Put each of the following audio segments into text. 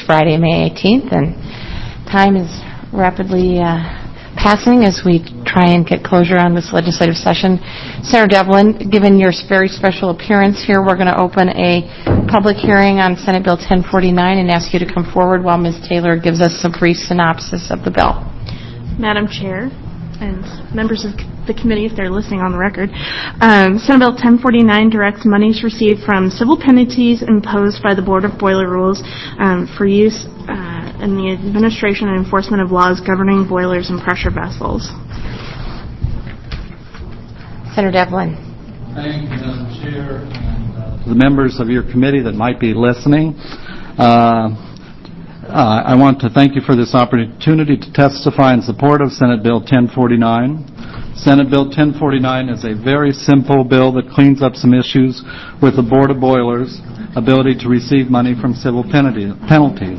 Friday, May 18th, and time is rapidly passing as we try and get closure on this legislative session. Senator Devlin, given your very special appearance here, we're going to open a public hearing on Senate Bill 1049 and ask you to come forward while Ms. Taylor gives us a brief synopsis of the bill. Madam Chair and members of the committee, if they're listening on the record, Senate Bill 1049 directs monies received from civil penalties imposed by the Board of Boiler Rules for use in the administration and enforcement of laws governing boilers and pressure vessels. Senator Devlin. Thank you, Madam Chair, and to the members of your committee that might be listening. I want to thank you for this opportunity to testify in support of Senate Bill 1049. Senate Bill 1049 is a very simple bill that cleans up some issues with the Board of Boilers' ability to receive money from civil penalties.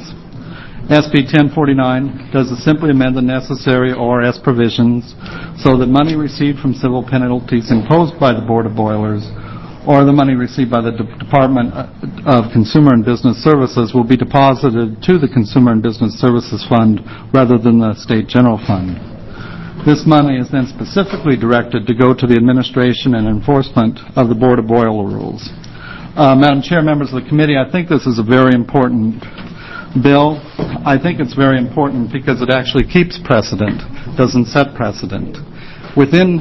SB 1049 does simply amend the necessary ORS provisions so that money received from civil penalties imposed by the Board of Boilers or the money received by the Department of Consumer and Business Services will be deposited to the Consumer and Business Services Fund rather than the State General Fund. This money is then specifically directed to go to the administration and enforcement of the Board of Boiler Rules. Madam Chair, members of the committee, I think this is a very important bill. I think it's very important because it actually keeps precedent, doesn't set precedent. Within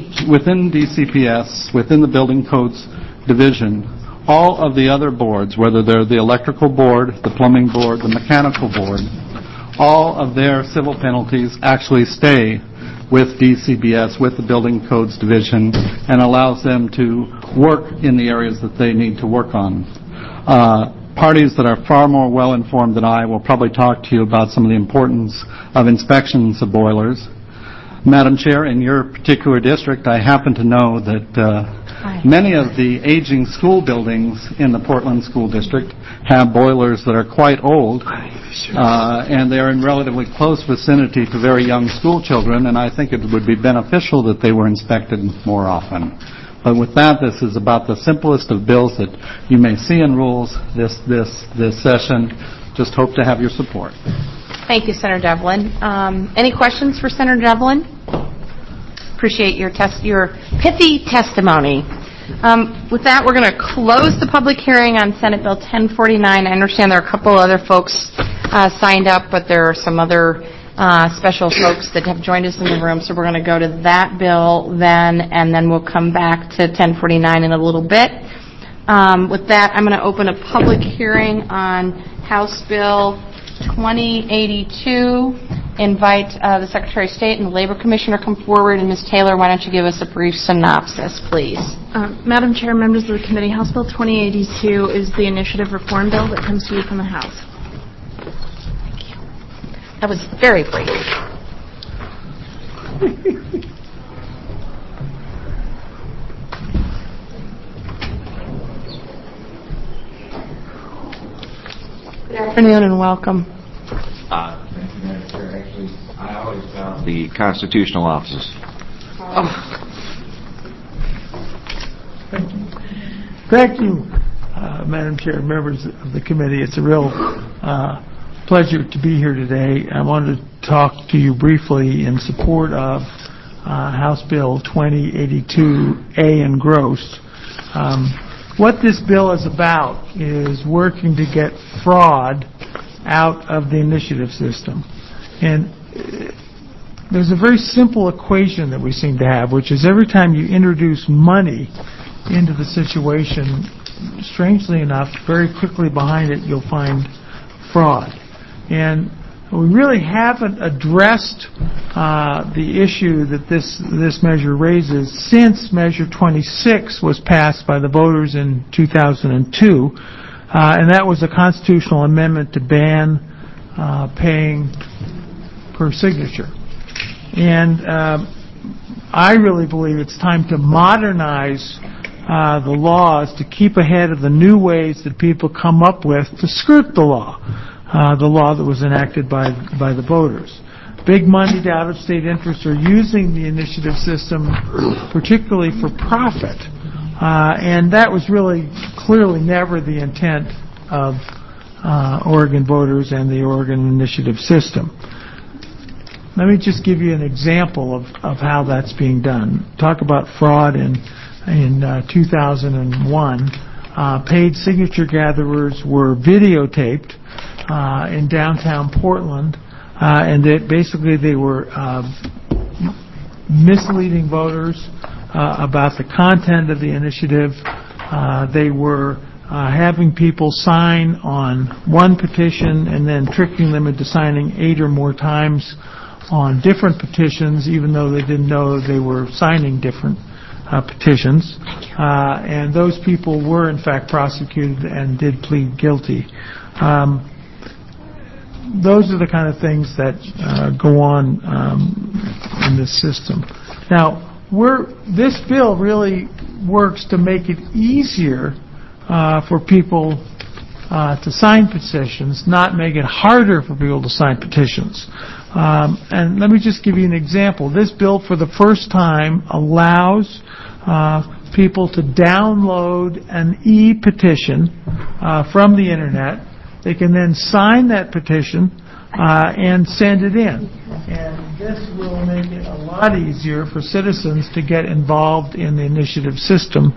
DCPS, within the Building Codes Division, all of the other boards, whether they're the electrical board, the plumbing board, the mechanical board, all of their civil penalties actually stay with DCBS, with the Building Codes Division, and allows them to work in the areas that they need to work on. Parties that are far more well-informed than I will probably talk to you about some of the importance of inspections of boilers. Madam Chair, in your particular district, I happen to know that many of the aging school buildings in the Portland School District have boilers that are quite old, and they're in relatively close vicinity to very young school children, and I think it would be beneficial that they were inspected more often. But with that, this is about the simplest of bills that you may see in rules this session. Just hope to have your support. Thank you, Senator Devlin. Any questions for Senator Devlin? Appreciate your pithy testimony. With that, we're going to close the public hearing on Senate Bill 1049. I understand there are a couple other folks signed up, but there are some other special folks that have joined us in the room, so we're going to go to that bill then, and then we'll come back to 1049 in a little bit. With that, I'm going to open a public hearing on House Bill 2082. Invite the Secretary of State and the Labor Commissioner come forward, and Ms. Taylor, why don't you give us a brief synopsis, please? Madam Chair, members of the committee, House Bill 2082 is the initiative reform bill that comes to you from the House. That was very brief. Good afternoon and welcome. Thank you, Madam Chair. Actually, I always found the constitutional offices. Thank you, Madam Chair, members of the committee. It's a real pleasure to be here today. I wanted to talk to you briefly in support of House Bill 2082A engrossed. What this bill is about is working to get fraud out of the initiative system. And there's a very simple equation that we seem to have, which is every time you introduce money into the situation, strangely enough, very quickly behind it, you'll find fraud. And we really haven't addressed the issue that this measure raises since Measure 26 was passed by the voters in 2002, and that was a constitutional amendment to ban paying per signature. And I really believe it's time to modernize the laws to keep ahead of the new ways that people come up with to skirt the law that was enacted by the voters. Big money to out-of-state interests are using the initiative system particularly for profit, and that was really clearly never the intent of Oregon voters and the Oregon Initiative System. Let me just give you an example of how that's being done. Talk about fraud in 2001. Paid signature gatherers were videotaped in downtown Portland, and basically they were misleading voters about the content of the initiative. They were having people sign on one petition and then tricking them into signing 8 or more times on different petitions, even though they didn't know they were signing different petitions. And those people were, in fact, prosecuted and did plead guilty. Those are the kind of things that go on in this system. Now, this bill really works to make it easier for people to sign petitions, not make it harder for people to sign petitions. And let me just give you an example. This bill, for the first time, allows people to download an e-petition from the Internet. They can then sign that petition and send it in. And this will make it a lot easier for citizens to get involved in the initiative system.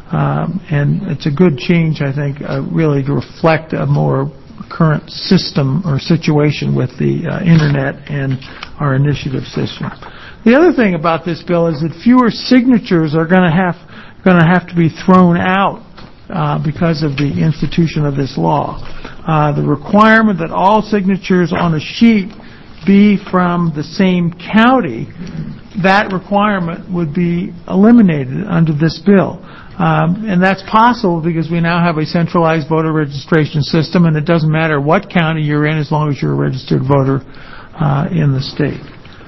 And it's a good change, I think, really to reflect a more current system or situation with the Internet and our initiative system. The other thing about this bill is that fewer signatures are going to have to be thrown out because of the institution of this law. The requirement that all signatures on a sheet be from the same county, that requirement would be eliminated under this bill. And that's possible because we now have a centralized voter registration system, and it doesn't matter what county you're in as long as you're a registered voter in the state.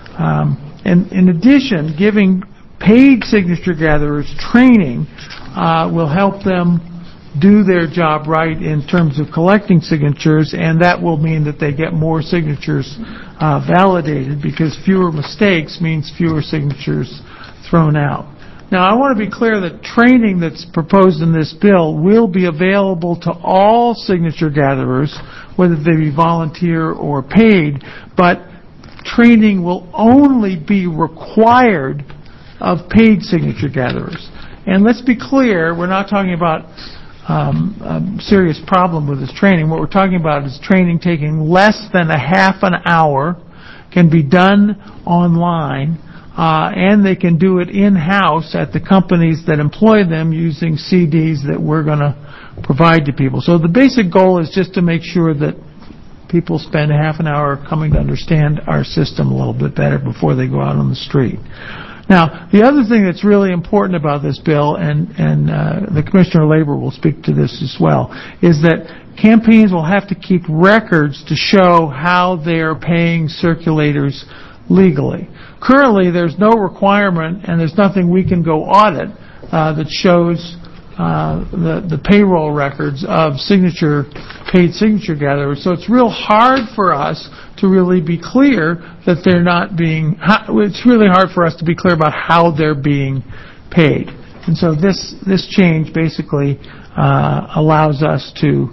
And in addition, giving paid signature gatherers training will help them do their job right in terms of collecting signatures, and that will mean that they get more signatures validated, because fewer mistakes means fewer signatures thrown out. Now, I want to be clear that training that's proposed in this bill will be available to all signature gatherers, whether they be volunteer or paid, but training will only be required of paid signature gatherers. And let's be clear, we're not talking about a serious problem with this training. What we're talking about is training taking less than a half an hour, can be done online, and they can do it in-house at the companies that employ them using CDs that we're going to provide to people. So the basic goal is just to make sure that people spend a half an hour coming to understand our system a little bit better before they go out on the street. Now, the other thing that's really important about this bill, and the Commissioner of Labor will speak to this as well, is that campaigns will have to keep records to show how they're paying circulators legally. Currently, there's no requirement, and there's nothing we can go audit that shows the payroll records of paid signature gatherers. So it's real hard for us to really be clear that they're not being. It's really hard for us to be clear about how they're being paid. And so this change basically allows us to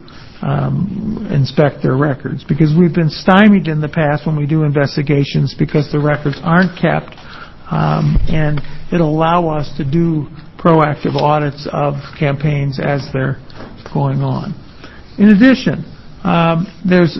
inspect their records, because we've been stymied in the past when we do investigations because the records aren't kept, and it'll allow us to do proactive audits of campaigns as they're going on. In addition, there's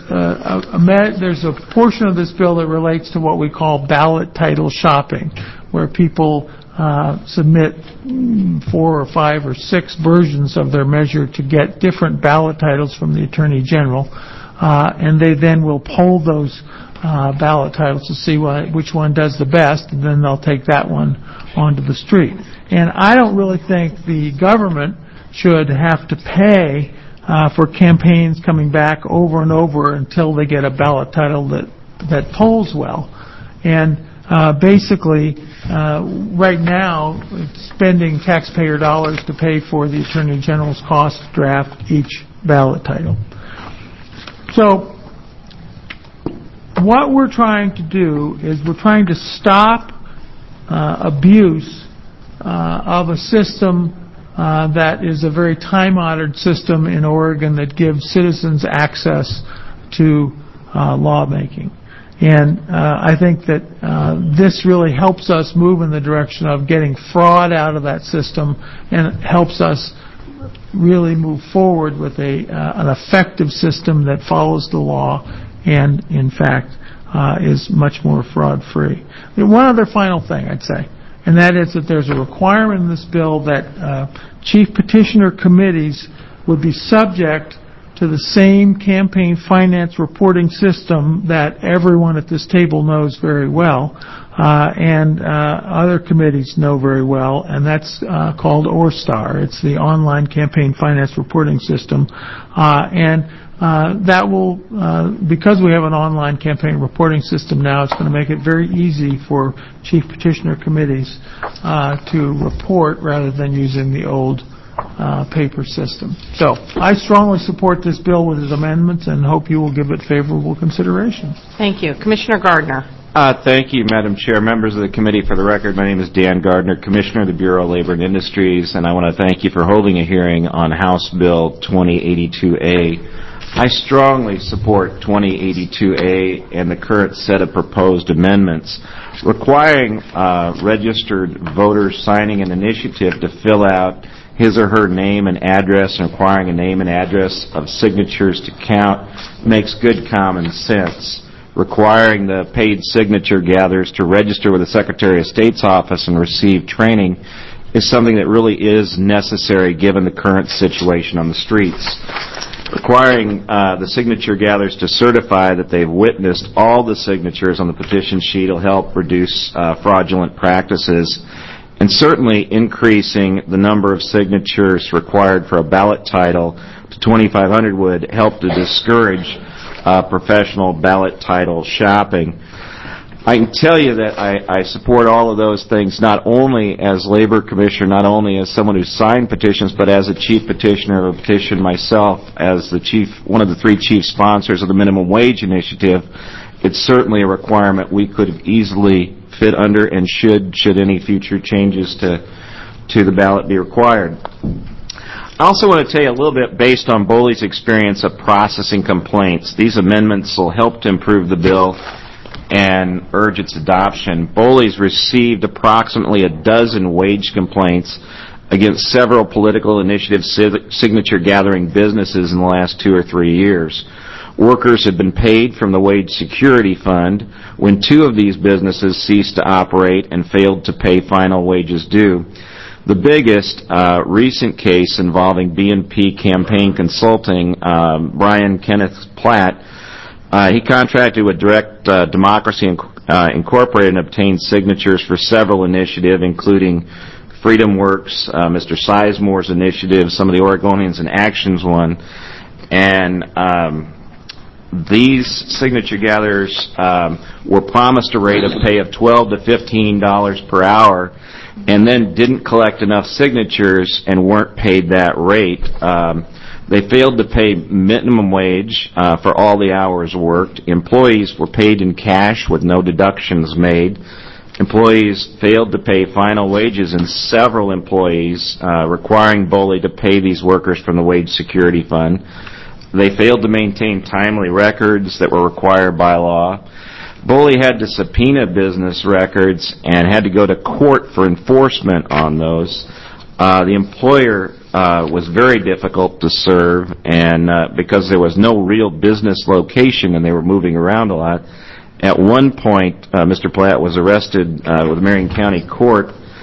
a portion of this bill that relates to what we call ballot title shopping, where people submit 4 or 5 or 6 versions of their measure to get different ballot titles from the Attorney General, and they then will poll those ballot titles to see which one does the best, and then they'll take that one onto the street. And I don't really think the government should have to pay for campaigns coming back over and over until they get a ballot title that polls well. And basically, right now, it's spending taxpayer dollars to pay for the Attorney General's cost to draft each ballot title. So what we're trying to do is we're trying to stop abuse of a system that is a very time-honored system in Oregon that gives citizens access to lawmaking. And I think that this really helps us move in the direction of getting fraud out of that system, and it helps us really move forward with an effective system that follows the law and, in fact, is much more fraud-free. One other final thing I'd say, and that is that there's a requirement in this bill that chief petitioner committees would be subject to the same campaign finance reporting system that everyone at this table knows very well, and other committees know very well, and that's called ORSTAR. It's the Online Campaign Finance Reporting System, and that will, because we have an online campaign reporting system now, it's going to make it very easy for chief petitioner committees to report rather than using the old paper system. So I strongly support this bill with its amendments and hope you will give it favorable consideration. Thank you. Commissioner Gardner. Thank you, Madam Chair. Members of the committee, for the record, my name is Dan Gardner, Commissioner of the Bureau of Labor and Industries, and I want to thank you for holding a hearing on House Bill 2082A. I strongly support 2082A and the current set of proposed amendments requiring registered voters signing an initiative to fill out his or her name and address, and requiring a name and address of signatures to count makes good common sense. Requiring the paid signature gatherers to register with the Secretary of State's office and receive training is something that really is necessary given the current situation on the streets. Requiring the signature gatherers to certify that they've witnessed all the signatures on the petition sheet will help reduce fraudulent practices, and certainly increasing the number of signatures required for a ballot title to 2,500 would help to discourage professional ballot title shopping. I can tell you that I support all of those things, not only as Labor Commissioner, not only as someone who signed petitions, but as a chief petitioner of a petition myself, as one of the three chief sponsors of the Minimum Wage Initiative. It's certainly a requirement we could have easily fit under, and should any future changes to the ballot be required. I also want to tell you a little bit based on BOLI's experience of processing complaints. These amendments will help to improve the bill and urge its adoption. BOLI's received approximately a dozen wage complaints against several political initiative signature gathering businesses in the last 2 or 3 years. Workers have been paid from the Wage Security Fund when 2 of these businesses ceased to operate and failed to pay final wages due. The biggest recent case involving B&P Campaign Consulting, Brian Kenneth Platt, he contracted with Direct Democracy Incorporated and obtained signatures for several initiatives, including Freedom Works, Mr. Sizemore's initiative, some of the Oregonians in Action's one, and these signature gatherers were promised a rate of pay of $12 to $15 per hour, and then didn't collect enough signatures and weren't paid that rate. They failed to pay minimum wage for all the hours worked. Employees were paid in cash with no deductions made. Employees failed to pay final wages, and several employees requiring BOLI to pay these workers from the Wage Security Fund. They failed to maintain timely records that were required by law. BOLI had to subpoena business records and had to go to court for enforcement on those. The employer was very difficult to serve, and because there was no real business location and they were moving around a lot. At one point, Mr. Platt was arrested with the Marion County Court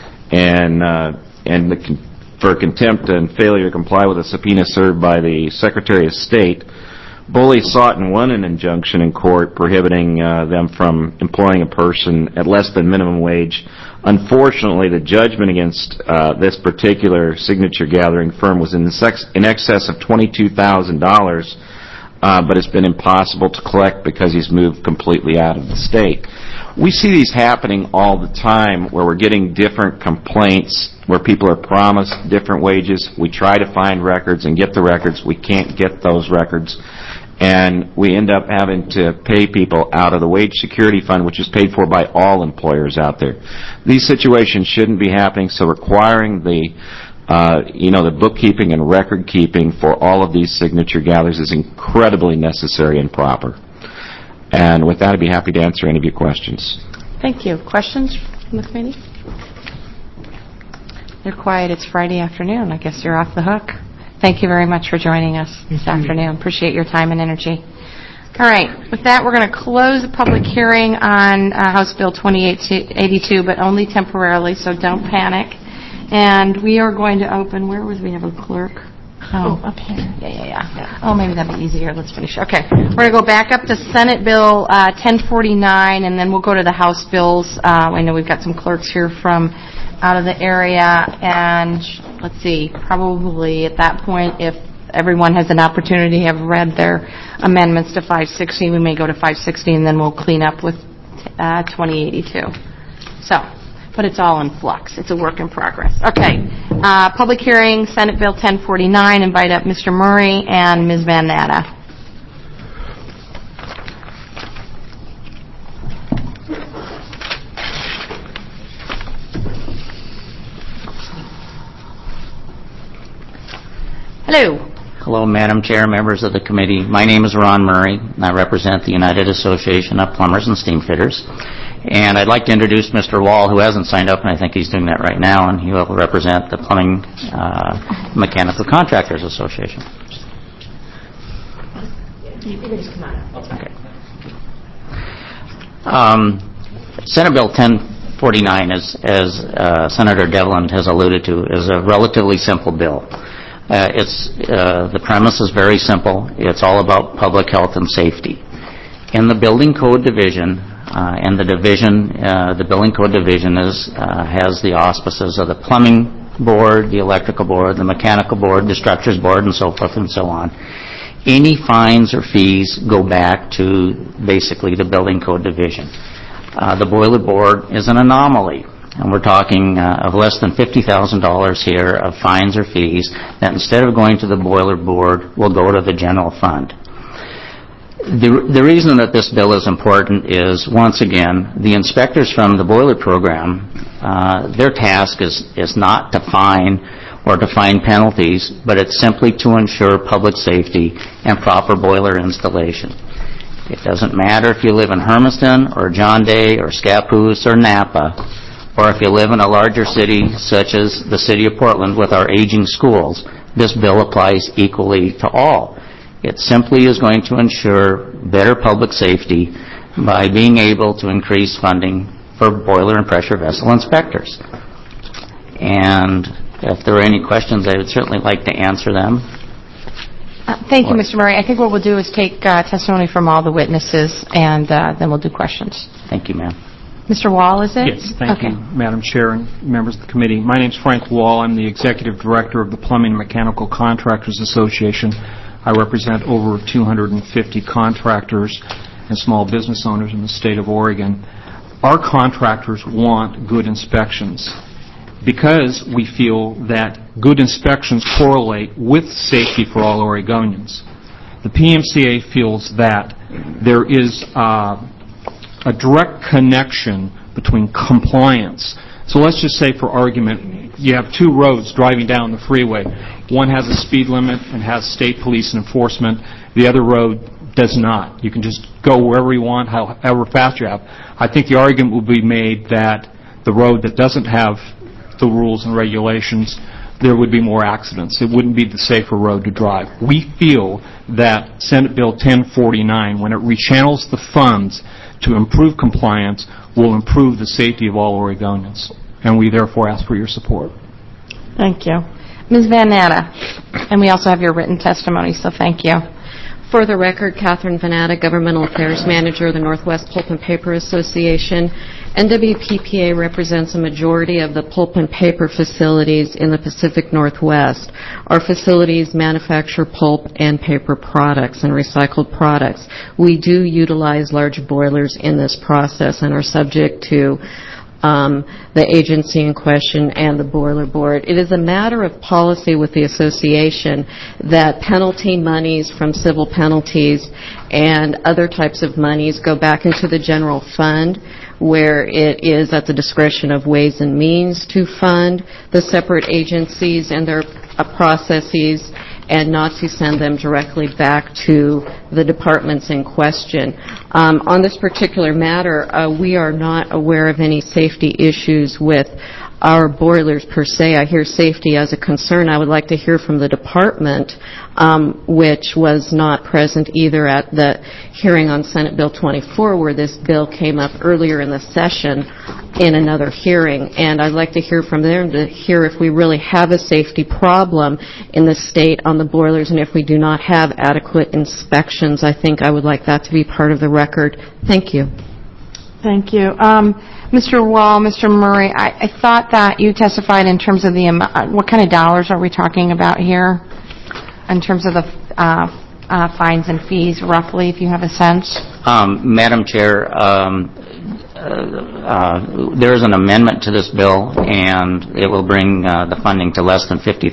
for contempt and failure to comply with a subpoena served by the Secretary of State. BOLI sought and won an injunction in court prohibiting them from employing a person at less than minimum wage. Unfortunately, the judgment against this particular signature gathering firm was in excess of $22,000, but it's been impossible to collect because he's moved completely out of the state. We see these happening all the time, where we're getting different complaints, where people are promised different wages. We try to find records and get the records. We can't get those records, and we end up having to pay people out of the Wage Security Fund, which is paid for by all employers out there. These situations shouldn't be happening, so requiring the The bookkeeping and record keeping for all of these signature galleries is incredibly necessary and proper. And with that, I'd be happy to answer any of your questions. Thank you. Questions from the committee? They're quiet. It's Friday afternoon. I guess you're off the hook. Thank you very much for joining us this afternoon. Appreciate your time and energy. All right. With that, we're going to close the public hearing on House Bill 2082, but only temporarily, so don't panic. And we are going to open, where was we have a clerk? Oh, up here. Yeah. Oh, maybe that'd be easier. Let's finish. Okay. We're going to go back up to Senate Bill 1049, and then we'll go to the House bills. I know we've got some clerks here from out of the area, and let's see, probably at that point, if everyone has an opportunity to have read their amendments to 560, we may go to 560, and then we'll clean up with 2082. So, but it's all in flux. It's a work in progress. Okay. Public hearing, Senate Bill 1049. Invite up Mr. Murray and Ms. Van Natta. Hello. Hello, Madam Chair, members of the committee. My name is Ron Murray, and I represent the United Association of Plumbers and Steamfitters. And I'd like to introduce Mr. Wall, who hasn't signed up, and I think he's doing that right now, and he will represent the Plumbing Mechanical Contractors Association. Okay. Senate Bill 1049, as Senator Devlin has alluded to, is a relatively simple bill. The premise is very simple. It's all about public health and safety. In the Building Code Division, the Building Code Division has the auspices of the Plumbing Board, the Electrical Board, the Mechanical Board, the Structures Board, and so forth and so on. Any fines or fees go back to basically the Building Code Division. The Boiler Board is an anomaly. And we're talking of less than $50,000 here of fines or fees that instead of going to the Boiler Board will go to the general fund. The reason that this bill is important is, once again, the inspectors from the boiler program, their task is not to fine or to fine penalties, but it's simply to ensure public safety and proper boiler installation. It doesn't matter if you live in Hermiston or John Day or Scappoose or Napa, or if you live in a larger city such as the city of Portland with our aging schools. This bill applies equally to all. It simply is going to ensure better public safety by being able to increase funding for boiler and pressure vessel inspectors. And if there are any questions, I would certainly like to answer them. Thank you, Mr. Murray. I think what we'll do is take testimony from all the witnesses, and then we'll do questions. Thank you, ma'am. Mr. Wall, is it? Yes, thank you, Madam Chair and members of the committee. My name is Frank Wall. I'm the Executive Director of the Plumbing and Mechanical Contractors Association. I represent over 250 contractors and small business owners in the state of Oregon. Our contractors want good inspections because we feel that good inspections correlate with safety for all Oregonians. The PMCA feels that there is a direct connection between compliance. So let's just say, for argument, you have two roads driving down the freeway. One has a speed limit and has state police and enforcement. The other road does not. You can just go wherever you want, however fast you have. I think the argument will be made that the road that doesn't have the rules and regulations, there would be more accidents. It wouldn't be the safer road to drive. We feel that Senate Bill 1049, when it rechannels the funds to improve compliance, will improve the safety of all Oregonians. And we therefore ask for your support. Thank you. Ms. Van Natta. And we also have your written testimony, so thank you. For the record, Catherine Van Natta, Governmental Affairs Manager of the Northwest Pulp and Paper Association. NWPPA represents a majority of the pulp and paper facilities in the Pacific Northwest. Our facilities manufacture pulp and paper products and recycled products. We do utilize large boilers in this process and are subject to the agency in question and the boiler board. It is a matter of policy with the association that penalty monies from civil penalties and other types of monies go back into the general fund, where it is at the discretion of Ways and Means to fund the separate agencies and their processes, and not to send them directly back to the departments in question. On this particular matter, we are not aware of any safety issues with our boilers per se. I hear safety as a concern. I would like to hear from the department, which was not present either at the hearing on Senate Bill 24, where this bill came up earlier in the session in another hearing. And I'd like to hear from them to hear if we really have a safety problem in the state on the boilers, and if we do not have adequate inspections. I think I would like that to be part of the record. Thank you. Thank you. Mr. Wall, Mr. Murray, I thought that you testified in terms of the what kind of dollars are we talking about here in terms of the fines and fees, roughly, if you have a sense? Madam Chair, there is an amendment to this bill, and it will bring the funding to less than $50,000.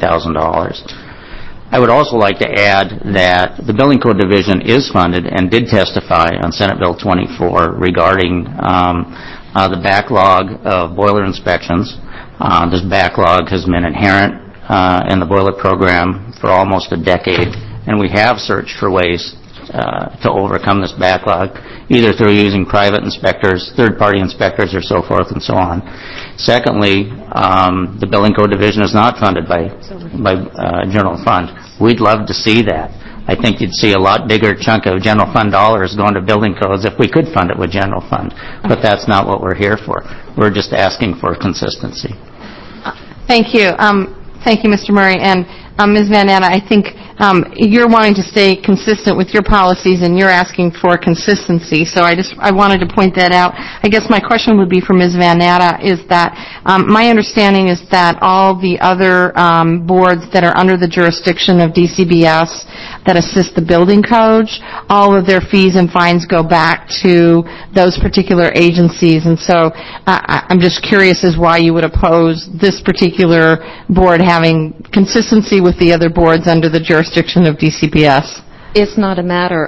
I would also like to add that the Building Code Division is funded and did testify on Senate Bill 24 regarding the backlog of boiler inspections. This backlog has been inherent in the boiler program for almost a decade, and we have searched for ways to overcome this backlog, either through using private inspectors, third-party inspectors, or so forth and so on. Secondly, the Building Code Division is not funded by general fund. We'd love to see that. I think you'd see a lot bigger chunk of general fund dollars going to building codes if we could fund it with general fund. But that's not what we're here for. We're just asking for consistency. Thank you. Thank you, Mr. Murray. And Ms. Van Natta, I think you're wanting to stay consistent with your policies, and you're asking for consistency. So I wanted to point that out. I guess my question would be for Ms. Van Natta is that my understanding is that all the other boards that are under the jurisdiction of DCBS that assist the building code, all of their fees and fines go back to those particular agencies. And so I'm just curious as why you would oppose this particular board having consistency with the other boards under the jurisdiction of DCBS. It's not a matter,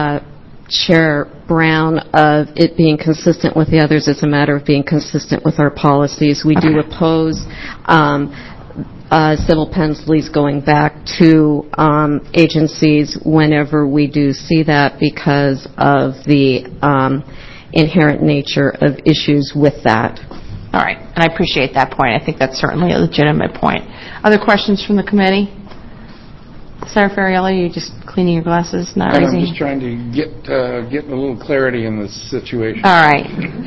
Chair Brown, of it being consistent with the others. It's a matter of being consistent with our policies. We do oppose civil penalties going back to agencies whenever we do see that because of the inherent nature of issues with that. All right, and I appreciate that point. I think that's certainly a legitimate point. Other questions from the committee? Senator Ferrielli, you're just cleaning your glasses, not raising? I'm just trying to get a little clarity in this situation. All right.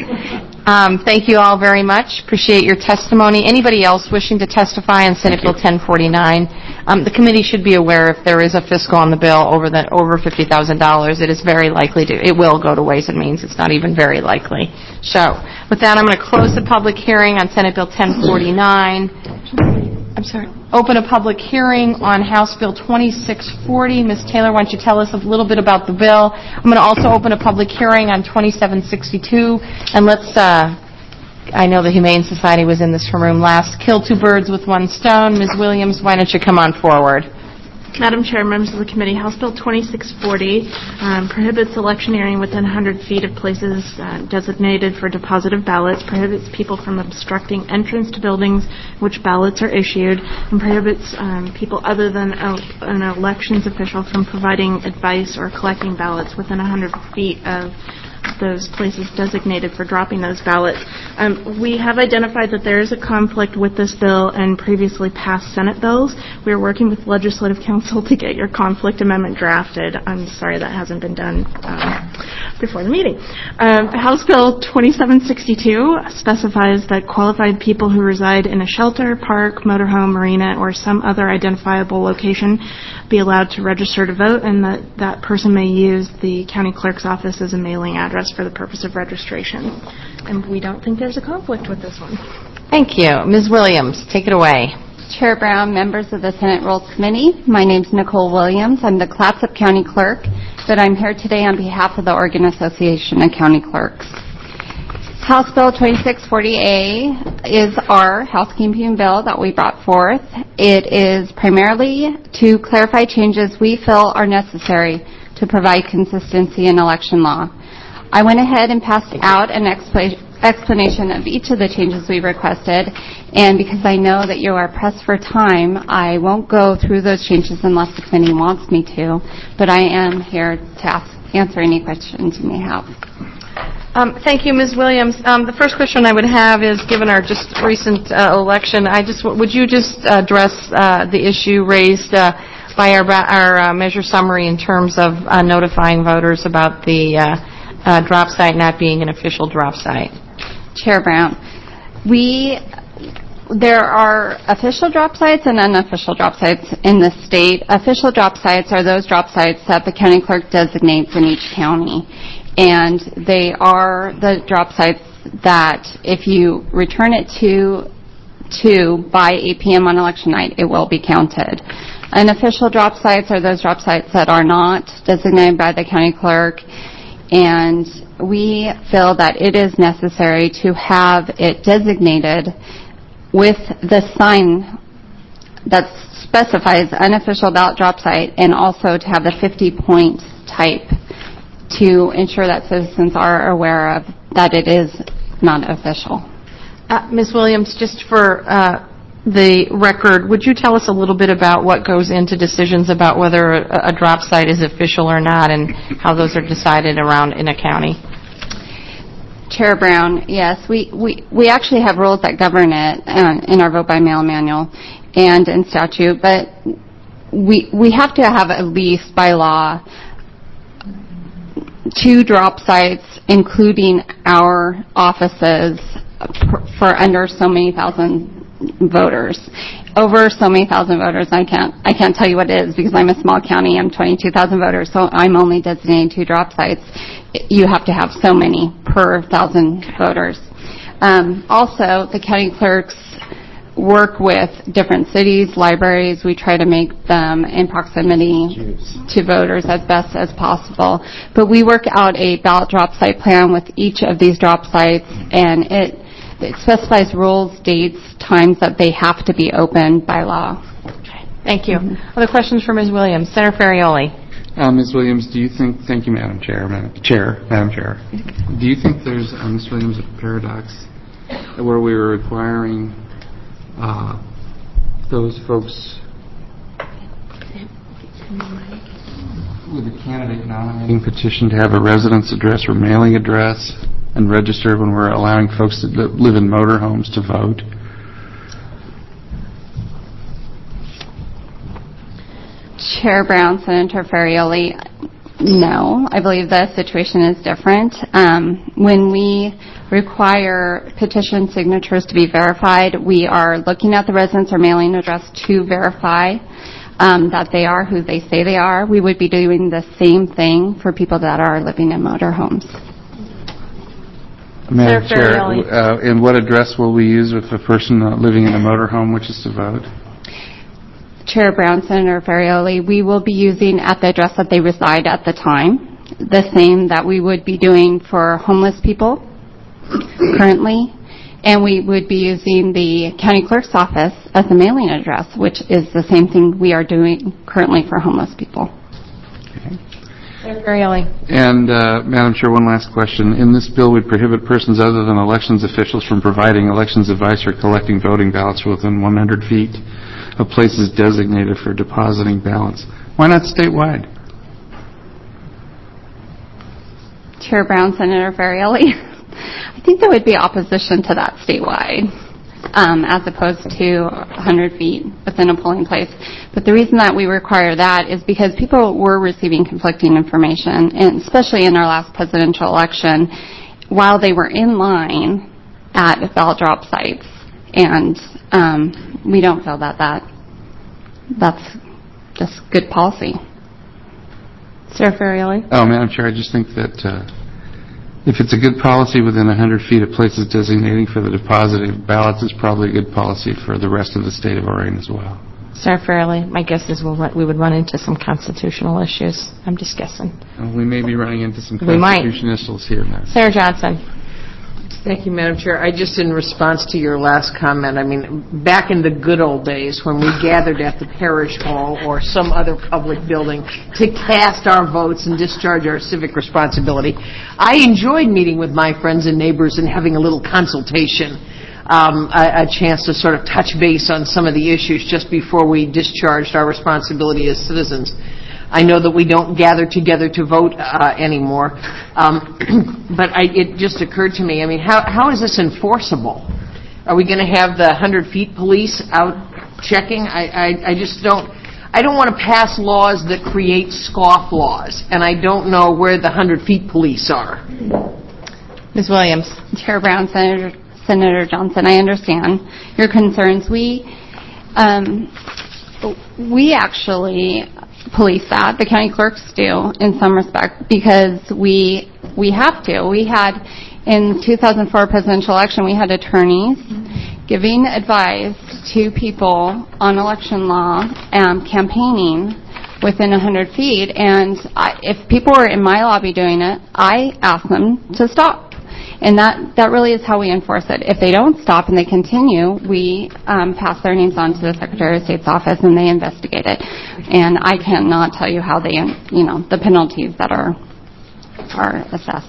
Thank you all very much. Appreciate your testimony. Anybody else wishing to testify on Senate Bill 1049? The committee should be aware if there is a fiscal on the bill over $50,000, it is very likely it will go to Ways and Means. It's not even very likely. So, with that, I'm going to close the public hearing on Senate Bill 1049. I'm sorry. Open a public hearing on House Bill 2640. Ms. Taylor, why don't you tell us a little bit about the bill? I'm going to also open a public hearing on 2762. And let's, I know the Humane Society was in this room last. Kill two birds with one stone. Ms. Williams, why don't you come on forward? Madam Chair, members of the committee, House Bill 2640 prohibits electioneering within 100 feet of places designated for deposit of ballots, prohibits people from obstructing entrance to buildings which ballots are issued, and prohibits people other than an elections official from providing advice or collecting ballots within 100 feet of those places designated for dropping those ballots. We have identified that there is a conflict with this bill and previously passed Senate bills. We are working with Legislative Council to get your conflict amendment drafted. I'm sorry that hasn't been done before the meeting. House Bill 2762 specifies that qualified people who reside in a shelter, park, motorhome, marina, or some other identifiable location be allowed to register to vote, and that person may use the county clerk's office as a mailing address for the purpose of registration. And we don't think there's a conflict with this one. Thank you. Ms. Williams, take it away. Chair Brown, members of the Senate Rules Committee, my name's Nicole Williams. I'm the Clatsop County Clerk, but I'm here today on behalf of the Oregon Association of County Clerks. House Bill 2640A is our housekeeping bill that we brought forth. It is primarily to clarify changes we feel are necessary to provide consistency in election law. I went ahead and passed out an explanation of each of the changes we requested, and because I know that you are pressed for time, I won't go through those changes unless the committee wants me to, but I am here to answer any questions you may have. Thank you, Ms. Williams. The first question I would have is, given our just recent election, would you just address the issue raised by our measure summary in terms of notifying voters about the drop site not being an official drop site? Chair Brown, there are official drop sites and unofficial drop sites in the state. Official drop sites are those drop sites that the county clerk designates in each county. And they are the drop sites that if you return it to by 8 p.m. on election night, it will be counted. Unofficial drop sites are those drop sites that are not designated by the county clerk, and we feel that it is necessary to have it designated with the sign that specifies unofficial ballot drop site, and also to have the 50-point type to ensure that citizens are aware of that it is not official. Ms. Williams, just for the record, would you tell us a little bit about what goes into decisions about whether a drop site is official or not, and how those are decided around in a county? Chair Brown, yes, we actually have rules that govern it in our vote by mail manual and in statute, but we have to have at least by law 2 drop sites, including our offices, for under so many thousand voters. Over so many thousand voters, I can't tell you what it is because I'm a small county. I'm 22,000 voters, so I'm only designating 2 drop sites. You have to have so many per 1,000 voters. Also, the county clerks work with different cities, libraries. We try to make them in proximity to voters as best as possible. But we work out a ballot drop site plan with each of these drop sites, and it specifies rules, dates, times that they have to be open by law. Thank you. Other questions for Ms. Williams? Senator Ferrioli. Ms. Williams, do you think, thank you, Madam Chair. Do you think there's, Ms. Williams, a paradox where we were requiring those folks with a candidate nominating petition to have a residence address or mailing address and register when we're allowing folks to live in motorhomes to vote? Chair Brown, Senator Ferrioli, no. I believe the situation is different. When we require petition signatures to be verified, we are looking at the residence or mailing address to verify that they are who they say they are. We would be doing the same thing for people that are living in motorhomes. Madam Chair, and what address will we use with a person living in a motorhome wishes to vote? Chair Brown, Senator Ferrioli, we will be using at the address that they reside at the time, the same that we would be doing for homeless people currently, and we would be using the county clerk's office as the mailing address, which is the same thing we are doing currently for homeless people. Okay. Senator Ferrioli. And, Madam Chair, one last question. In this bill, we prohibit persons other than elections officials from providing elections advice or collecting voting ballots within 100 feet of places designated for depositing ballots. Why not statewide? Chair Brown, Senator Ferrioli, I think there would be opposition to that statewide, as opposed to 100 feet within a polling place. But the reason that we require that is because people were receiving conflicting information, and especially in our last presidential election, while they were in line at ballot drop sites. And we don't feel that that's just good policy. Senator Ferrioli. Oh, Madam Chair, I just think that if it's a good policy within 100 feet of places designating for the depositing of ballots, it's probably a good policy for the rest of the state of Oregon as well. Senator Ferrioli, my guess is we would run into some constitutional issues. I'm just guessing. We may be running into some constitutional issues here now. Senator Johnson. Thank you, Madam Chair. Just in response to your last comment, I mean, back in the good old days when we gathered at the parish hall or some other public building to cast our votes and discharge our civic responsibility, I enjoyed meeting with my friends and neighbors and having a little consultation, a chance to sort of touch base on some of the issues just before we discharged our responsibility as citizens. I know that we don't gather together to vote anymore, but it just occurred to me, I mean, how is this enforceable? Are we going to have the 100 feet police out checking? I just don't want to pass laws that create scoff laws, and I don't know where the 100 feet police are. Ms. Williams. Chair Brown, Senator Johnson, I understand your concerns. We actually police that. The county clerks do in some respect because we have to. We had, in 2004 presidential election, we had attorneys giving advice to people on election law and campaigning within 100 feet. And if people were in my lobby doing it, I asked them to stop. And that really is how we enforce it. If they don't stop and they continue, we pass their names on to the Secretary of State's office and they investigate it. And I cannot tell you how they, the penalties that are assessed.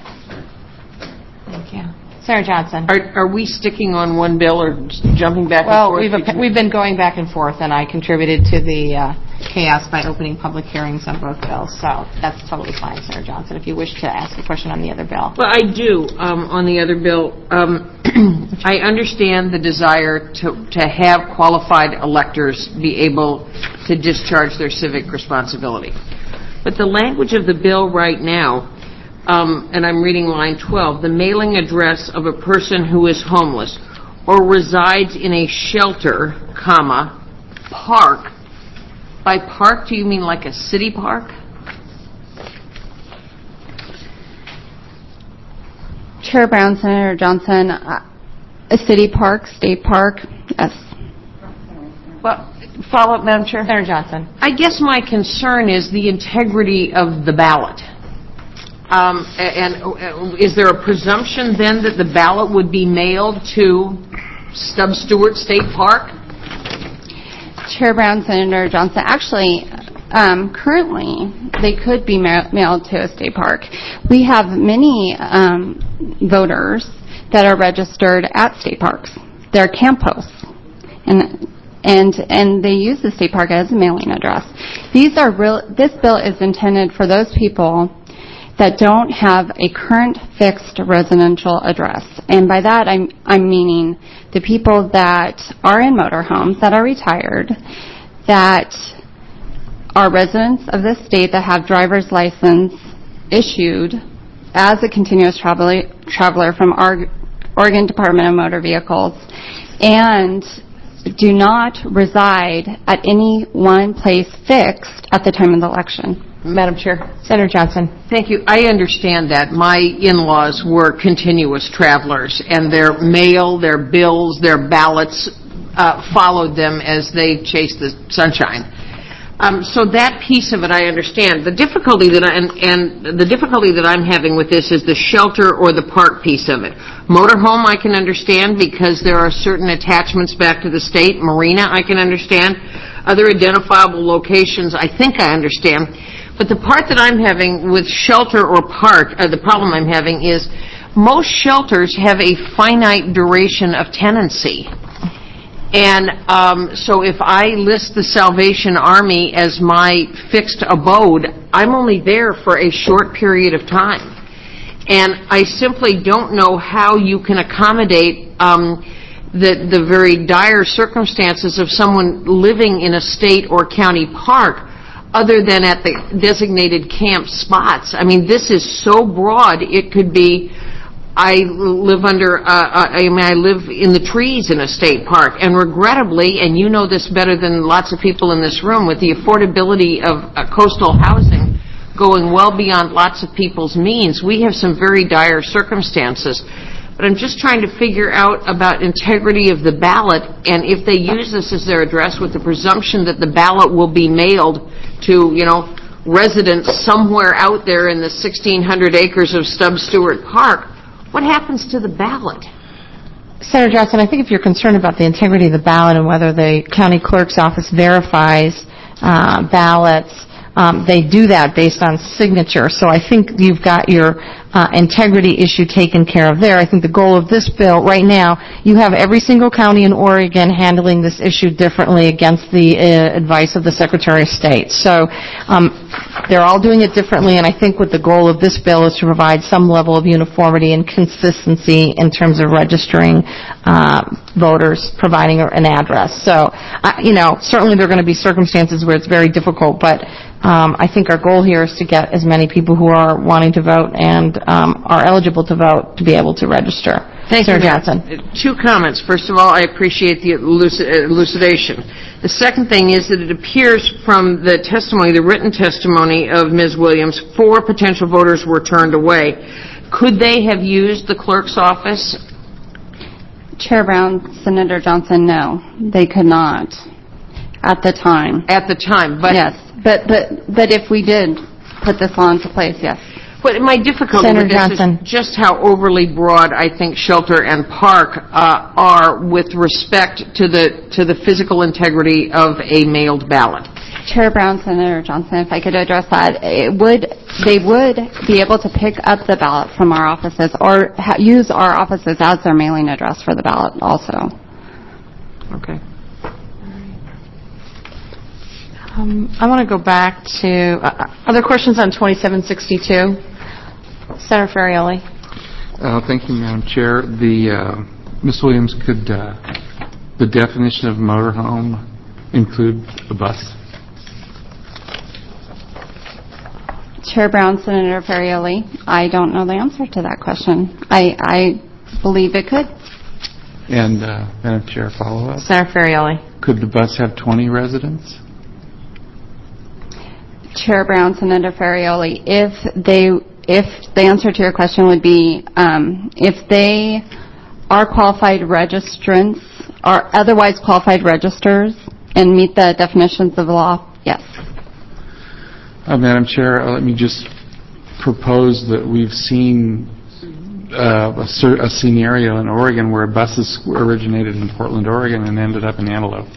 Thank you. Senator Johnson. Are we sticking on one bill or jumping back and forth? Well, we've been going back and forth, and I contributed to the chaos by opening public hearings on both bills. So that's totally fine, Senator Johnson, if you wish to ask a question on the other bill. Well, I do. On the other bill, I understand the desire to have qualified electors be able to discharge their civic responsibility. But the language of the bill right now, and I'm reading line 12, the mailing address of a person who is homeless or resides in a shelter, park. By park, do you mean like a city park? Chair Brown, Senator Johnson, a city park, state park, yes. Well, follow up, Madam Chair? Senator Johnson. I guess my concern is the integrity of the ballot. And is there a presumption then that the ballot would be mailed to Stubbs Stewart State Park? Chair Brown, Senator Johnson, actually, currently, they could be mailed to a state park. We have many voters that are registered at state parks. They're camp hosts, and they use the state park as a mailing address. This bill is intended for those people that don't have a current fixed residential address. And by that, I'm meaning the people that are in motorhomes, that are retired, that are residents of this state that have driver's license issued as a continuous traveler from Oregon Department of Motor Vehicles and do not reside at any one place fixed at the time of the election. Madam Chair. Senator Johnson. Thank you. I understand that. My in-laws were continuous travelers, and their mail, their bills, their ballots followed them as they chased the sunshine. So that piece of it I understand. The difficulty that I'm having with this is the shelter or the park piece of it. Motorhome I can understand because there are certain attachments back to the state. Marina I can understand. Other identifiable locations I think I understand. But the part that I'm having with shelter or park, the problem I'm having is most shelters have a finite duration of tenancy. And so if I list the Salvation Army as my fixed abode, I'm only there for a short period of time. And I simply don't know how you can accommodate the very dire circumstances of someone living in a state or county park other than at the designated camp spots. I mean, this is so broad. It could be, I live in the trees in a state park, and regrettably, and you know this better than lots of people in this room, with the affordability of coastal housing going well beyond lots of people's means, we have some very dire circumstances. But I'm just trying to figure out about integrity of the ballot, and if they use this as their address with the presumption that the ballot will be mailed to, residents somewhere out there in the 1,600 acres of Stubbs Stewart Park, what happens to the ballot? Senator Johnson, I think if you're concerned about the integrity of the ballot and whether the county clerk's office verifies ballots, they do that based on signature. So I think you've got your integrity issue taken care of there. I think the goal of this bill, right now, you have every single county in Oregon handling this issue differently against the advice of the Secretary of State. So they're all doing it differently, and I think what the goal of this bill is to provide some level of uniformity and consistency in terms of registering voters, providing an address. So, certainly there are going to be circumstances where it's very difficult, but I think our goal here is to get as many people who are wanting to vote and are eligible to vote to be able to register. Thank you, Senator Johnson. Two comments. First of all, I appreciate the elucidation. The second thing is that it appears from the testimony, the written testimony of Ms. Williams, 4 potential voters were turned away. Could they have used the clerk's office? Chair Brown, Senator Johnson, no, they could not at the time. At the time, but... Yes, but if we did put this law into place, yes. But my difficulty Senator with this Johnson. is just how overly broad I think shelter and park are with respect to the physical integrity of a mailed ballot. Chair Brown, Senator Johnson, if I could address that, they would be able to pick up the ballot from our offices or use our offices as their mailing address for the ballot also. Okay. I want to go back to other questions on 2762. Senator Ferrioli. Thank you, Madam Chair. Ms. Williams, could the definition of motorhome include a bus? Chair Brown, Senator Ferrioli, I don't know the answer to that question. I believe it could. And Madam Chair, follow-up? Senator Ferrioli. Could the bus have 20 residents? Chair Brown, Senator Ferrioli, if the answer to your question would be if they are qualified registrants or otherwise qualified registers and meet the definitions of the law, yes. Madam Chair, let me just propose that we've seen a scenario in Oregon where buses originated in Portland, Oregon and ended up in Antelope,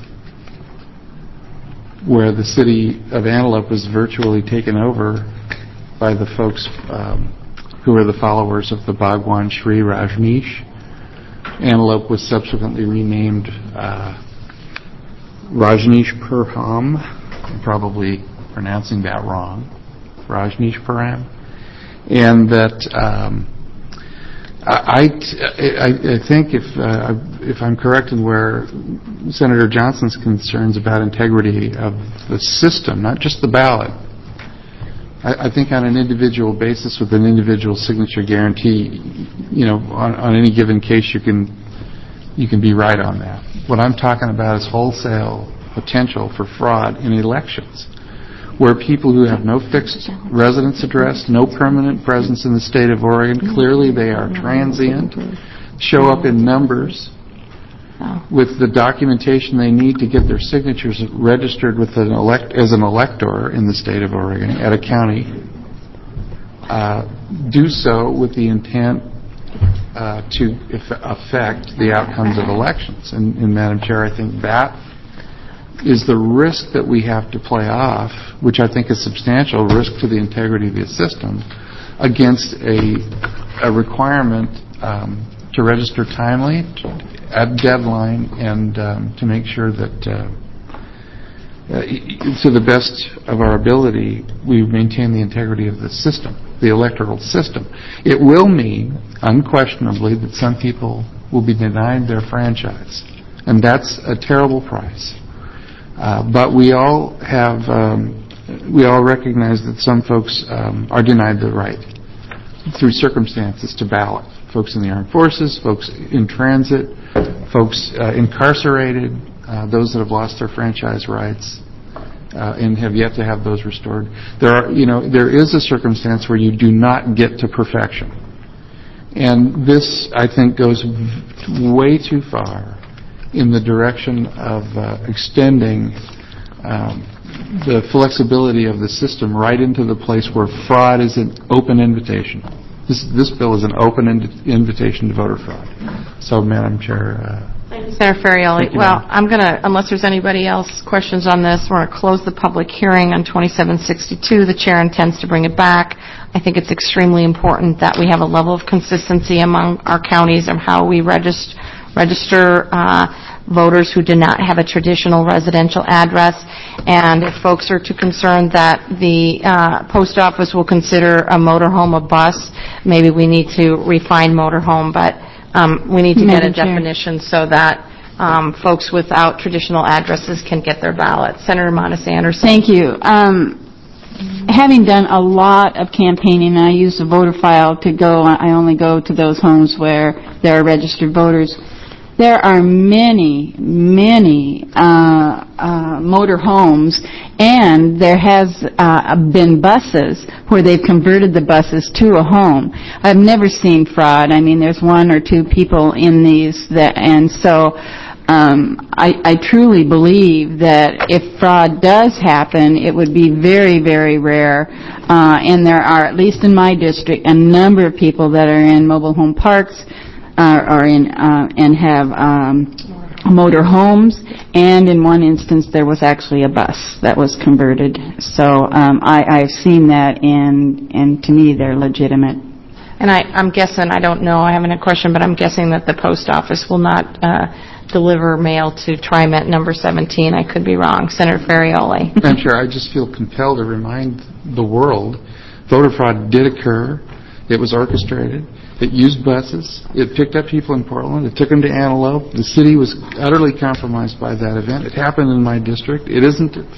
where the city of Antelope was virtually taken over by the folks who are the followers of the Bhagwan Sri Rajneesh. Antelope was subsequently renamed Rajneeshpuram. I'm probably pronouncing that wrong. Rajneeshpuram. And that I think if I'm correct in where Senator Johnson's concerns about integrity of the system, not just the ballot, I think on an individual basis with an individual signature guarantee, on any given case you can be right on that. What I'm talking about is wholesale potential for fraud in elections, where people who have no fixed residence address, no permanent presence in the state of Oregon, clearly they are transient, show up in numbers with the documentation they need to get their signatures registered with as an elector in the state of Oregon at a county, do so with the intent to affect the outcomes of elections. And Madam Chair, I think that is the risk that we have to play off, which I think is substantial risk to the integrity of the system, against a requirement to register timely, at deadline, and to make sure that to the best of our ability we maintain the integrity of the system, the electoral system. It will mean, unquestionably, that some people will be denied their franchise, and that's a terrible price. But we all recognize that some folks are denied the right through circumstances to ballot. Folks in the armed forces, folks in transit, folks incarcerated, those that have lost their franchise rights and have yet to have those restored. There is a circumstance where you do not get to perfection, and this, I think, goes way too far in the direction of extending the flexibility of the system right into the place where fraud is an open invitation. This bill is an open invitation to voter fraud. So, Madam Chair... Senator Ferrioli. Thank you, Well, ma'am. I'm going to, unless there's anybody else questions on this, we're going to close the public hearing on 2762. The chair intends to bring it back. I think it's extremely important that we have a level of consistency among our counties of how we register voters who do not have a traditional residential address. And if folks are too concerned that the post office will consider a motorhome a bus, maybe we need to refine motorhome, but we need to get a Madam Chair. definition so that folks without traditional addresses can get their ballots. Senator Monis Anderson. Thank you. Having done a lot of campaigning, and I use the voter file to go, I only go to those homes where there are registered voters. There are many motor homes, and there has been buses where they've converted the buses to a home. I've never seen fraud. I mean, there's one or two people in these, and so I truly believe that if fraud does happen, it would be very, very rare. And there are, at least in my district, a number of people that are in mobile home parks and have motor homes, and in one instance there was actually a bus that was converted. So I've seen that, and to me they're legitimate. And I'm guessing, I don't know, I haven't a question, but I'm guessing that the post office will not deliver mail to TriMet number 17. I could be wrong. Senator Ferrioli. Madam Chair, I just feel compelled to remind the world voter fraud did occur. It was orchestrated. It used buses. It picked up people in Portland. It took them to Antelope. The city was utterly compromised by that event. It happened in my district. It isn't a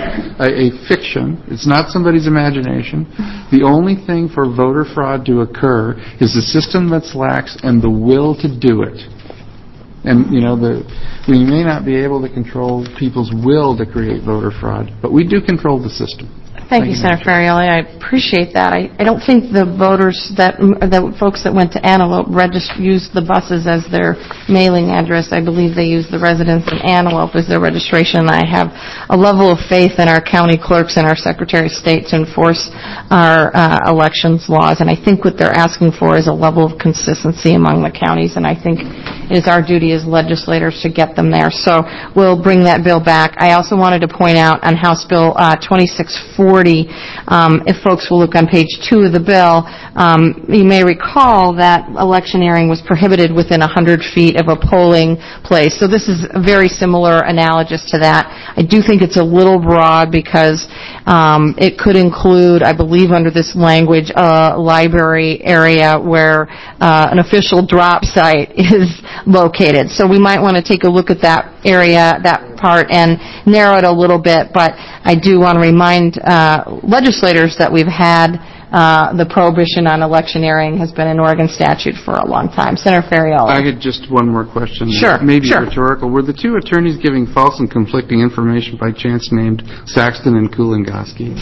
fiction. It's not somebody's imagination. The only thing for voter fraud to occur is a system that's lax and the will to do it. And, you know, we may not be able to control people's will to create voter fraud, but we do control the system. Thank you, Senator Ferrioli. I appreciate that. I don't think the voters the folks that went to Antelope used the buses as their mailing address. I believe they used the residents in Antelope as their registration. I have a level of faith in our county clerks and our Secretary of State to enforce our elections laws, and I think what they're asking for is a level of consistency among the counties, and I think it is our duty as legislators to get them there. So we'll bring that bill back. I also wanted to point out on House Bill 2640, if folks will look on page 2 of the bill, you may recall that electioneering was prohibited within 100 feet of a polling place. So this is very similar, analogous to that. I do think it's a little broad because it could include, I believe under this language, a library area where an official drop site is located. So we might want to take a look at that area, that part, and narrow it a little bit. But I do want to remind legislators that we've had the prohibition on electioneering has been an Oregon statute for a long time. Senator Ferrioli. I had just one more question. Sure. Maybe rhetorical. Were the two attorneys giving false and conflicting information by chance named Saxton and Kulingoski?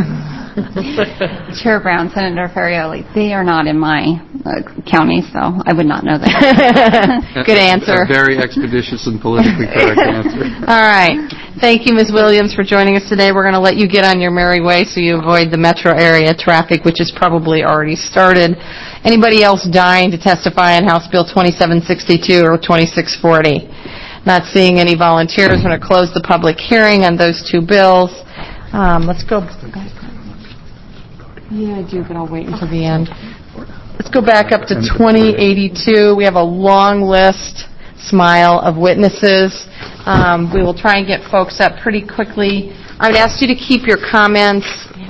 Chair Brown, Senator Ferrioli, they are not in my county, so I would not know that. Good answer. A very expeditious and politically correct answer. All right. Thank you, Ms. Williams, for joining us today. We're going to let you get on your merry way so you avoid the metro area traffic, which has probably already started. Anybody else dying to testify on House Bill 2762 or 2640? Not seeing any volunteers. We're going to close the public hearing on those two bills. Let's go. Yeah, I do, but I'll wait until the end. Let's go back up to 2082. We have a long list, smile, of witnesses. We will try and get folks up pretty quickly. I would ask you to keep your comments.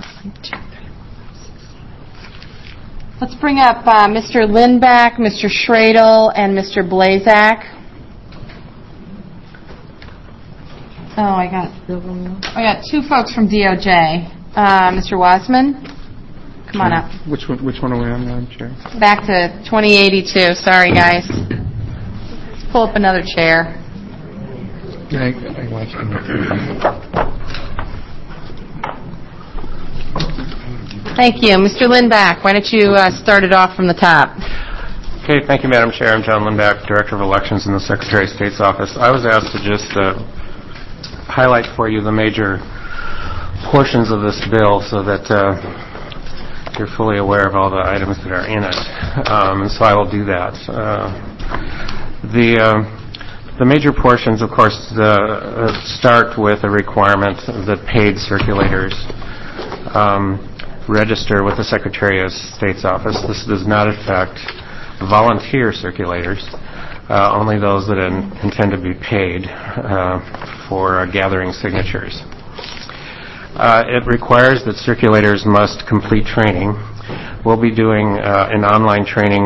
Let's bring up Mr. Lindback, Mr. Schradel, and Mr. Blazak. I got two folks from DOJ. Mr. Wasman, come on up. Which one are we on, Madam Chair? Back to 2082. Sorry, guys. Let's pull up another chair. I watched him. Thank you. Mr. Lindback, why don't you start it off from the top? Okay, thank you, Madam Chair. I'm John Lindback, Director of Elections in the Secretary of State's office. I was asked to just highlight for you the major portions of this bill so that you're fully aware of all the items that are in it, and so I will do that. The major portions, of course, start with a requirement that paid circulators register with the Secretary of State's office. This does not affect volunteer circulators, only those that intend to be paid for gathering signatures. It requires that circulators must complete training. We'll be doing an online training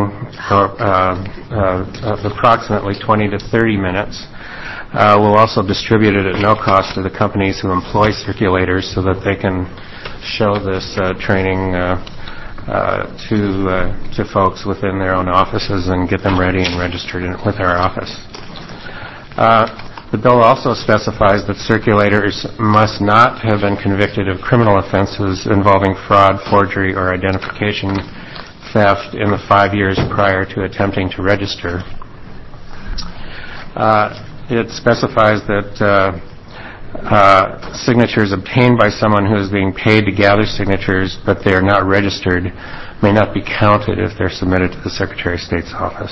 of approximately 20 to 30 minutes. We'll also distribute it at no cost to the companies who employ circulators so that they can show this training to folks within their own offices and get them ready and registered with our office. The bill also specifies that circulators must not have been convicted of criminal offenses involving fraud, forgery, or identification theft in the 5 years prior to attempting to register. It specifies that signatures obtained by someone who is being paid to gather signatures but they are not registered may not be counted if they're submitted to the Secretary of State's office.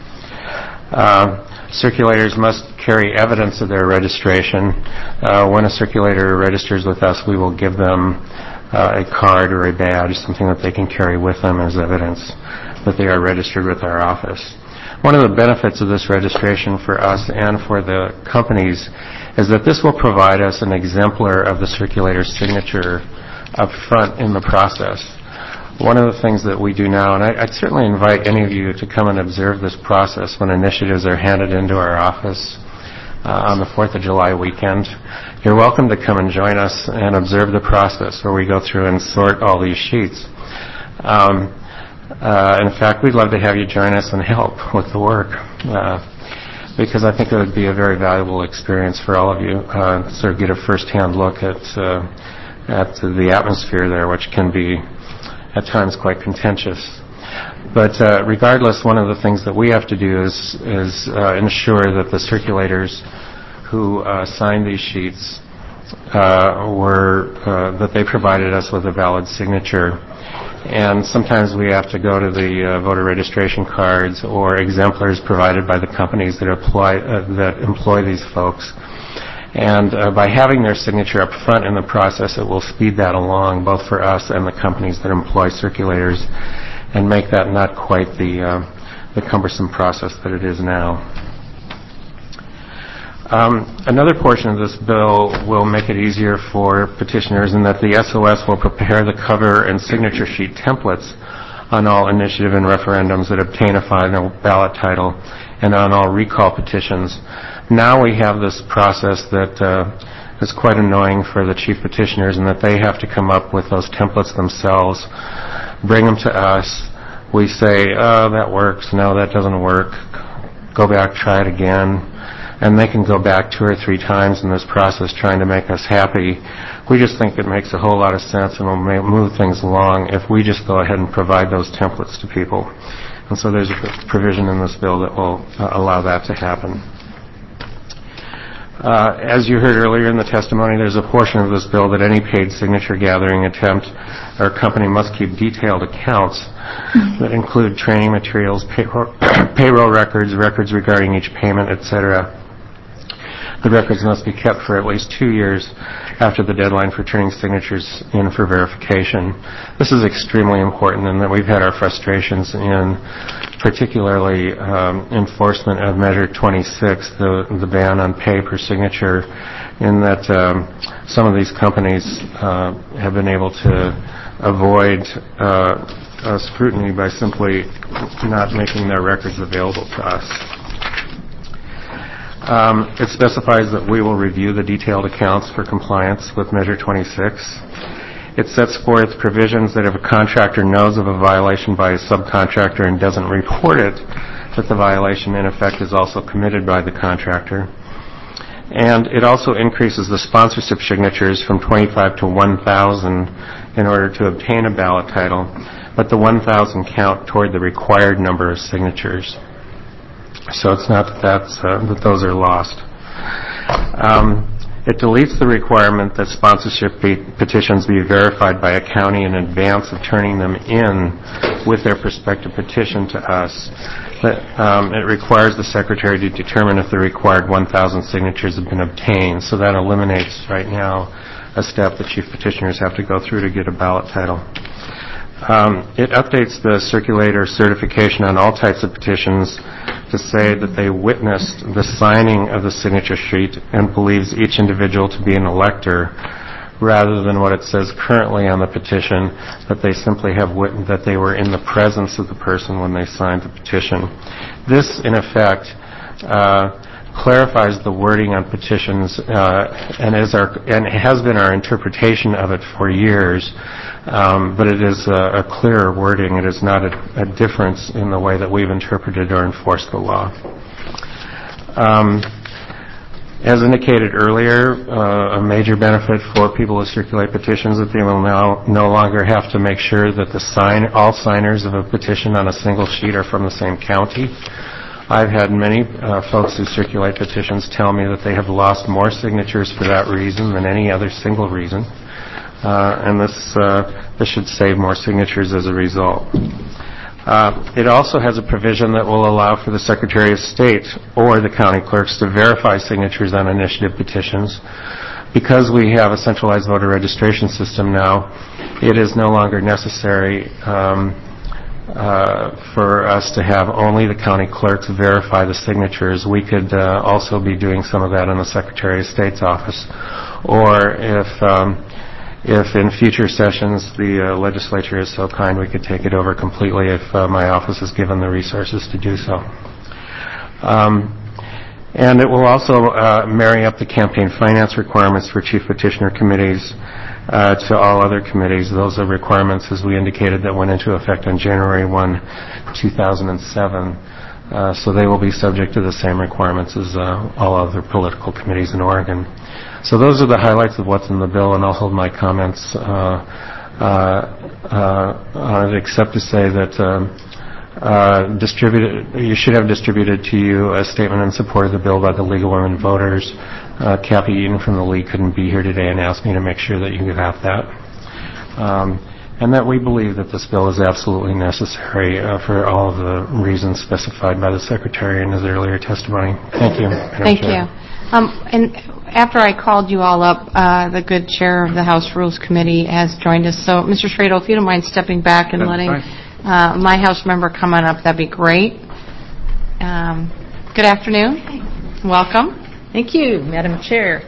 Circulators must carry evidence of their registration. When a circulator registers with us, we will give them a card or a badge, something that they can carry with them as evidence that they are registered with our office. One of the benefits of this registration for us and for the companies is that this will provide us an exemplar of the circulator's signature up front in the process. One of the things that we do now, and I'd certainly invite any of you to come and observe this process when initiatives are handed into our office on the 4th of July weekend. You're welcome to come and join us and observe the process where we go through and sort all these sheets. In fact, we'd love to have you join us and help with the work because I think it would be a very valuable experience for all of you to sort of get a first-hand look at the atmosphere there, which can be at times quite contentious. But regardless, one of the things that we have to do is ensure that the circulators who signed these sheets that they provided us with a valid signature. And sometimes we have to go to the voter registration cards or exemplars provided by the companies that employ these folks. And by having their signature up front in the process, it will speed that along, both for us and the companies that employ circulators, and make that not quite the cumbersome process that it is now. Another portion of this bill will make it easier for petitioners in that the SOS will prepare the cover and signature sheet templates on all initiative and referendums that obtain a final ballot title and on all recall petitions. Now we have this process that is quite annoying for the chief petitioners in that they have to come up with those templates themselves, bring them to us. We say, oh, that works. No, that doesn't work. Go back, try it again. And they can go back 2 or 3 times in this process trying to make us happy. We just think it makes a whole lot of sense and will move things along if we just go ahead and provide those templates to people. And so there's a provision in this bill that will allow that to happen. As you heard earlier in the testimony, there's a portion of this bill that any paid signature gathering attempt or company must keep detailed accounts that include training materials, payroll records, records regarding each payment, etc. The records must be kept for at least 2 years after the deadline for turning signatures in for verification. This is extremely important in that we've had our frustrations in particularly enforcement of Measure 26, the ban on pay per signature, in that some of these companies have been able to avoid scrutiny by simply not making their records available to us. It specifies that we will review the detailed accounts for compliance with Measure 26. It sets forth provisions that if a contractor knows of a violation by a subcontractor and doesn't report it, that the violation in effect is also committed by the contractor. And it also increases the sponsorship signatures from 25 to 1,000 in order to obtain a ballot title, but the 1,000 count toward the required number of signatures. So it's not that those are lost. It deletes the requirement that sponsorship petitions be verified by a county in advance of turning them in with their prospective petition to us. It requires the Secretary to determine if the required 1,000 signatures have been obtained, so that eliminates right now a step that chief petitioners have to go through to get a ballot title. It updates the circulator certification on all types of petitions to say that they witnessed the signing of the signature sheet and believes each individual to be an elector, rather than what it says currently on the petition, that they simply have witnessed that they were in the presence of the person when they signed the petition. This, in effect, clarifies the wording on petitions and has been our interpretation of it for years, but it is a clearer wording. It is not a difference in the way that we've interpreted or enforced the law. As indicated earlier, a major benefit for people who circulate petitions is that they will now no longer have to make sure that all signers of a petition on a single sheet are from the same county. I've had many folks who circulate petitions tell me that they have lost more signatures for that reason than any other single reason, and this should save more signatures as a result. It also has a provision that will allow for the Secretary of State or the county clerks to verify signatures on initiative petitions. Because we have a centralized voter registration system now, it is no longer necessary for us to have only the county clerks verify the signatures. We could also be doing some of that in the Secretary of State's office. Or if in future sessions the legislature is so kind, we could take it over completely if my office is given the resources to do so. And it will also marry up the campaign finance requirements for chief petitioner committees to all other committees. Those are requirements, as we indicated, that went into effect on January 1, 2007. So they will be subject to the same requirements as all other political committees in Oregon. So those are the highlights of what's in the bill, and I'll hold my comments on it, except to say that you should have distributed to you a statement in support of the bill by the League of Women Voters. Kathy Eaton from the League couldn't be here today and asked me to make sure that you could have that. And that we believe that this bill is absolutely necessary for all of the reasons specified by the Secretary in his earlier testimony. Thank you. Thank you. And after I called you all up, the good chair of the House Rules Committee has joined us. So, Mr. Schradel, if you don't mind stepping back and letting my House member come on up, that'd be great. Good afternoon. Welcome. Thank you, Madam Chair.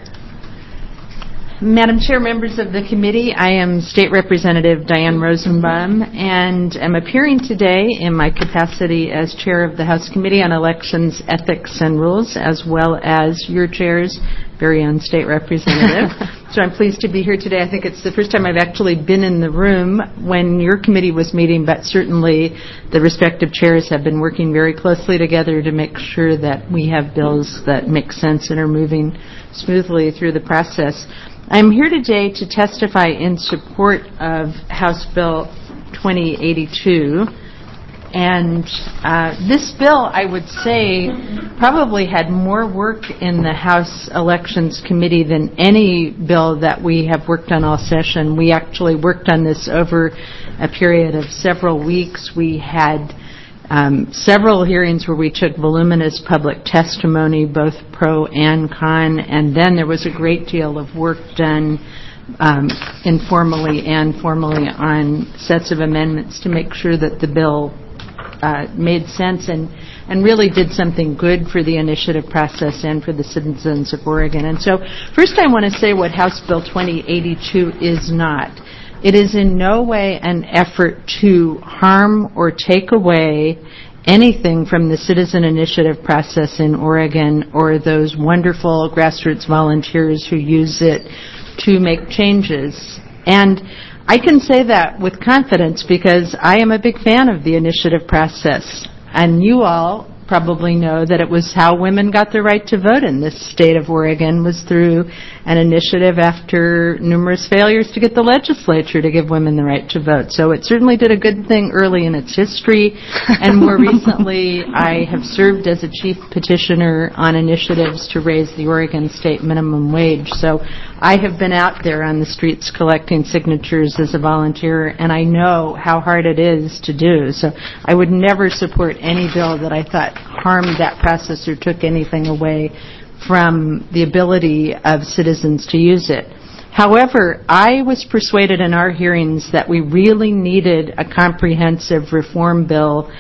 Madam Chair, members of the committee, I am State Representative Diane Rosenbaum and am appearing today in my capacity as Chair of the House Committee on Elections, Ethics, and Rules, as well as your Chair's very own State Representative. So I'm pleased to be here today. I think it's the first time I've actually been in the room when your committee was meeting, but certainly the respective chairs have been working very closely together to make sure that we have bills that make sense and are moving smoothly through the process. I'm here today to testify in support of House Bill 2082. And this bill, I would say, probably had more work in the House Elections Committee than any bill that we have worked on all session. We actually worked on this over a period of several weeks. We had several hearings where we took voluminous public testimony, both pro and con, and then there was a great deal of work done informally and formally on sets of amendments to make sure that the bill made sense and really did something good for the initiative process and for the citizens of Oregon. And so first I want to say what House Bill 2082 is not. It is in no way an effort to harm or take away anything from the citizen initiative process in Oregon or those wonderful grassroots volunteers who use it to make changes. And I can say that with confidence because I am a big fan of the initiative process. And you all probably know that it was how women got the right to vote in this state of Oregon was through an initiative after numerous failures to get the legislature to give women the right to vote. So it certainly did a good thing early in its history, and more recently I have served as a chief petitioner on initiatives to raise the Oregon state minimum wage. So I have been out there on the streets collecting signatures as a volunteer, and I know how hard it is to do. So I would never support any bill that I thought harmed that process or took anything away from the ability of citizens to use it. However, I was persuaded in our hearings that we really needed a comprehensive reform bill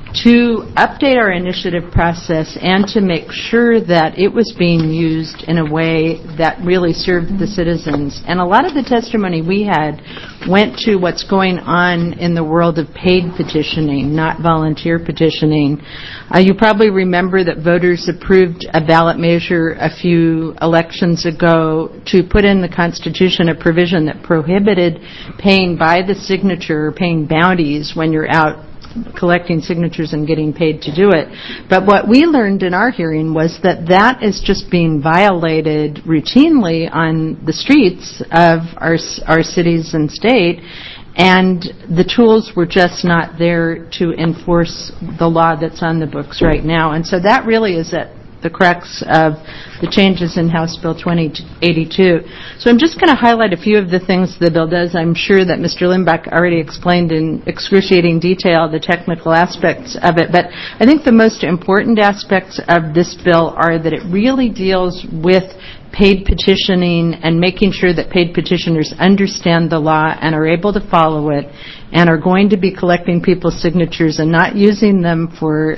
to update our initiative process and to make sure that it was being used in a way that really served the citizens. And a lot of the testimony we had went to what's going on in the world of paid petitioning, not volunteer petitioning. You probably remember that voters approved a ballot measure a few elections ago to put in the Constitution a provision that prohibited paying by the signature or paying bounties when you're out collecting signatures and getting paid to do it. But what we learned in our hearing was that that is just being violated routinely on the streets of our cities and state, and the tools were just not there to enforce the law that's on the books right now. And so that really is at the crux of the changes in House Bill 2082. So I'm just going to highlight a few of the things the bill does. I'm sure that Mr. Limbach already explained in excruciating detail the technical aspects of it, but I think the most important aspects of this bill are that it really deals with paid petitioning and making sure that paid petitioners understand the law and are able to follow it and are going to be collecting people's signatures and not using them for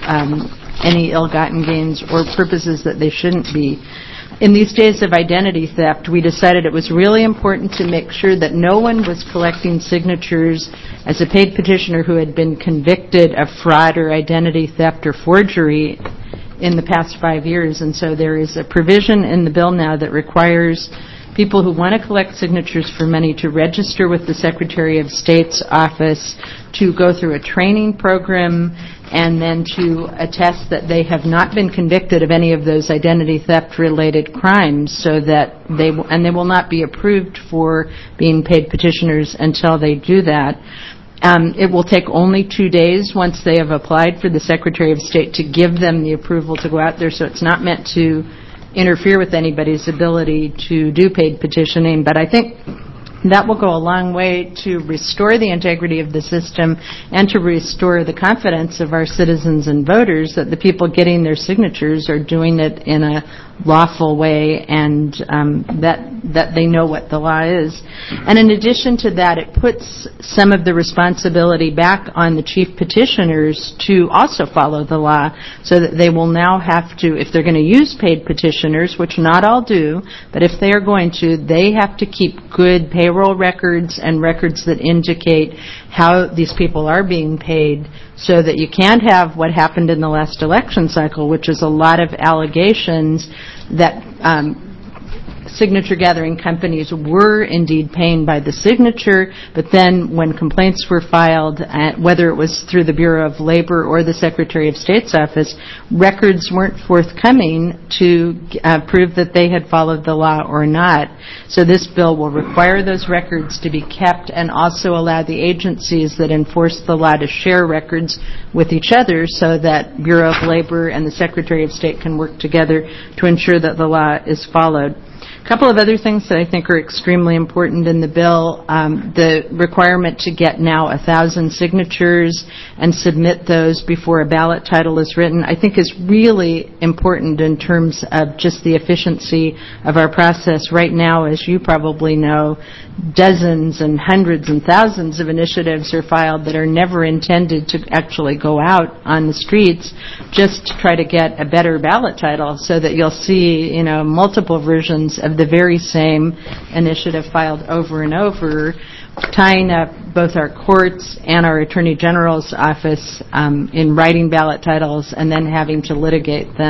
any ill-gotten gains or purposes that they shouldn't be. In these days of identity theft, we decided it was really important to make sure that no one was collecting signatures as a paid petitioner who had been convicted of fraud or identity theft or forgery in the past 5 years. And so there is a provision in the bill now that requires people who want to collect signatures for money to register with the Secretary of State's office, to go through a training program, and then to attest that they have not been convicted of any of those identity theft-related crimes, so that they will not be approved for being paid petitioners until they do that. It will take only 2 days once they have applied for the Secretary of State to give them the approval to go out there, so it's not meant to interfere with anybody's ability to do paid petitioning. But I think that will go a long way to restore the integrity of the system and to restore the confidence of our citizens and voters that the people getting their signatures are doing it in a lawful way and that they know what the law is. And in addition to that, it puts some of the responsibility back on the chief petitioners to also follow the law, so that they will now have to, if they're going to use paid petitioners, which not all do, but if they are going to, they have to keep good payroll records and records that indicate how these people are being paid, so that you can't have what happened in the last election cycle, which is a lot of allegations that signature gathering companies were indeed paying by the signature, but then when complaints were filed, whether it was through the Bureau of Labor or the Secretary of State's office, records weren't forthcoming to prove that they had followed the law or not. So this bill will require those records to be kept and also allow the agencies that enforce the law to share records with each other, so that Bureau of Labor and the Secretary of State can work together to ensure that the law is followed. A couple of other things that I think are extremely important in the bill, the requirement to get now 1,000 signatures and submit those before a ballot title is written, I think is really important in terms of just the efficiency of our process. Right now, as you probably know, dozens and hundreds and thousands of initiatives are filed that are never intended to actually go out on the streets, just to try to get a better ballot title, so that you'll see, multiple versions of the very same initiative filed over and over, tying up both our courts and our Attorney General's office in writing ballot titles and then having to litigate them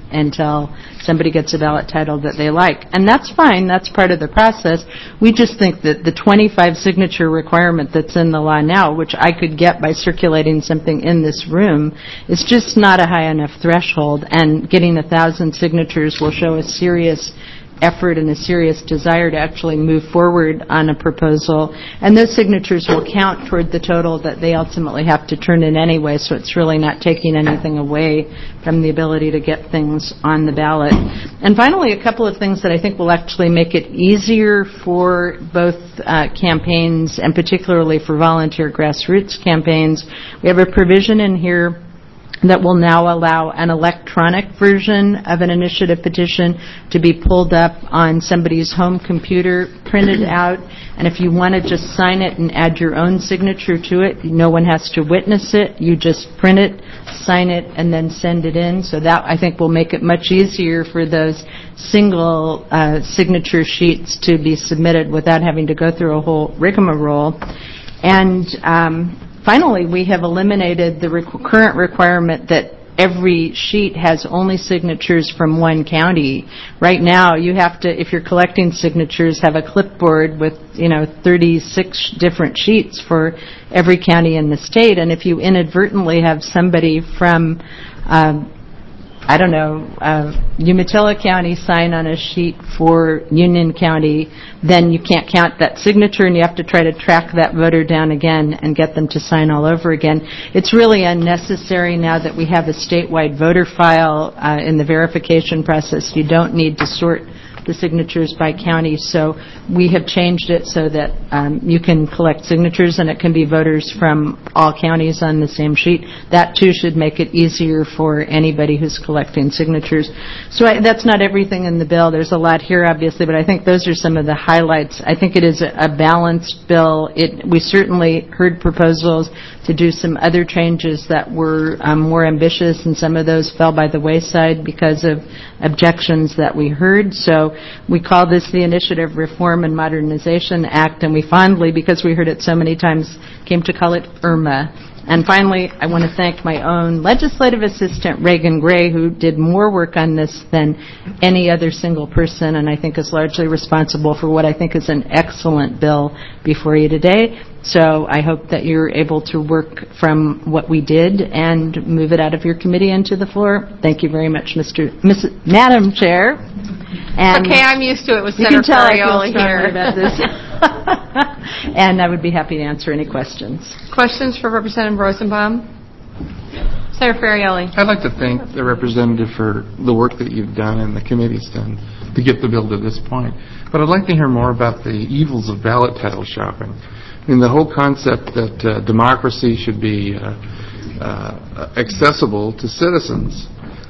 until somebody gets a ballot title that they like. And that's fine. That's part of the process. We just think that the 25 signature requirement that's in the law now, which I could get by circulating something in this room, is just not a high enough threshold. And getting 1,000 signatures will show a serious effort and a serious desire to actually move forward on a proposal. And those signatures will count toward the total that they ultimately have to turn in anyway, so it's really not taking anything away from the ability to get things on the ballot. And finally, a couple of things that I think will actually make it easier for both campaigns and particularly for volunteer grassroots campaigns. We have a provision in here that will now allow an electronic version of an initiative petition to be pulled up on somebody's home computer, printed out, and if you want to just sign it and add your own signature to it, no one has to witness it. You just print it, sign it, and then send it in. So that, I think, will make it much easier for those single signature sheets to be submitted without having to go through a whole rigmarole. And finally, we have eliminated the current requirement that every sheet has only signatures from one county. Right now, you have to, if you're collecting signatures, have a clipboard with, 36 different sheets for every county in the state. And if you inadvertently have somebody from Umatilla County sign on a sheet for Union County, then you can't count that signature and you have to try to track that voter down again and get them to sign all over again. It's really unnecessary now that we have a statewide voter file in the verification process. You don't need to sort the signatures by county, so we have changed it so that you can collect signatures and it can be voters from all counties on the same sheet. That too should make it easier for anybody who's collecting signatures. So that's not everything in the bill. There's a lot here, obviously, but I think those are some of the highlights. I think it is a balanced bill. We certainly heard proposals to do some other changes that were more ambitious, and some of those fell by the wayside because of objections that we heard. So we call this the Initiative Reform and Modernization Act, and we fondly, because we heard it so many times, came to call it IRMA. And finally, I want to thank my own legislative assistant, Reagan Gray, who did more work on this than any other single person, and I think is largely responsible for what I think is an excellent bill before you today. So I hope that you're able to work from what we did and move it out of your committee into the floor. Thank you very much, Madam Chair. And okay, I'm used to it with you Senator can tell Ferrioli I feel strongly here. about this. And I would be happy to answer any questions. Questions for Representative Rosenbaum? Senator Ferrioli. I'd like to thank the representative for the work that you've done and the committee's done to get the bill to this point. But I'd like to hear more about the evils of ballot title shopping. I mean, the whole concept that democracy should be accessible to citizens.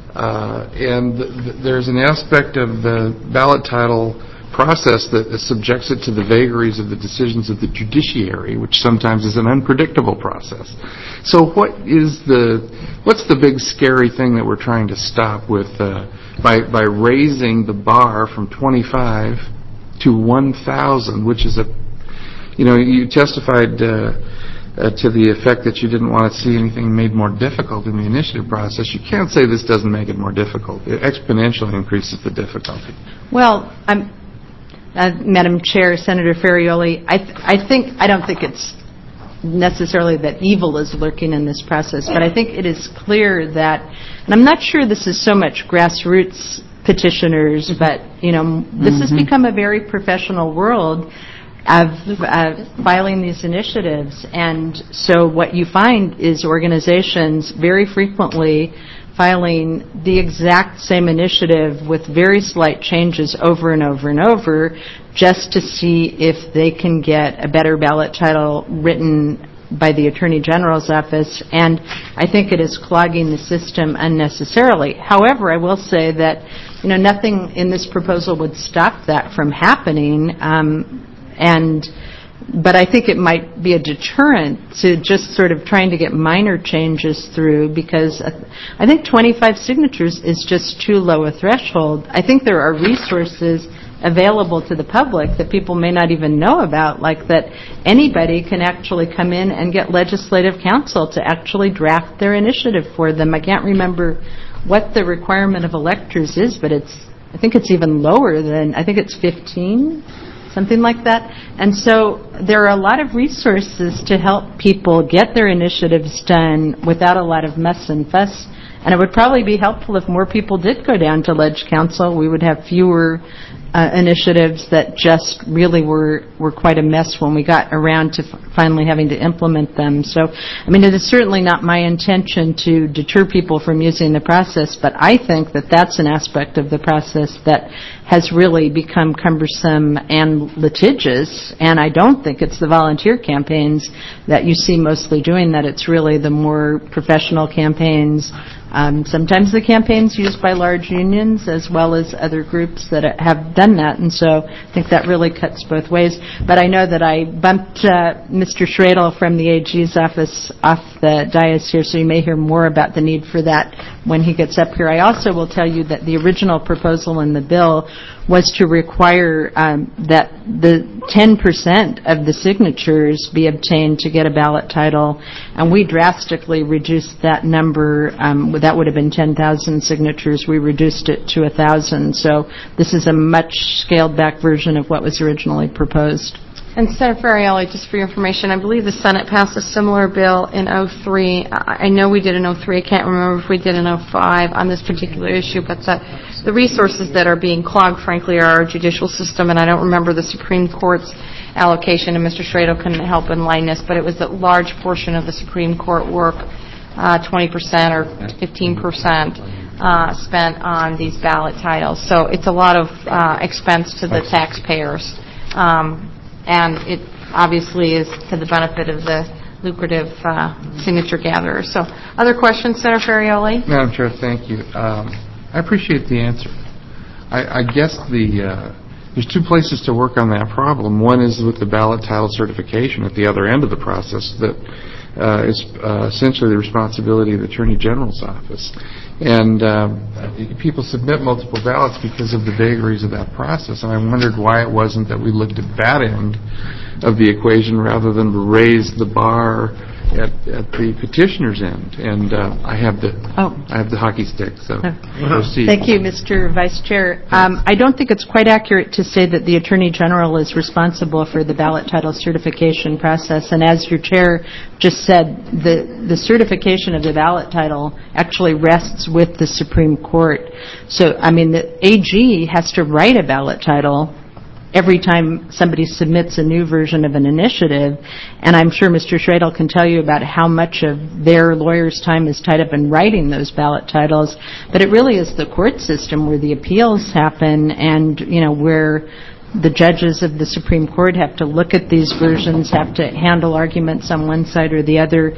And there's an aspect of the ballot title process that subjects it to the vagaries of the decisions of the judiciary, which sometimes is an unpredictable process. So what's the big scary thing that we're trying to stop with by raising the bar from 25 to 1,000, which is you testified to the effect that you didn't want to see anything made more difficult in the initiative process. You can't say this doesn't make it more difficult. It exponentially increases the difficulty. Well, Madam Chair, Senator Ferrioli, I don't think it's necessarily that evil is lurking in this process, but I think it is clear that, and I'm not sure this is so much grassroots petitioners, but this has become a very professional world of filing these initiatives. And so what you find is organizations very frequently filing the exact same initiative with very slight changes over and over and over just to see if they can get a better ballot title written by the Attorney General's office, and I think it is clogging the system unnecessarily. However, I will say that nothing in this proposal would stop that from happening, but I think it might be a deterrent to just sort of trying to get minor changes through, because I think 25 signatures is just too low a threshold. I think there are resources available to the public that people may not even know about, like that anybody can actually come in and get legislative counsel to actually draft their initiative for them. I can't remember what the requirement of electors is, but I think it's even lower than, I think it's 15, something like that. And so there are a lot of resources to help people get their initiatives done without a lot of mess and fuss. And it would probably be helpful if more people did go down to Ledge Council. We would have fewer initiatives that just really were quite a mess when we got around to finally having to implement them. So, I mean, it is certainly not my intention to deter people from using the process, but I think that that's an aspect of the process that has really become cumbersome and litigious, and I don't think it's the volunteer campaigns that you see mostly doing that. It's really the more professional campaigns, sometimes the campaigns used by large unions as well as other groups that have done that, and so I think that really cuts both ways. But I know that I bumped Mr. Schradel from the AG's office off the dais here, so you may hear more about the need for that when he gets up here. I also will tell you that the original proposal in the bill was to require that the 10% of the signatures be obtained to get a ballot title, and we drastically reduced that number. That would have been 10,000 signatures. We reduced it to 1,000. So this is a much scaled-back version of what was originally proposed. And Senator Ferrielli, just for your information, I believe the Senate passed a similar bill in 03. I know we did in 03. I can't remember if we did in 05 on this particular issue, but the resources that are being clogged, frankly, are our judicial system, and I don't remember the Supreme Court's allocation, and Mr. Schradel couldn't help enlighten us, but it was a large portion of the Supreme Court work, 20% or 15% spent on these ballot titles. So it's a lot of expense to the taxpayers. And it obviously is to the benefit of the lucrative signature gatherers. So other questions, Senator Ferrielli? Madam Chair, thank you. I appreciate the answer. I guess there's two places to work on that problem. One is with the ballot title certification at the other end of the process that is essentially the responsibility of the Attorney General's office. And people submit multiple ballots because of the vagaries of that process. And I wondered why it wasn't that we looked at that end of the equation rather than raise the bar at the petitioner's end. And I have the hockey stick, so proceed. Thank you, Mr. Vice Chair. I don't think it's quite accurate to say that the Attorney General is responsible for the ballot title certification process. And as your chair just said, the certification of the ballot title actually rests with the Supreme Court. So, I mean, the AG has to write a ballot title every time somebody submits a new version of an initiative, and I'm sure Mr. Schradel can tell you about how much of their lawyers' time is tied up in writing those ballot titles, but it really is the court system where the appeals happen and, you know, where the judges of the Supreme Court have to look at these versions, have to handle arguments on one side or the other.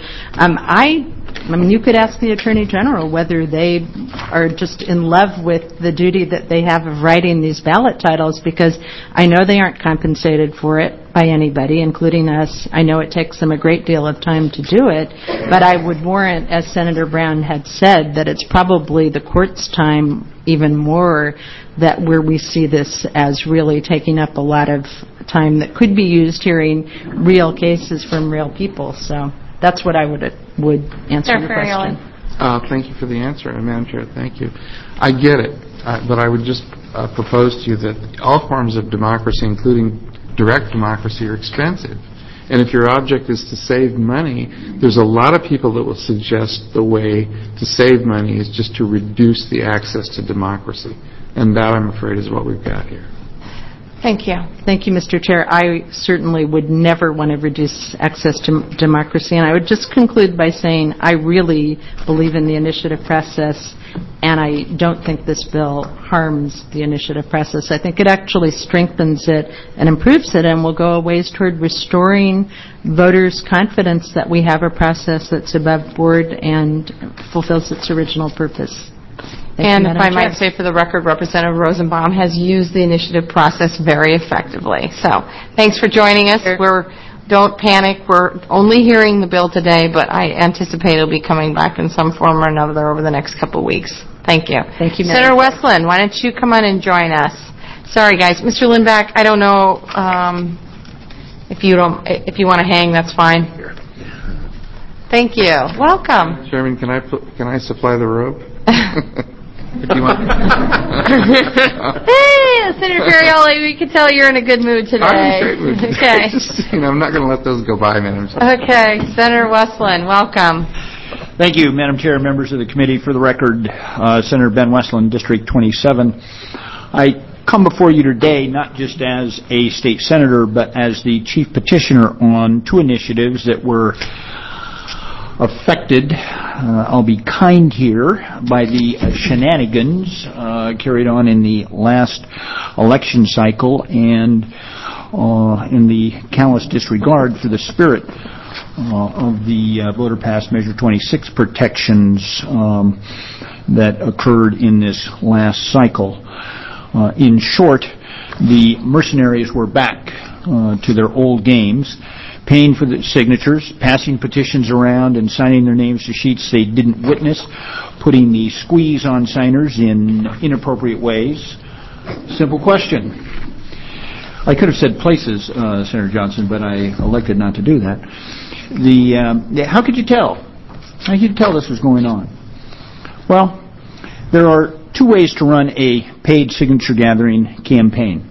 I mean, you could ask the Attorney General whether they are just in love with the duty that they have of writing these ballot titles, because I know they aren't compensated for it by anybody, including us. I know it takes them a great deal of time to do it, but I would warrant, as Senator Brown had said, that it's probably the court's time even more that where we see this as really taking up a lot of time that could be used hearing real cases from real people. So that's what I would answer your question. Thank you for the answer, Madam Chair. Thank you. I get it, but I would just propose to you that all forms of democracy, including direct democracy, are expensive. And if your object is to save money, there's a lot of people that will suggest the way to save money is just to reduce the access to democracy. And that, I'm afraid, is what we've got here. Thank you. Thank you, Mr. Chair. I certainly would never want to reduce access to democracy. And I would just conclude by saying I really believe in the initiative process, and I don't think this bill harms the initiative process. I think it actually strengthens it and improves it and will go a ways toward restoring voters' confidence that we have a process that's above board and fulfills its original purpose. And if I might say for the record, Representative Rosenbaum has used the initiative process very effectively. So thanks for joining us. Don't panic. We're only hearing the bill today, but I anticipate it'll be coming back in some form or another over the next couple of weeks. Thank you. Thank you, Senator Westland, why don't you come on and join us? Sorry, guys. Mr. Lindback, I don't know if you want to hang, that's fine. Thank you. Welcome. Chairman, can I supply the robe? If you want. Hey, Senator Ferrioli, we can tell you're in a good mood today. I'm in a great mood. Okay. I'm not going to let those go by, Madam Chair. Okay, Senator Westland, welcome. Thank you, Madam Chair, members of the committee. For the record, Senator Ben Westland, District 27. I come before you today not just as a state senator, but as the chief petitioner on two initiatives that were affected, I'll be kind here, by the shenanigans carried on in the last election cycle and in the callous disregard for the spirit of the Voter Pass Measure 26 protections that occurred in this last cycle. In short, the mercenaries were back to their old games, paying for the signatures, passing petitions around, and signing their names to sheets they didn't witness, putting the squeeze on signers in inappropriate ways. Simple question. I could have said places, Senator Johnson, but I elected not to do that. How could you tell? How could you tell this was going on? Well, there are two ways to run a paid signature gathering campaign.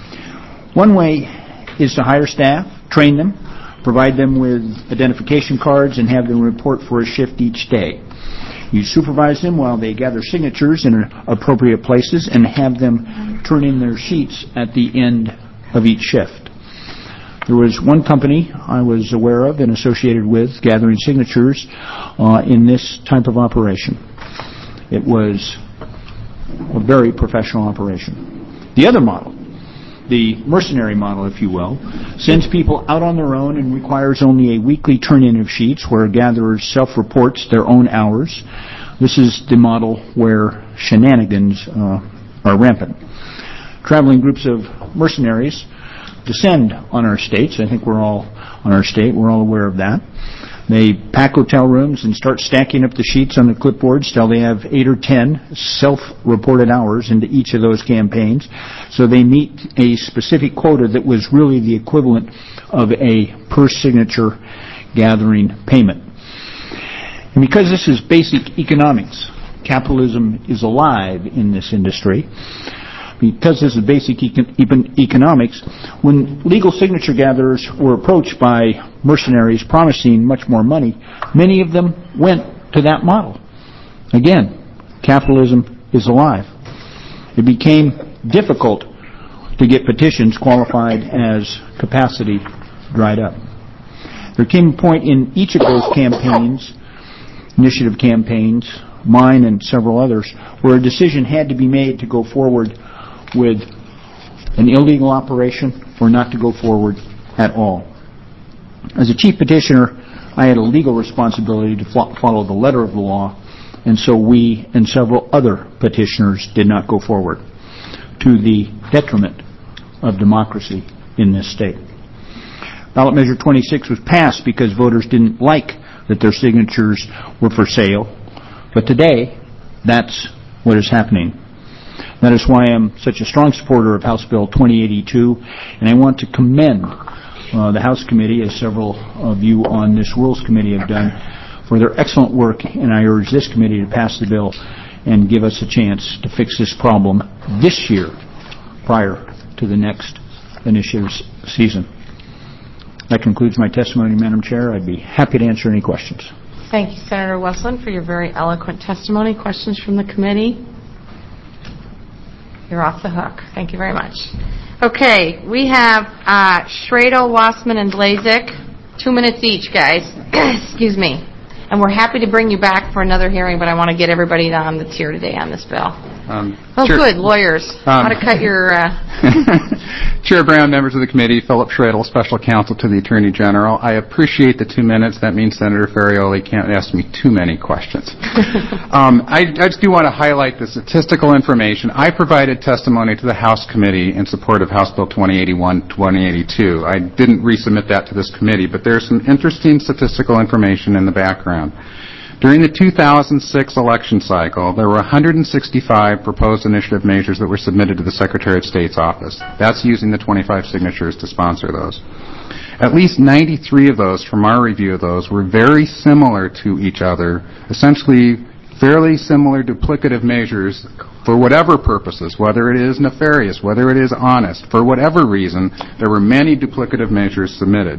One way is to hire staff, train them, provide them with identification cards, and have them report for a shift each day. You supervise them while they gather signatures in appropriate places and have them turn in their sheets at the end of each shift. There was one company I was aware of and associated with gathering signatures in this type of operation. It was a very professional operation. The other model, the mercenary model, if you will, sends people out on their own and requires only a weekly turn-in of sheets where a gatherer self-reports their own hours. This is the model where shenanigans are rampant. Traveling groups of mercenaries descend on our states. I think we're all on our state. We're all aware of that. They pack hotel rooms and start stacking up the sheets on the clipboards till they have 8 or 10 self-reported hours into each of those campaigns. So they meet a specific quota that was really the equivalent of a per-signature gathering payment. And because this is basic economics, capitalism is alive in this industry. Because this is basic economics, when legal signature gatherers were approached by mercenaries promising much more money, many of them went to that model. Again, capitalism is alive. It became difficult to get petitions qualified as capacity dried up. There came a point in each of those campaigns, initiative campaigns, mine and several others, where a decision had to be made to go forward with an illegal operation or not to go forward at all. As a chief petitioner, I had a legal responsibility to follow the letter of the law, and so we and several other petitioners did not go forward, to the detriment of democracy in this state. Ballot Measure 26 was passed because voters didn't like that their signatures were for sale, but today, that's what is happening. That is why I'm such a strong supporter of House Bill 2082, and I want to commend the House Committee, as several of you on this Rules Committee have done, for their excellent work, and I urge this committee to pass the bill and give us a chance to fix this problem this year prior to the next initiative season. That concludes my testimony, Madam Chair. I'd be happy to answer any questions. Thank you, Senator Westland, for your very eloquent testimony. Questions from the committee? You're off the hook. Thank you very much. Okay, we have Schradel, Wassman, and Blazek. 2 minutes each, guys. Excuse me. And we're happy to bring you back for another hearing, but I want to get everybody on that's here today on this bill. Sure. Good, lawyers. How to cut your... Chair Brown, members of the committee, Philip Schradel, Special Counsel to the Attorney General. I appreciate the 2 minutes. That means Senator Ferrioli can't ask me too many questions. I just do want to highlight the statistical information. I provided testimony to the House Committee in support of House Bill 2081-2082. I didn't resubmit that to this committee, but there's some interesting statistical information in the background. During the 2006 election cycle, there were 165 proposed initiative measures that were submitted to the Secretary of State's office. That's using the 25 signatures to sponsor those. At least 93 of those, from our review of those, were very similar to each other, essentially fairly similar duplicative measures for whatever purposes, whether it is nefarious, whether it is honest, for whatever reason, there were many duplicative measures submitted.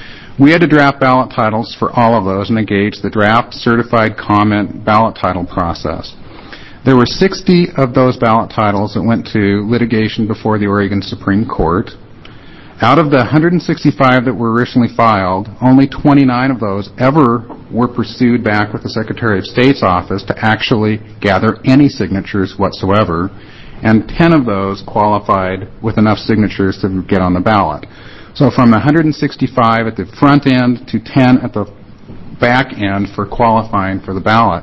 We had to draft ballot titles for all of those and engage the draft certified comment ballot title process. There were 60 of those ballot titles that went to litigation before the Oregon Supreme Court. Out of the 165 that were originally filed, only 29 of those ever were pursued back with the Secretary of State's office to actually gather any signatures whatsoever, and 10 of those qualified with enough signatures to get on the ballot. So from 165 at the front end to 10 at the back end for qualifying for the ballot.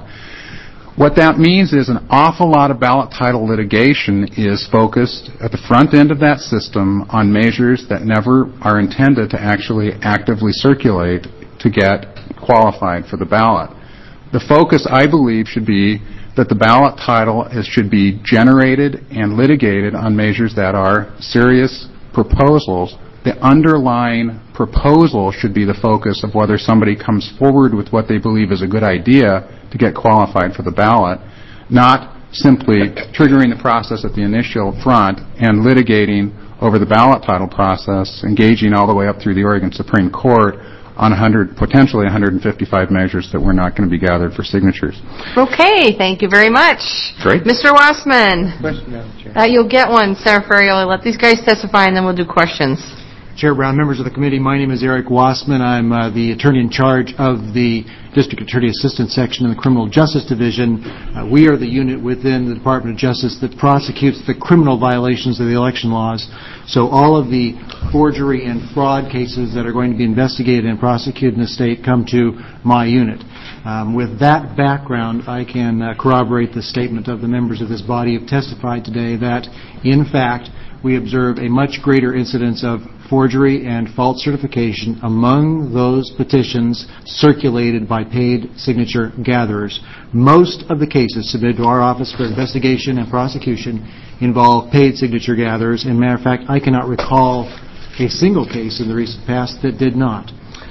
What that means is an awful lot of ballot title litigation is focused at the front end of that system on measures that never are intended to actually actively circulate to get qualified for the ballot. The focus, I believe, should be that the ballot title should be generated and litigated on measures that are serious proposals. The underlying proposal should be the focus of whether somebody comes forward with what they believe is a good idea to get qualified for the ballot, not simply triggering the process at the initial front and litigating over the ballot title process, engaging all the way up through the Oregon Supreme Court on potentially 155 measures that were not going to be gathered for signatures. Okay, thank you very much. Great. Mr. Wassman. Question, Madam Chair. You'll get one, Senator Ferrioli. Let these guys testify, and then we'll do questions. Chair Brown, members of the committee, my name is Eric Wassman. I'm the attorney in charge of the District Attorney Assistant Section in the Criminal Justice Division. We are the unit within the Department of Justice that prosecutes the criminal violations of the election laws. So all of the forgery and fraud cases that are going to be investigated and prosecuted in the state come to my unit. With that background, I can corroborate the statement of the members of this body who have testified today that, in fact, we observe a much greater incidence of forgery and false certification among those petitions circulated by paid signature gatherers. Most of the cases submitted to our Office for Investigation and Prosecution involve paid signature gatherers. And matter of fact, I cannot recall a single case in the recent past that did not.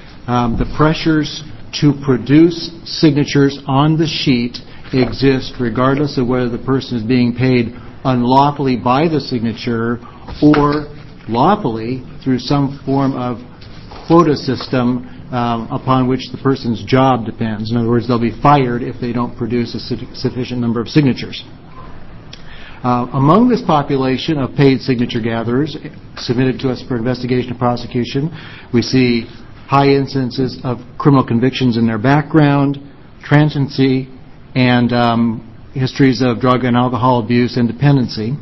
The pressures to produce signatures on the sheet exist regardless of whether the person is being paid unlawfully by the signature or lawfully through some form of quota system upon which the person's job depends. In other words, they'll be fired if they don't produce a sufficient number of signatures. Among this population of paid signature gatherers submitted to us for investigation and prosecution, we see high incidences of criminal convictions in their background, transiency, and histories of drug and alcohol abuse and dependency.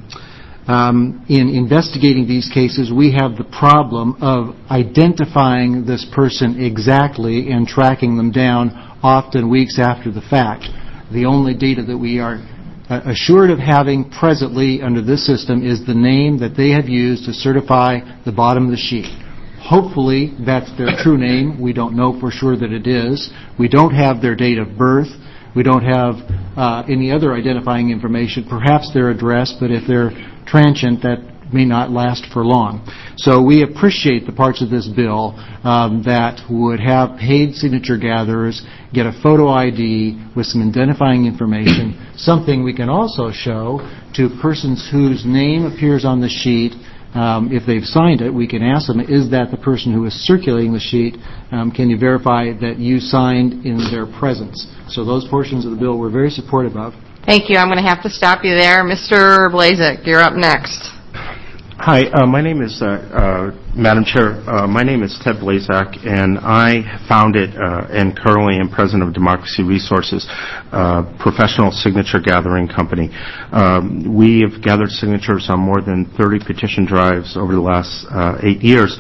In investigating these cases, we have the problem of identifying this person exactly and tracking them down often weeks after the fact. The only data that we are assured of having presently under this system is the name that they have used to certify the bottom of the sheet. Hopefully, that's their true name. We don't know for sure that it is. We don't have their date of birth. We don't have any other identifying information, perhaps their address, but if they're transient, that may not last for long. So we appreciate the parts of this bill that would have paid signature gatherers get a photo ID with some identifying information, something we can also show to persons whose name appears on the sheet. If they've signed it, we can ask them, is that the person who is circulating the sheet? Can you verify that you signed in their presence? So those portions of the bill we're very supportive of. Thank you. I'm going to have to stop you there. Mr. Blazek, you're up next. Hi, my name is, Madam Chair, my name is Ted Blazak, and I founded and currently am president of Democracy Resources, professional signature gathering company. We have gathered signatures on more than 30 petition drives over the last 8 years.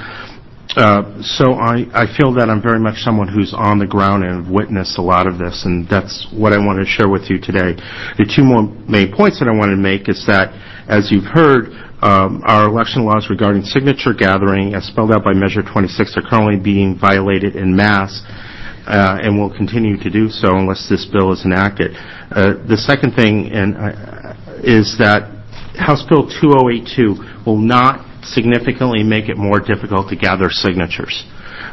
So I feel that I'm very much someone who's on the ground and witnessed a lot of this, and that's what I want to share with you today. The two more main points that I wanted to make is that, as you've heard, our election laws regarding signature gathering, as spelled out by Measure 26, are currently being violated en masse. and will continue to do so unless this bill is enacted. The second thing is that House Bill 2082 will not significantly make it more difficult to gather signatures.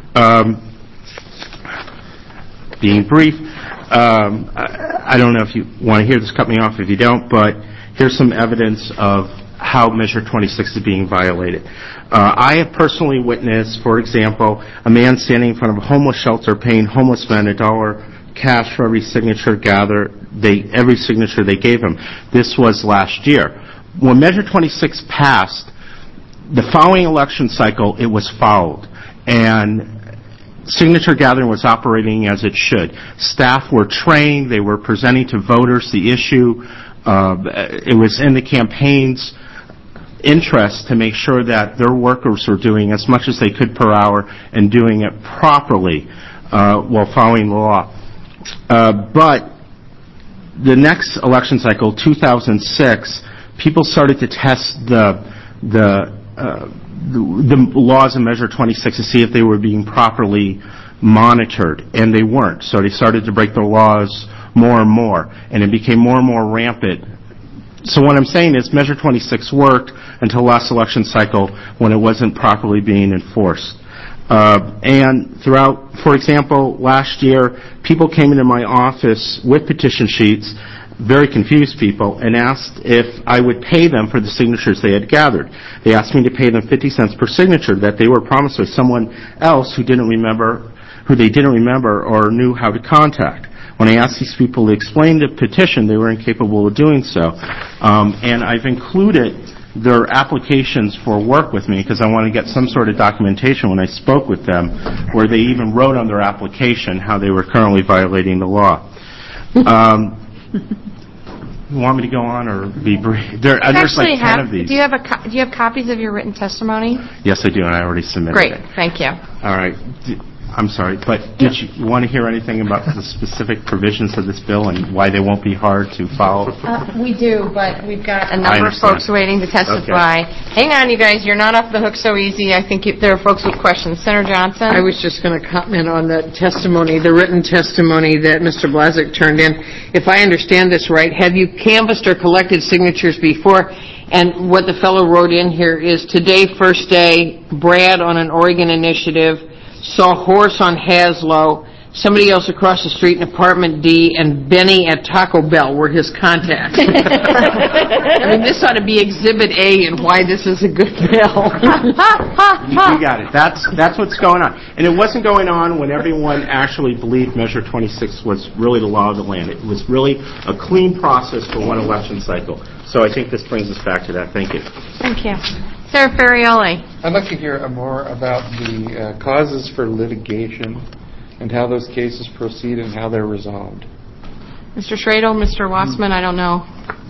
Being brief, I don't know if you want to hear this, cut me off if you don't, but here's some evidence of how Measure 26 is being violated. I have personally witnessed, for example, a man standing in front of a homeless shelter paying homeless men $1 cash for every signature every signature they gave him. This was last year. When Measure 26 passed, the following election cycle, it was followed, and signature gathering was operating as it should. Staff were trained. They were presenting to voters the issue. It was in the campaign's interest to make sure that their workers were doing as much as they could per hour and doing it properly while following the law. But the next election cycle, 2006, people started to test the laws in Measure 26 to see if they were being properly monitored, and they weren't. So they started to break the laws more and more, and it became more and more rampant. So what I'm saying is Measure 26 worked until last election cycle when it wasn't properly being enforced. And throughout, for example, last year, people came into my office with petition sheets, very confused people, and asked if I would pay them for the signatures they had gathered. They asked me to pay them 50 cents per signature that they were promised by someone else who they didn't remember or knew how to contact. When I asked these people to explain the petition, they were incapable of doing so. And I've included their applications for work with me because I want to get some sort of documentation when I spoke with them where they even wrote on their application how they were currently violating the law. You want me to go on or be brief? There's like 10 of these. Do you have copies of your written testimony? Yes, I do, and I already submitted it. Great, thank you. All right. I'm sorry, but did you want to hear anything about the specific provisions of this bill and why they won't be hard to follow? We do, but we've got a number of folks waiting to testify. Okay. Hang on, you guys. You're not off the hook so easy. I think there are folks with questions. Senator Johnson? I was just going to comment on the testimony, the written testimony that Mr. Blazek turned in. If I understand this right, have you canvassed or collected signatures before? And what the fellow wrote in here is, today, first day, Brad on an Oregon initiative, saw Horse on Haslow, somebody else across the street in Apartment D, and Benny at Taco Bell were his contacts. I mean, this ought to be Exhibit A and why this is a good bill. You got it. That's what's going on. And it wasn't going on when everyone actually believed Measure 26 was really the law of the land. It was really a clean process for one election cycle. So I think this brings us back to that. Thank you. Thank you. Senator Ferrioli. I'd like to hear more about the causes for litigation and how those cases proceed and how they're resolved. Mr. Schradel, Mr. Wassman, I don't know.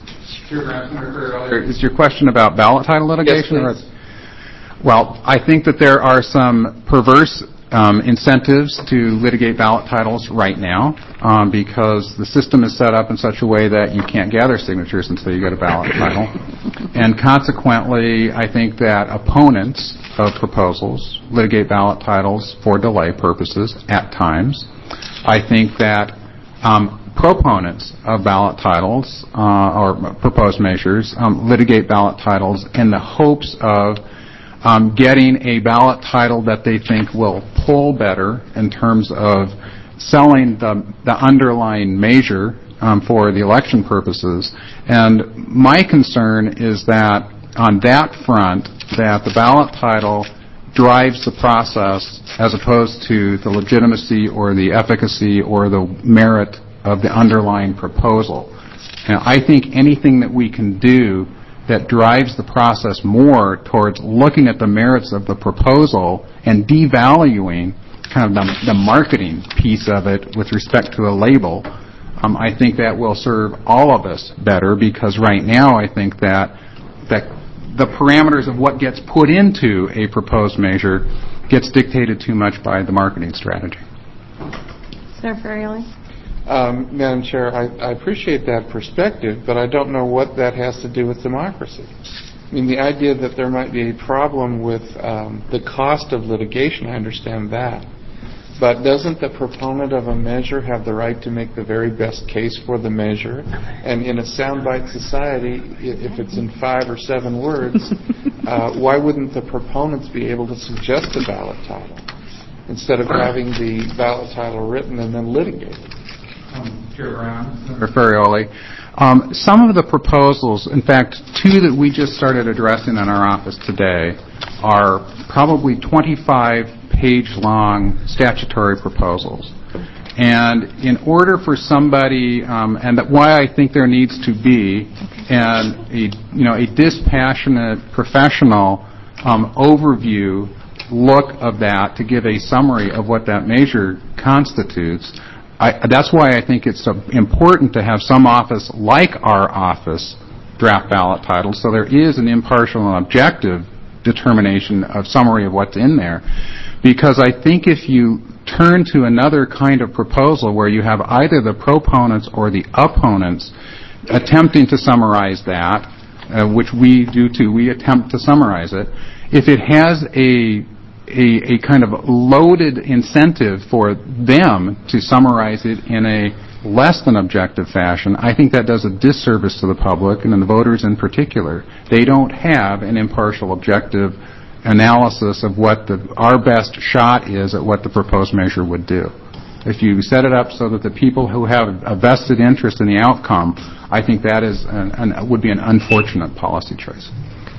Is your question about ballot title litigation? Yes, please. Well, I think that there are some perverse incentives to litigate ballot titles right now because the system is set up in such a way that you can't gather signatures until you get a ballot title. And consequently, I think that opponents of proposals litigate ballot titles for delay purposes at times. I think that proponents of ballot titles or proposed measures litigate ballot titles in the hopes of getting a ballot title that they think will pull better in terms of selling the underlying measure for the election purposes. And my concern is that on that front, that the ballot title drives the process as opposed to the legitimacy or the efficacy or the merit of the underlying proposal. And I think anything that we can do that drives the process more towards looking at the merits of the proposal and devaluing kind of the marketing piece of it with respect to a label, I think that will serve all of us better because right now I think that the parameters of what gets put into a proposed measure gets dictated too much by the marketing strategy. Senator Ferrioli? Madam Chair, I appreciate that perspective, but I don't know what that has to do with democracy. I mean, the idea that there might be a problem with the cost of litigation, I understand that. But doesn't the proponent of a measure have the right to make the very best case for the measure? And in a soundbite society, if it's in 5 or 7 words, why wouldn't the proponents be able to suggest a ballot title instead of having the ballot title written and then litigated? Chair Brown, Senator Ferrioli. Some of the proposals, in fact, 2 that we just started addressing in our office today, are probably 25-page-long statutory proposals. And in order for somebody, and why I think there needs to be a dispassionate professional overview look of that to give a summary of what that measure constitutes. That's why I think it's important to have some office like our office draft ballot titles, so there is an impartial and objective determination of summary of what's in there. Because I think if you turn to another kind of proposal where you have either the proponents or the opponents attempting to summarize that, which we do too, we attempt to summarize it, if it has a kind of loaded incentive for them to summarize it in a less than objective fashion, I think that does a disservice to the public and the voters in particular. They don't have an impartial, objective analysis of what our best shot is at what the proposed measure would do. If you set it up so that the people who have a vested interest in the outcome, I think that is would be an unfortunate policy choice.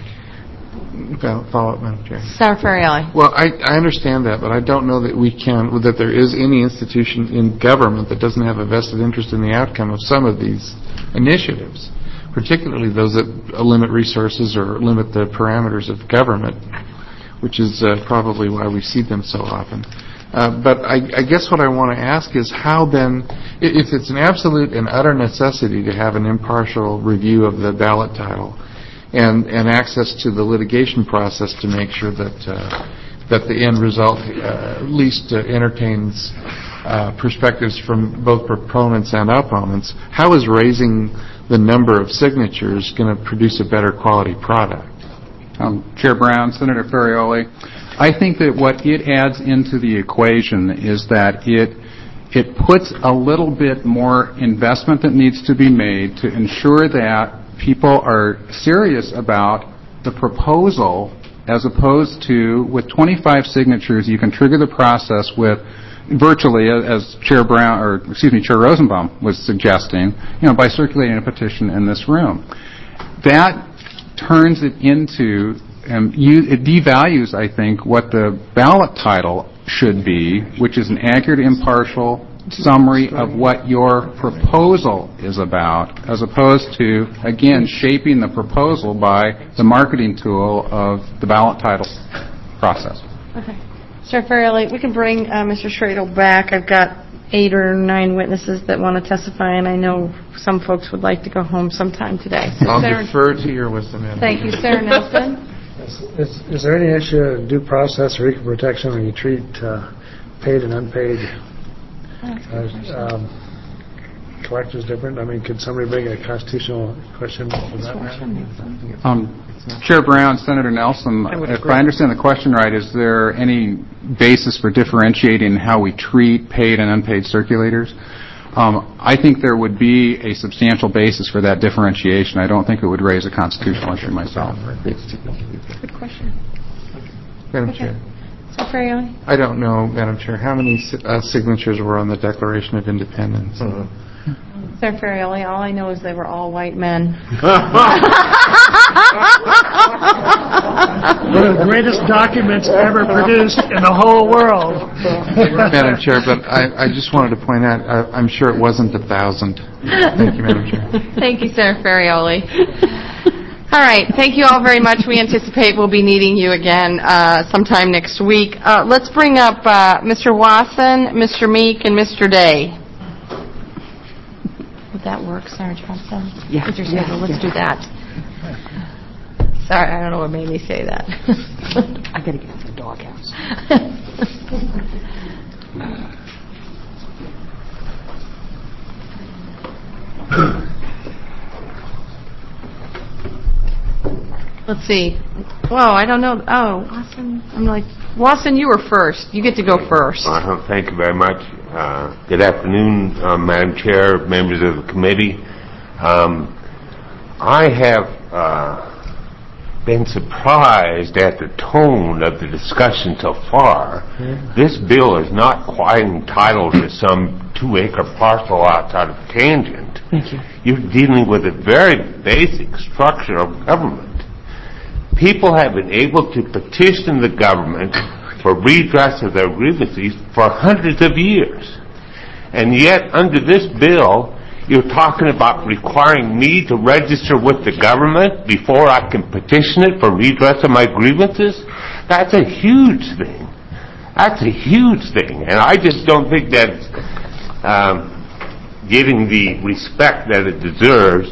Follow-up, Madam Chair. Senator Ferrioli. Well, I understand that, but I don't know that there is any institution in government that doesn't have a vested interest in the outcome of some of these initiatives, particularly those that limit resources or limit the parameters of government, which is probably why we see them so often. But I guess what I want to ask is how then, if it's an absolute and utter necessity to have an impartial review of the ballot title, and access to the litigation process to make sure that the end result at least entertains perspectives from both proponents and opponents, how is raising the number of signatures going to produce a better quality product? Chair Brown, Senator Ferrioli, I think that what it adds into the equation is that it puts a little bit more investment that needs to be made to ensure that people are serious about the proposal, as opposed to, with 25 signatures, you can trigger the process with virtually, as Chair Rosenbaum was suggesting, by circulating a petition in this room. That turns it into, it devalues, I think, what the ballot title should be, which is an accurate, impartial summary of what your proposal is about, as opposed to, again, shaping the proposal by the marketing tool of the ballot title process. Okay. Senator Ferrioli, we can bring Mr. Schradel back. I've got 8 or 9 witnesses that want to testify, and I know some folks would like to go home sometime today. So I'll defer to your wisdom. Thank you. Senator Nelson? Is there any issue of due process or equal protection when you treat paid and unpaid collectors different? I mean, could somebody bring a constitutional question for that matter? Chair Brown, Senator Nelson, if I understand the question right, is there any basis for differentiating how we treat paid and unpaid circulators? I think there would be a substantial basis for that differentiation. I don't think it would raise a constitutional issue myself. Good question. Madam Chair. Senator Ferrioli? I don't know, Madam Chair, how many signatures were on the Declaration of Independence? Senator Ferrioli, all I know is they were all white men. One of the greatest documents ever produced in the whole world. Madam Chair, but I just wanted to point out, I'm sure it wasn't 1,000. Thank you, Madam Chair. Thank you, Senator Ferrioli. All right. Thank you all very much. We anticipate we'll be needing you again sometime next week. Let's bring up Mr. Wasson, Mr. Meek, and Mr. Day. Would that work, Senator Johnson? Yeah. With your schedule, let's do that. Sorry, I don't know what made me say that. I got to get to the doghouse. Let's see. Whoa, I don't know. Oh, awesome. I'm like Watson, you were first. You get to go first. Thank you very much. Good afternoon, Madam Chair, members of the committee. I have been surprised at the tone of the discussion so far. This bill is not quite entitled to some 2-acre parcel outside of Tangent. Thank you. You're dealing with a very basic structure of government. People have been able to petition the government for redress of their grievances for hundreds of years. And yet, under this bill, you're talking about requiring me to register with the government before I can petition it for redress of my grievances? That's a huge thing. That's a huge thing. And I just don't think that's getting the respect that it deserves.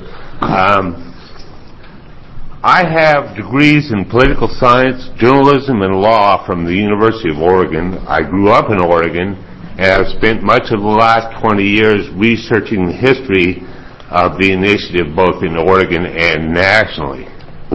I have degrees in political science, journalism, and law from the University of Oregon. I grew up in Oregon, and I've spent much of the last 20 years researching the history of the initiative both in Oregon and nationally.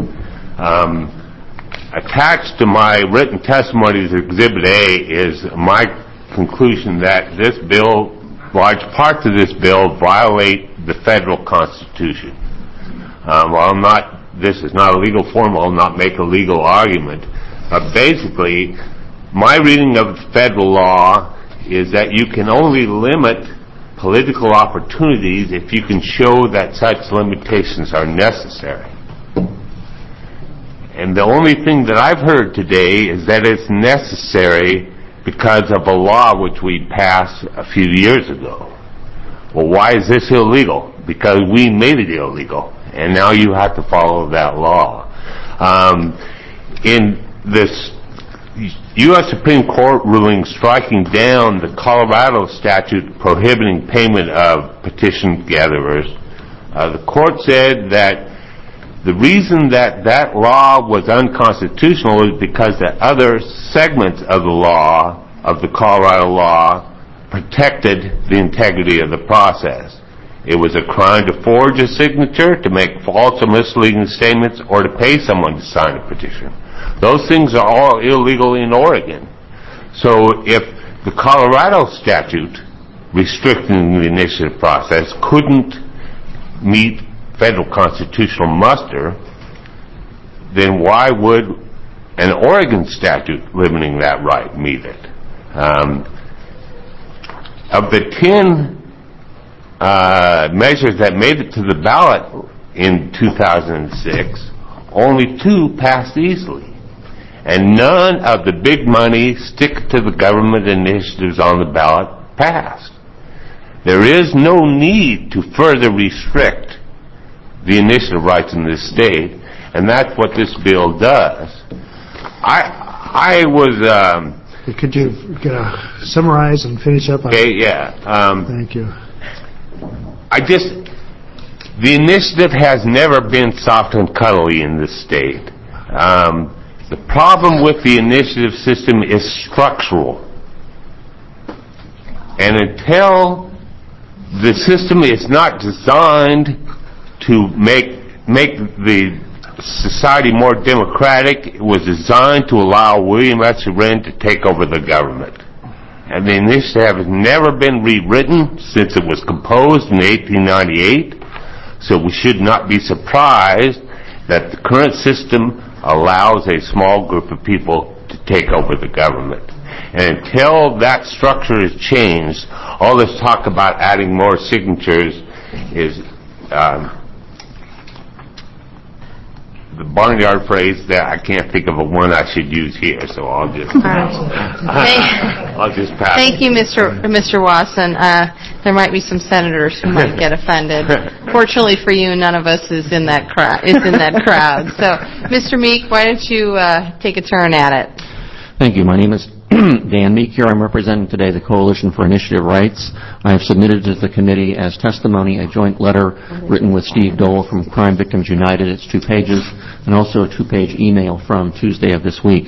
Attached to my written testimony as Exhibit A is my conclusion that this bill, large parts of this bill, violate the federal Constitution. While this is not a legal form, I'll not make a legal argument. But basically, my reading of federal law is that you can only limit political opportunities if you can show that such limitations are necessary. And the only thing that I've heard today is that it's necessary because of a law which we passed a few years ago. Well, why is this illegal? Because we made it illegal, and now you have to follow that law. In this U.S. Supreme Court ruling striking down the Colorado statute prohibiting payment of petition gatherers, the court said that the reason that that law was unconstitutional is because the other segments of the law, of the Colorado law, protected the integrity of the process. It was a crime to forge a signature, to make false or misleading statements, or to pay someone to sign a petition. Those things are all illegal in Oregon. So if the Colorado statute restricting the initiative process couldn't meet federal constitutional muster, then why would an Oregon statute limiting that right meet it? Of the 10 measures that made it to the ballot in 2006, only 2 passed easily. And none of the big money stick to the government initiatives on the ballot passed. There is no need to further restrict the initiative rights in this state, and that's what this bill does. I was... Could you summarize and finish up? Okay, yeah. Thank you. The initiative has never been soft and cuddly in this state. The problem with the initiative system is structural. And until the system is not designed to make the society more democratic, it was designed to allow William S. Wren to take over the government. And the initiative has never been rewritten since it was composed in 1898, so we should not be surprised that the current system allows a small group of people to take over the government. And until that structure is changed, all this talk about adding more signatures is the barnyard phrase that I can't think of one I should use here, so I'll just pass. Thank you, Mr. Watson. There might be some senators who might get offended. Fortunately for you, none of us is in that crowd. So, Mr. Meek, why don't you take a turn at it? Thank you. My name is Dan Meek here. I'm representing today the Coalition for Initiative Rights. I have submitted to the committee as testimony a joint letter written with Steve Dole from Crime Victims United. It's 2 pages, and also a 2-page email from Tuesday of this week.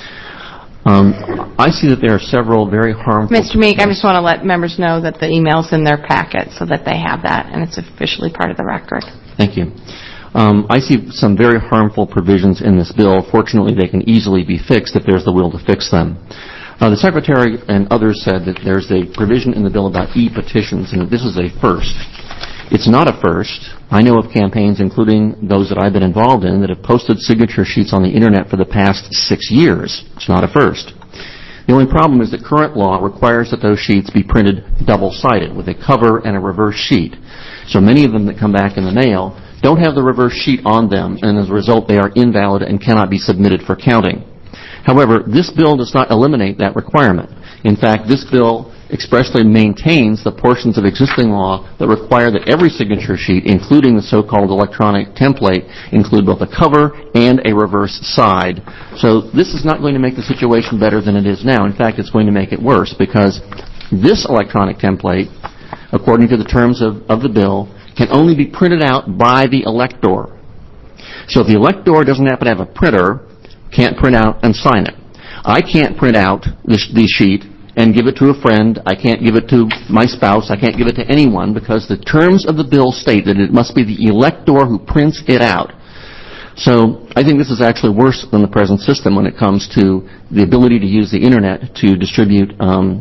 I see that there are several very harmful... Mr. Meek, I just want to let members know that the email's in their packet so that they have that, and it's officially part of the record. Thank you. I see some very harmful provisions in this bill. Fortunately, they can easily be fixed if there's the will to fix them. The Secretary and others said that there's a provision in the bill about e-petitions, and that this is a first. It's not a first. I know of campaigns, including those that I've been involved in, that have posted signature sheets on the Internet for the past 6 years. It's not a first. The only problem is that current law requires that those sheets be printed double-sided with a cover and a reverse sheet. So many of them that come back in the mail don't have the reverse sheet on them, and as a result they are invalid and cannot be submitted for counting. However, this bill does not eliminate that requirement. In fact, this bill expressly maintains the portions of existing law that require that every signature sheet, including the so-called electronic template, include both a cover and a reverse side. So this is not going to make the situation better than it is now. In fact, it's going to make it worse, because this electronic template, according to the terms of the bill, can only be printed out by the elector. So if the elector doesn't happen to have a printer, can't print out and sign it. I can't print out the sheet and give it to a friend. I can't give it to my spouse. I can't give it to anyone, because the terms of the bill state that it must be the elector who prints it out. So I think this is actually worse than the present system when it comes to the ability to use the Internet to distribute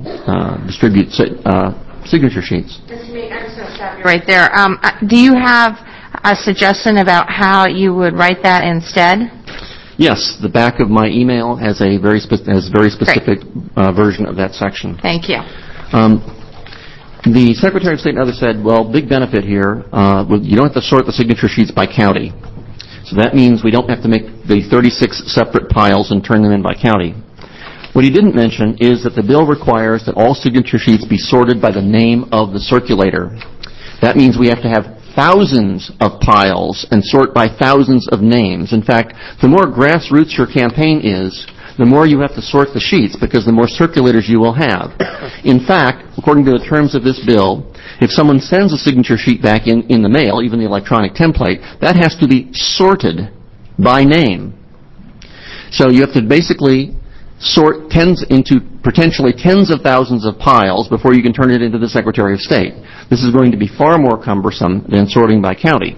signature sheets. Right there. Do you have a suggestion about how you would write that instead? Yes, the back of my email has a very specific version of that section. Thank you. The Secretary of State and others said, well, big benefit here, you don't have to sort the signature sheets by county. So that means we don't have to make the 36 separate piles and turn them in by county. What he didn't mention is that the bill requires that all signature sheets be sorted by the name of the circulator. That means we have to have thousands of piles and sort by thousands of names. In fact, the more grassroots your campaign is, the more you have to sort the sheets, because the more circulators you will have. In fact, according to the terms of this bill, if someone sends a signature sheet back in the mail, even the electronic template, that has to be sorted by name. So you have to basically sort into potentially tens of thousands of piles before you can turn it into the Secretary of State. This is going to be far more cumbersome than sorting by county.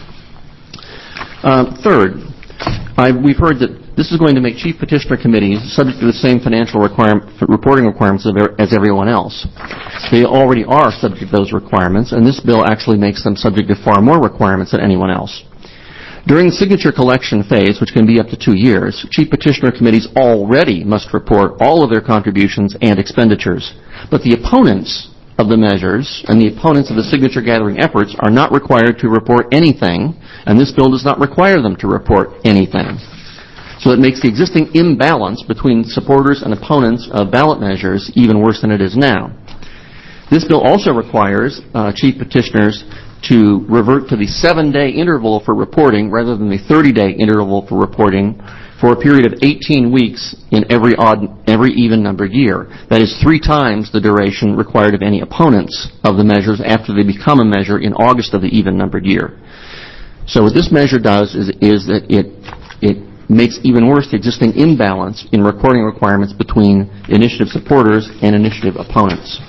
Third, we've heard that this is going to make chief petitioner committees subject to the same financial reporting requirements as everyone else. They already are subject to those requirements, and this bill actually makes them subject to far more requirements than anyone else. During the signature collection phase, which can be up to 2 years, chief petitioner committees already must report all of their contributions and expenditures. But the opponents of the measures and the opponents of the signature gathering efforts are not required to report anything, and this bill does not require them to report anything. So it makes the existing imbalance between supporters and opponents of ballot measures even worse than it is now. This bill also requires chief petitioners to revert to the 7-day interval for reporting rather than the 30-day interval for reporting for a period of 18 weeks in every even-numbered year. That is 3 times the duration required of any opponents of the measures after they become a measure in August of the even-numbered year. So what this measure does is that it makes even worse the existing imbalance in reporting requirements between initiative supporters and initiative opponents.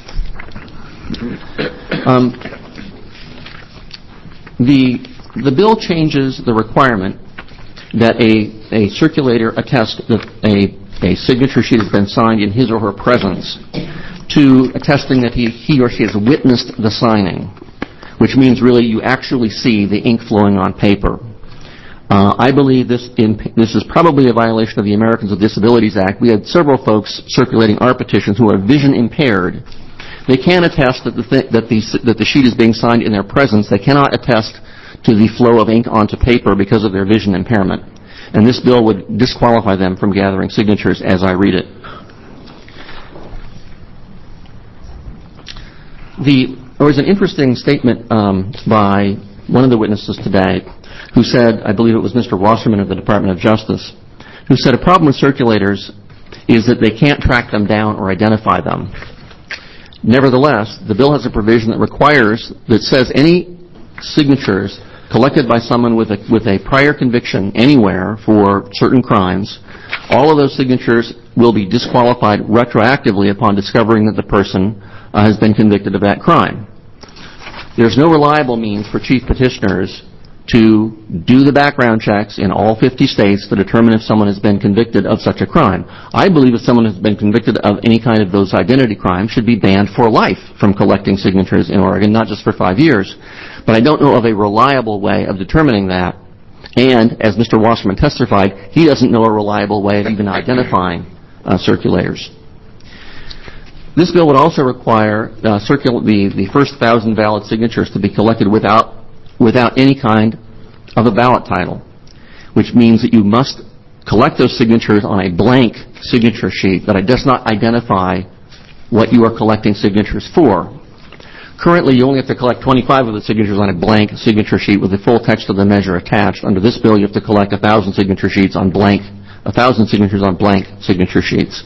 The bill changes the requirement that a circulator attest that a signature sheet has been signed in his or her presence to attesting that he or she has witnessed the signing, which means really you actually see the ink flowing on paper. I believe this is probably a violation of the Americans with Disabilities Act. We had several folks circulating our petitions who are vision impaired. They can attest that the sheet is being signed in their presence. They cannot attest to the flow of ink onto paper because of their vision impairment. And this bill would disqualify them from gathering signatures as I read it. There was an interesting statement by one of the witnesses today who said, I believe it was Mr. Wasserman of the Department of Justice, who said a problem with circulators is that they can't track them down or identify them. Nevertheless, the bill has a provision that says any signatures collected by someone with a prior conviction anywhere for certain crimes, all of those signatures will be disqualified retroactively upon discovering that the person has been convicted of that crime. There's no reliable means for chief petitioners to do the background checks in all 50 states to determine if someone has been convicted of such a crime. I believe if someone has been convicted of any kind of those identity crimes should be banned for life from collecting signatures in Oregon, not just for 5 years. But I don't know of a reliable way of determining that. And, as Mr. Wasserman testified, he doesn't know a reliable way of even identifying circulators. This bill would also require the first 1,000 valid signatures to be collected without any kind of a ballot title, which means that you must collect those signatures on a blank signature sheet that does not identify what you are collecting signatures for. Currently, you only have to collect 25 of the signatures on a blank signature sheet with the full text of the measure attached. Under this bill, you have to collect 1,000 signatures on blank signature sheets.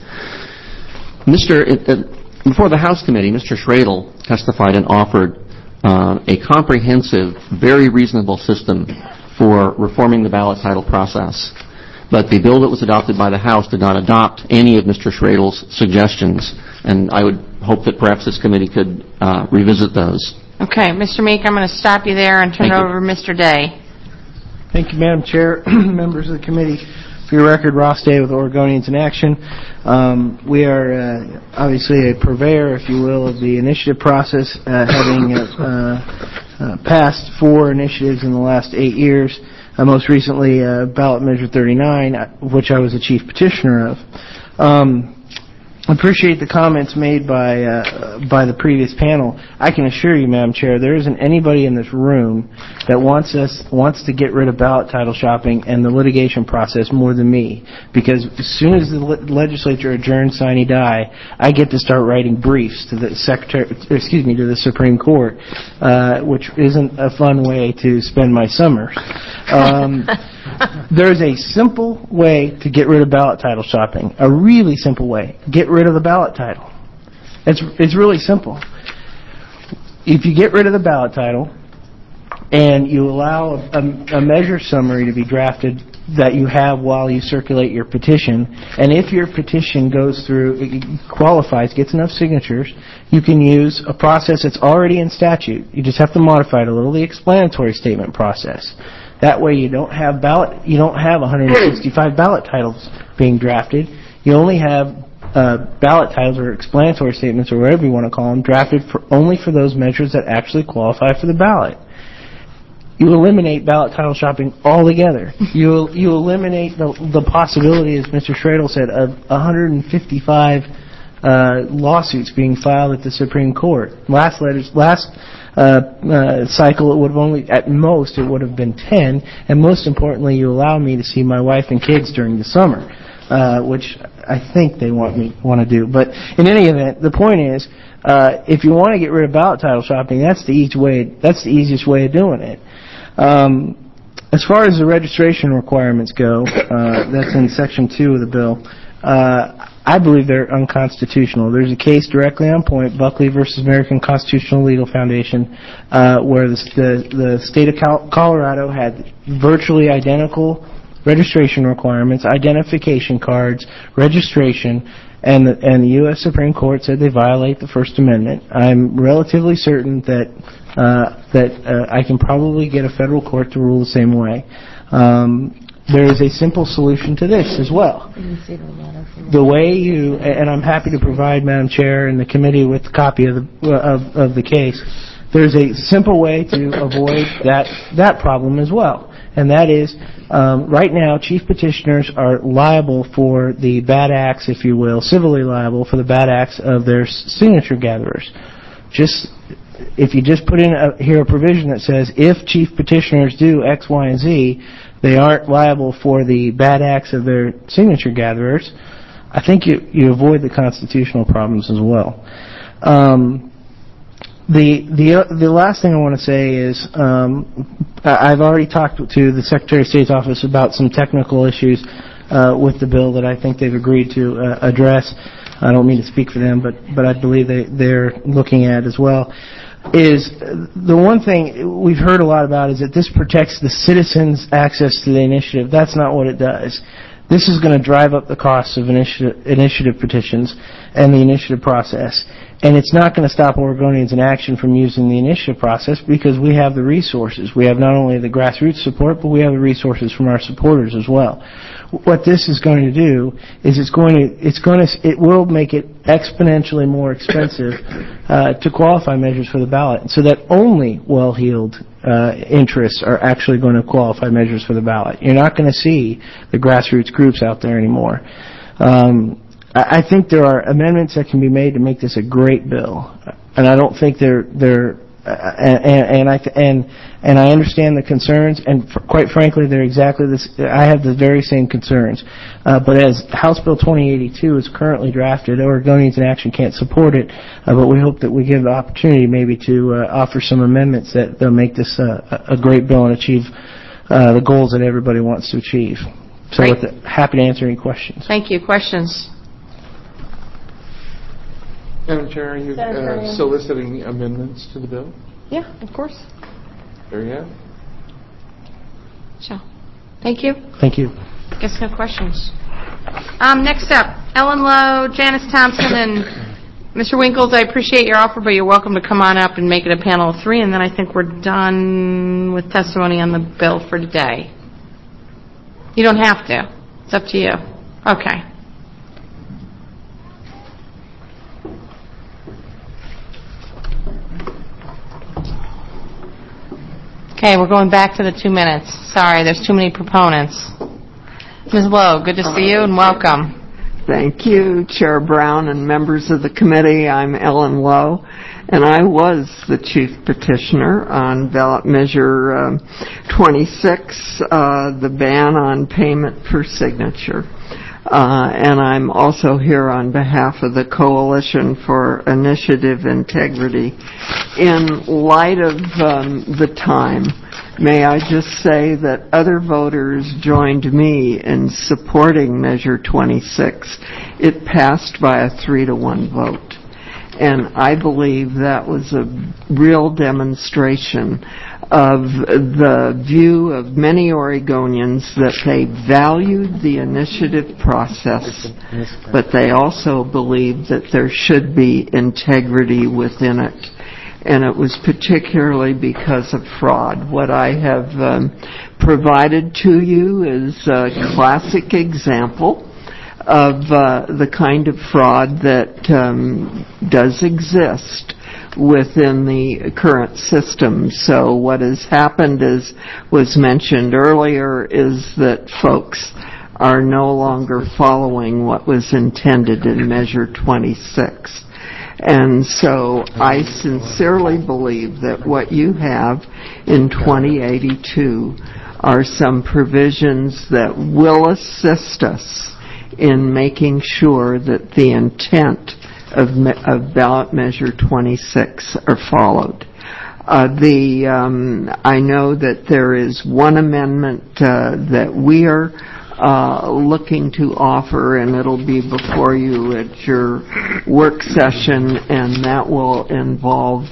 Before the House Committee, Mr. Schradel testified and offered a comprehensive, very reasonable system for reforming the ballot title process. But the bill that was adopted by the House did not adopt any of Mr. Schradel's suggestions, and I would hope that perhaps this committee could revisit those. Okay, Mr. Meek, I'm going to stop you there and turn it over to Mr. Day. Thank you, Madam Chair, members of the committee. For your record, Ross Day with Oregonians in Action. We are obviously a purveyor, if you will, of the initiative process, having passed 4 initiatives in the last 8 years. Most recently, Ballot Measure 39, which I was the chief petitioner of. I appreciate the comments made by the previous panel. I can assure you, Madam Chair, there isn't anybody in this room that wants to get rid of ballot title shopping and the litigation process more than me. Because as soon as the legislature adjourns sine die, I get to start writing briefs to the to the Supreme Court, which isn't a fun way to spend my summer. There's a simple way to get rid of ballot title shopping. A really simple way. Get rid of the ballot title. It's really simple. If you get rid of the ballot title and you allow a measure summary to be drafted that you have while you circulate your petition, and if your petition goes through, it qualifies, gets enough signatures, you can use a process that's already in statute. You just have to modify it a little, the explanatory statement process. That way you don't have 165 ballot titles being drafted. You only have ballot titles or explanatory statements or whatever you want to call them drafted only for those measures that actually qualify for the ballot. You eliminate ballot title shopping altogether. You eliminate the possibility, as Mr. Schradel said, of 155 lawsuits being filed at the Supreme Court. Last cycle, it would have only, at most, it would have been 10, and most importantly, you allow me to see my wife and kids during the summer, which I think they want to do. But in any event, the point is, if you want to get rid of ballot title shopping, that's the easiest way of doing it. As far as the registration requirements go, that's in Section 2 of the bill. I believe they're unconstitutional. There's a case directly on point, Buckley versus American Constitutional Legal Foundation, where the state of Colorado had virtually identical registration requirements, identification cards, registration, and the U.S. Supreme Court said they violate the First Amendment. I'm relatively certain that I can probably get a federal court to rule the same way. There is a simple solution to this as well. The way and I'm happy to provide, Madam Chair, and the committee with a copy of the case, there's a simple way to avoid that problem as well. And that is, right now, chief petitioners are liable for the bad acts, if you will, civilly liable for the bad acts of their signature gatherers. If you just put in here a provision that says, if chief petitioners do X, Y, and Z, they aren't liable for the bad acts of their signature gatherers, I think you avoid the constitutional problems as well. The last thing I want to say is I've already talked to the Secretary of State's office about some technical issues with the bill that I think they've agreed to address. I don't mean to speak for them, but I believe they're looking at as well. Is the one thing we've heard a lot about is that this protects the citizens' access to the initiative. That's not what it does. This is going to drive up the costs of initiative petitions and the initiative process. And it's not going to stop Oregonians in Action from using the initiative process because we have the resources. We have not only the grassroots support, but we have the resources from our supporters as well. What this is going to do is it will make it exponentially more expensive to qualify measures for the ballot, so that only well-heeled interests are actually going to qualify measures for the ballot. You're not going to see the grassroots groups out there anymore. I think there are amendments that can be made to make this a great bill, and I don't think they're and I understand the concerns, and quite frankly, they're exactly this. I have the very same concerns, but as House Bill 2082 is currently drafted, Oregonians in Action can't support it, but we hope that we give the opportunity maybe to offer some amendments that will make this a great bill and achieve the goals that everybody wants to achieve. So, happy to answer any questions. Thank you. Questions? Madam Chair, are you soliciting amendments to the bill? Yeah, of course. There you have. So, thank you. Thank you. Guess no questions. Next up, Ellen Lowe, Janice Thompson, and Mr. Winkles. I appreciate your offer, but you're welcome to come on up and make it a panel of 3, and then I think we're done with testimony on the bill for today. You don't have to. It's up to you. Okay. Okay, we're going back to the 2 minutes. Sorry, there's too many proponents. Ms. Lowe, good to see you and welcome. Thank you, Chair Brown and members of the committee. I'm Ellen Lowe, and I was the chief petitioner on ballot measure 26, the ban on payment per signature. And I'm also here on behalf of the Coalition for Initiative Integrity. In light of the time, may I just say that other voters joined me in supporting Measure 26. It passed by a 3-to-1 vote. And I believe that was a real demonstration of the view of many Oregonians that they valued the initiative process, but they also believed that there should be integrity within it. And it was particularly because of fraud. What I have provided to you is a classic example of the kind of fraud that does exist within the current system. So what has happened was mentioned earlier, is that folks are no longer following what was intended in Measure 26. And so I sincerely believe that what you have in 2082 are some provisions that will assist us in making sure that the intent of ballot measure 26 are followed. I know that there is one amendment that we are looking to offer, and it'll be before you at your work session, and that will involve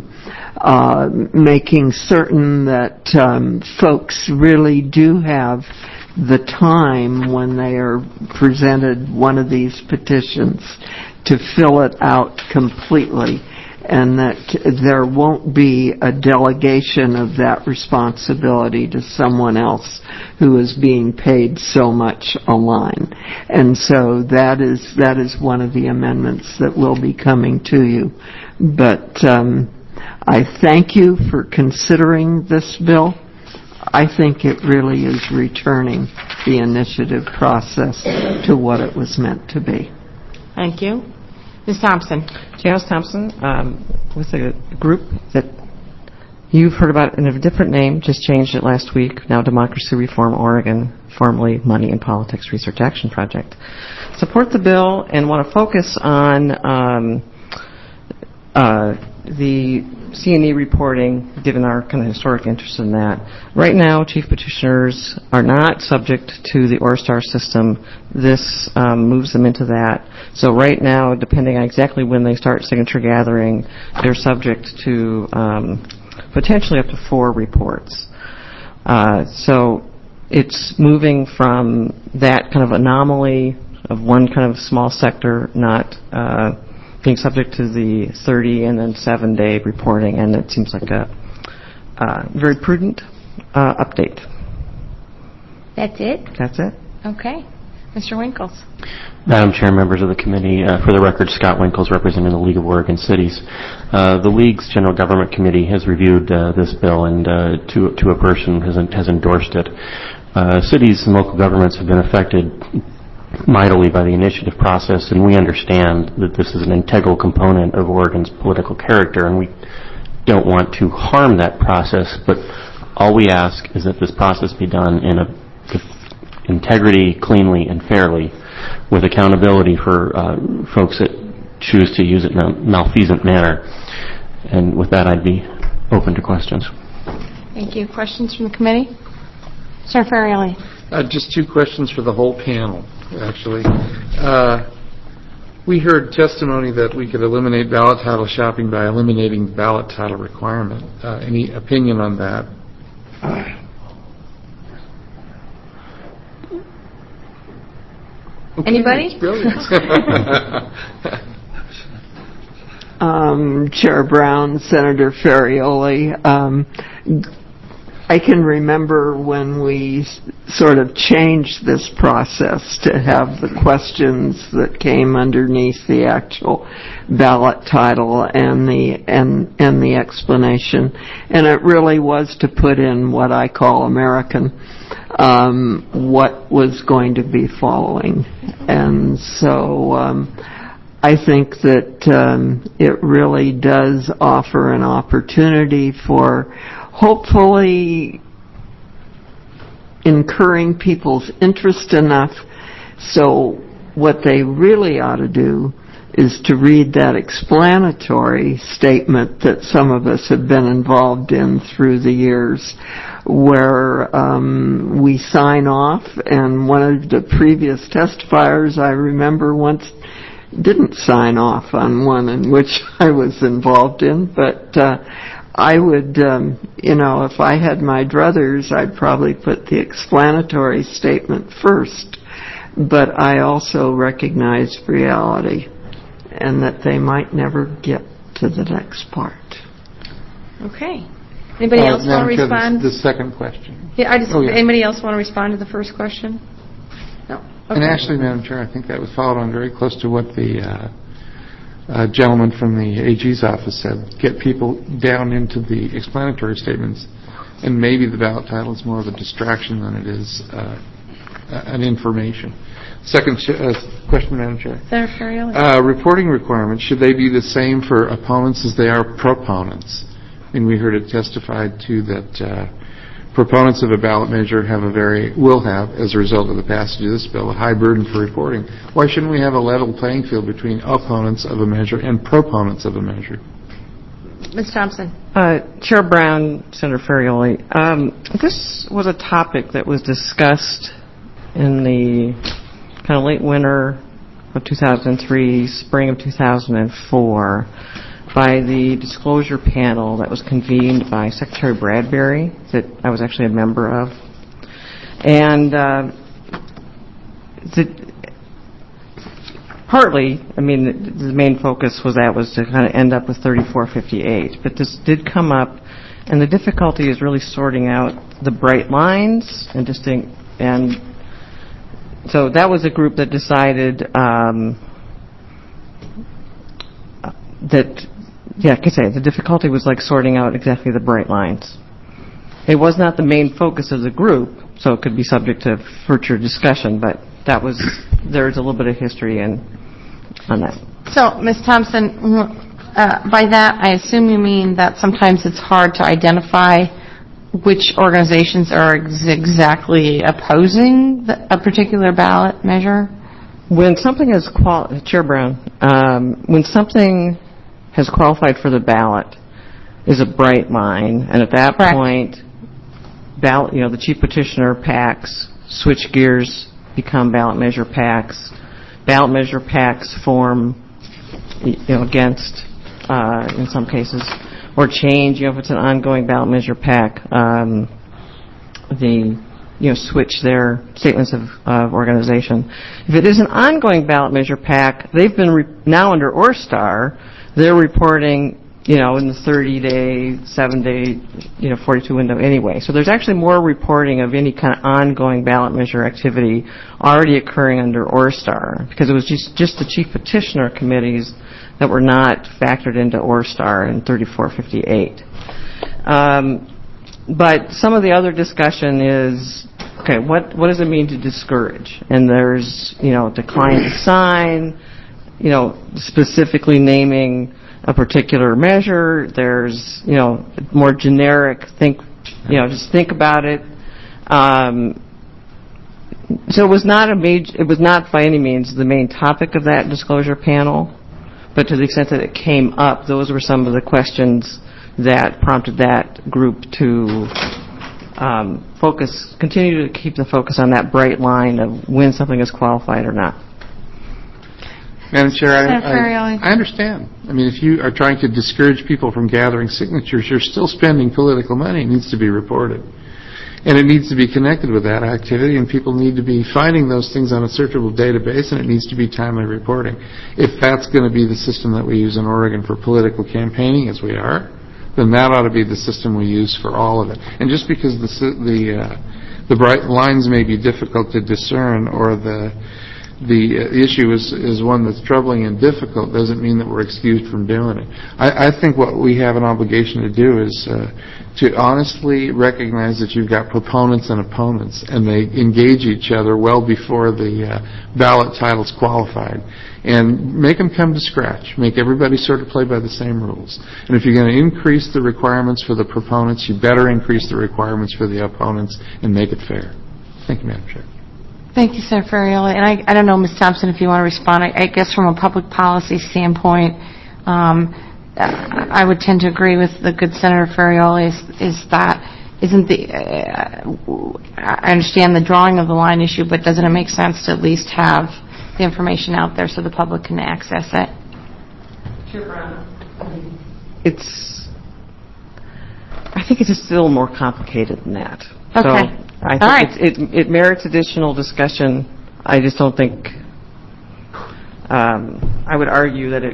making certain that folks really do have the time when they are presented one of these petitions to fill it out completely, and that there won't be a delegation of that responsibility to someone else who is being paid so much a line. And so that is one of the amendments that will be coming to you. But I thank you for considering this bill. I think it really is returning the initiative process to what it was meant to be. Thank you. Ms. Thompson. Janice Thompson, with a group that you've heard about in a different name, just changed it last week, now Democracy Reform Oregon, formerly Money in Politics Research Action Project. Support the bill and want to focus on the C&E reporting, given our kind of historic interest in that. Right now, chief petitioners are not subject to the ORSTAR system. This moves them into that. So right now, depending on exactly when they start signature gathering, they're subject to potentially up to 4 reports. So it's moving from that kind of anomaly of one kind of small sector not being subject to the 30 and then 7-day reporting, and it seems like a very prudent update. That's it? That's it. Okay. Mr. Winkles. Madam Chair, members of the committee, for the record, Scott Winkles representing the League of Oregon Cities. The League's General Government Committee has reviewed this bill and to a person has endorsed it. Cities and local governments have been affected mightily by the initiative process, and we understand that this is an integral component of Oregon's political character, and we don't want to harm that process, but all we ask is that this process be done with integrity, cleanly, and fairly, with accountability for folks that choose to use it in a malfeasant manner. And with that, I'd be open to questions. Thank you. Questions from the committee? Senator Ferrielli. Just two questions for the whole panel, actually. We heard testimony that we could eliminate ballot title shopping by eliminating ballot title requirement. Any opinion on that? Okay, anybody? Brilliant. Chair Brown, Senator Ferrioli, I can remember when we sort of changed this process to have the questions that came underneath the actual ballot title and the explanation, and it really was to put in what I call American, what was going to be following. And so I think that it really does offer an opportunity for hopefully incurring people's interest enough so what they really ought to do is to read that explanatory statement that some of us have been involved in through the years, where we sign off, and one of the previous testifiers I remember once didn't sign off on one in which I was involved in, but I would, if I had my druthers, I'd probably put the explanatory statement first, but I also recognize reality and that they might never get to the next part. Okay. Anybody else want to respond? The second question. Yeah, Anybody else want to respond to the first question? No. Okay. And actually, Madam Chair, I think that was followed on very close to what the gentleman from the AG's office said. Get people down into the explanatory statements, and maybe the ballot title is more of a distraction than it is an information. Second question, Madam Chair. Senator Ferrielli. Reporting requirements, should they be the same for opponents as they are proponents? And we heard it testified, too, that proponents of a ballot measure will have, as a result of the passage of this bill, a high burden for reporting. Why shouldn't we have a level playing field between opponents of a measure and proponents of a measure? Ms. Thompson. Chair Brown, Senator Ferrioli, this was a topic that was discussed in the kind of late winter of 2003, spring of 2004, by the disclosure panel that was convened by Secretary Bradbury, that I was actually a member of. And partly, the main focus was to kind of end up with 3458. But this did come up, and the difficulty is really sorting out the bright lines and so that was a group that decided the difficulty was like sorting out exactly the bright lines. It was not the main focus of the group, so it could be subject to future discussion, but there's a little bit of history on that. So, Ms. Thompson, by that, I assume you mean that sometimes it's hard to identify which organizations are exactly opposing a particular ballot measure? When something is Chair Brown, when something has qualified for the ballot is a bright line, and at that point, the chief petitioner PACs switch gears, become ballot measure PACs. Ballot measure PACs form, against, in some cases, or change. If it's an ongoing ballot measure PAC, the switch their statements of organization. If it is an ongoing ballot measure PAC, they've been now under ORSTAR, they're reporting, in the 30-day, 7-day, 42 window anyway. So there's actually more reporting of any kind of ongoing ballot measure activity already occurring under ORSTAR, because it was just the chief petitioner committees that were not factored into ORSTAR in 3458. But some of the other discussion is, okay, what does it mean to discourage? And there's, decline to sign, specifically naming a particular measure. There's, more generic, just think about it. So it was not by any means the main topic of that disclosure panel, but to the extent that it came up, those were some of the questions that prompted that group to continue to keep the focus on that bright line of when something is qualified or not. Madam Chair, Ferrioli. I understand. I mean, if you are trying to discourage people from gathering signatures, you're still spending political money. It needs to be reported. And it needs to be connected with that activity, and people need to be finding those things on a searchable database, and it needs to be timely reporting. If that's going to be the system that we use in Oregon for political campaigning, as we are, then that ought to be the system we use for all of it. And just because the bright lines may be difficult to discern, or the issue is one that's troubling and difficult, doesn't mean that we're excused from doing it. I think what we have an obligation to do is to honestly recognize that you've got proponents and opponents, and they engage each other well before the ballot title's qualified, and make them come to scratch. Make everybody sort of play by the same rules. And if you're going to increase the requirements for the proponents, you better increase the requirements for the opponents and make it fair. Thank you, Madam Chair. Thank you, Senator Ferrioli. And I don't know, Ms. Thompson, if you want to respond. I guess from a public policy standpoint, I would tend to agree with the good Senator Ferrioli. I understand the drawing of the line issue, but doesn't it make sense to at least have the information out there so the public can access it? I think it's still more complicated than that. Okay. So I think it merits additional discussion. I just don't think, I would argue that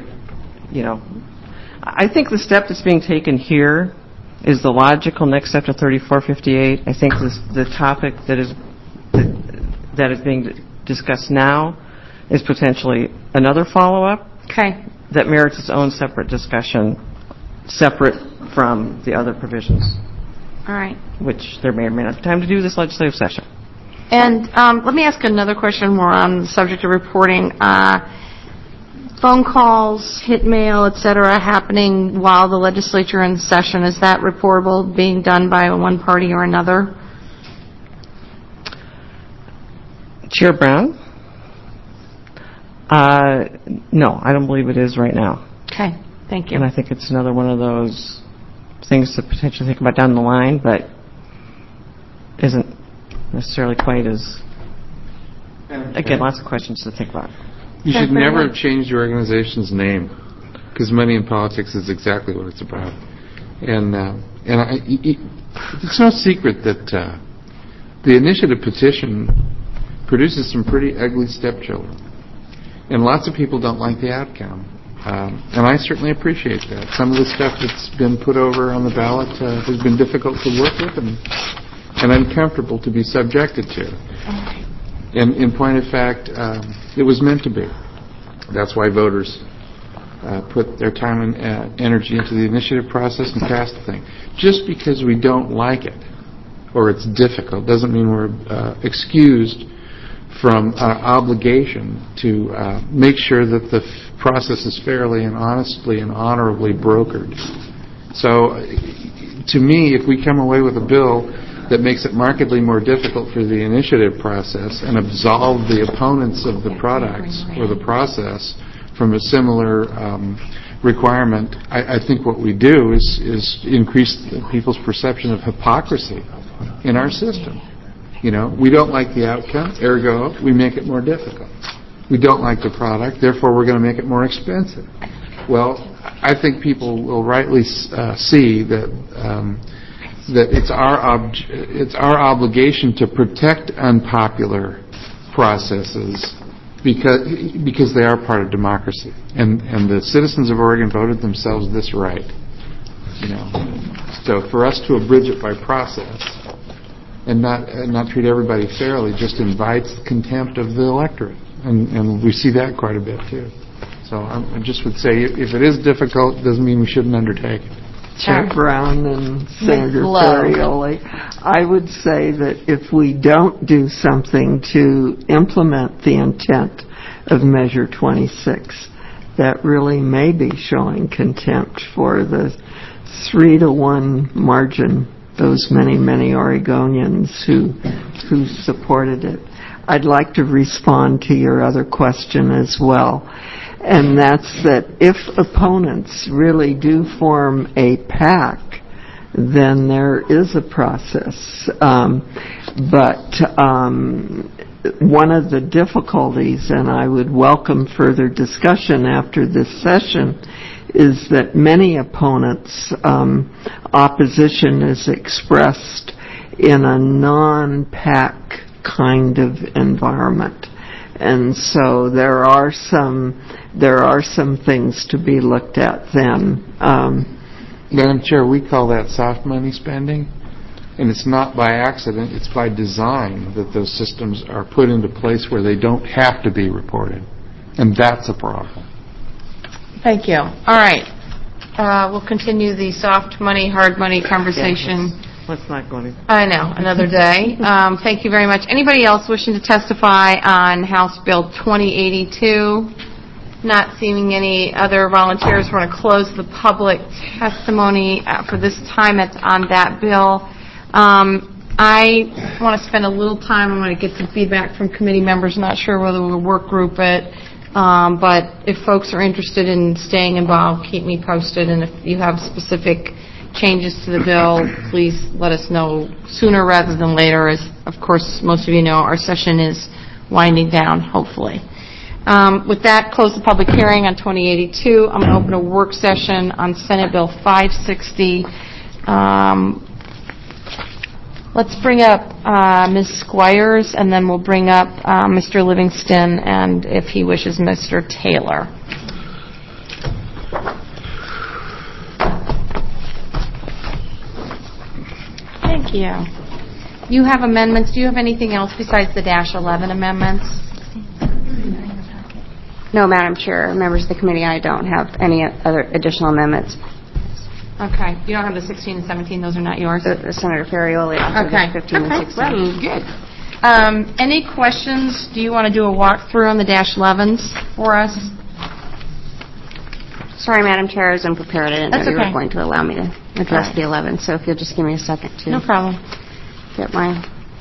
I think the step that's being taken here is the logical next step to 3458. I think the topic that is being discussed now is potentially another follow-up. Okay. That merits its own separate discussion, separate from the other provisions. All right. Which there may or may not be time to do this legislative session. And let me ask another question more on the subject of reporting. Phone calls, hit mail, et cetera, happening while the legislature in session, is that reportable, being done by one party or another? Chair Brown? No, I don't believe it is right now. Okay, thank you. And I think it's another one of those things to potentially think about down the line, but isn't necessarily quite as, again, lots of questions to think about. You should never have changed your organization's name, because money in politics is exactly what it's about. And it's no secret that the initiative petition produces some pretty ugly stepchildren, and lots of people don't like the outcome. And I certainly appreciate that. Some of the stuff that's been put over on the ballot has been difficult to work with and uncomfortable to be subjected to. And in point of fact, it was meant to be. That's why voters put their time and energy into the initiative process and passed the thing. Just because we don't like it or it's difficult doesn't mean we're excused from our obligation to make sure that the process is fairly and honestly and honorably brokered. So, to me, if we come away with a bill that makes it markedly more difficult for the initiative process and absolve the opponents of the products or the process from a similar requirement, I think what we do is increase people's perception of hypocrisy in our system. We don't like the outcome, ergo, we make it more difficult. We don't like the product, therefore we're going to make it more expensive. Well, I think people will rightly see that that it's our obligation to protect unpopular processes because they are part of democracy, and the citizens of Oregon voted themselves this right. So for us to abridge it by process and not treat everybody fairly just invites contempt of the electorate, and we see that quite a bit too. So I just would say, if it is difficult, doesn't mean we shouldn't undertake it. Chair Brown and Senator Ferrioli, I would say that if we don't do something to implement the intent of Measure 26, that really may be showing contempt for the 3-1 margin, those many, many Oregonians who supported it. I'd like to respond to your other question as well. And that's that if opponents really do form a PAC, then there is a process. But one of the difficulties, and I would welcome further discussion after this session, is that many opponents' opposition is expressed in a non-PAC kind of environment. And so there are some things to be looked at then. Madam Chair, we call that soft money spending, and it's not by accident, it's by design that those systems are put into place where they don't have to be reported, and that's a problem. Thank you. All right. We'll continue the soft money, hard money conversation. Let's not go any. I know, another day. Thank you very much. Anybody else wishing to testify on House Bill 2082? Not seeing any other volunteers. We're going to close the public testimony for this time on that bill. I want to spend a little time. I'm going to get some feedback from committee members. Not sure whether we'll work group it. But if folks are interested in staying involved, keep me posted. And if you have specific changes to the bill, please let us know sooner rather than later. As, of course, most of you know, our session is winding down, hopefully. With that, close the public hearing on 2082. I'm going to open a work session on Senate Bill 560. Let's bring up Ms. Squires, and then we'll bring up Mr. Livingston, and if he wishes, Mr. Taylor. Thank you. You have amendments. Do you have anything else besides the -11 amendments? No, Madam Chair. Members of the committee, I don't have any other additional amendments. Okay. You don't have the 16 and 17? Those are not yours? Senator Ferrioli. Okay. 15 and 16. Well, good. Any questions? Do you want to do a walkthrough on the -11s for us? Sorry, Madam Chair, I was unprepared. I didn't know you okay. were going to allow me to address the 11. So if you'll just give me a second to No problem. get my...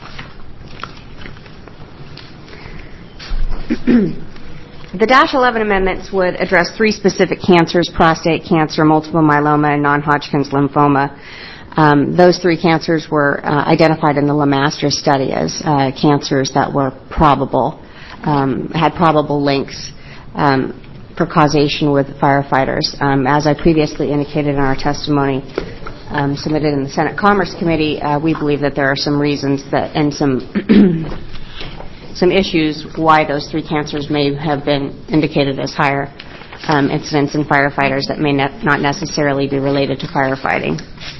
The -11 amendments would address 3 specific cancers: prostate cancer, multiple myeloma, and non-Hodgkin's lymphoma. Those 3 cancers were identified in the LeMaster study as cancers that were probable, had probable links for causation with firefighters. As I previously indicated in our testimony submitted in the Senate Commerce Committee, we believe that there are some reasons that, and some issues why those 3 cancers may have been indicated as higher incidence in firefighters that may not necessarily be related to firefighting.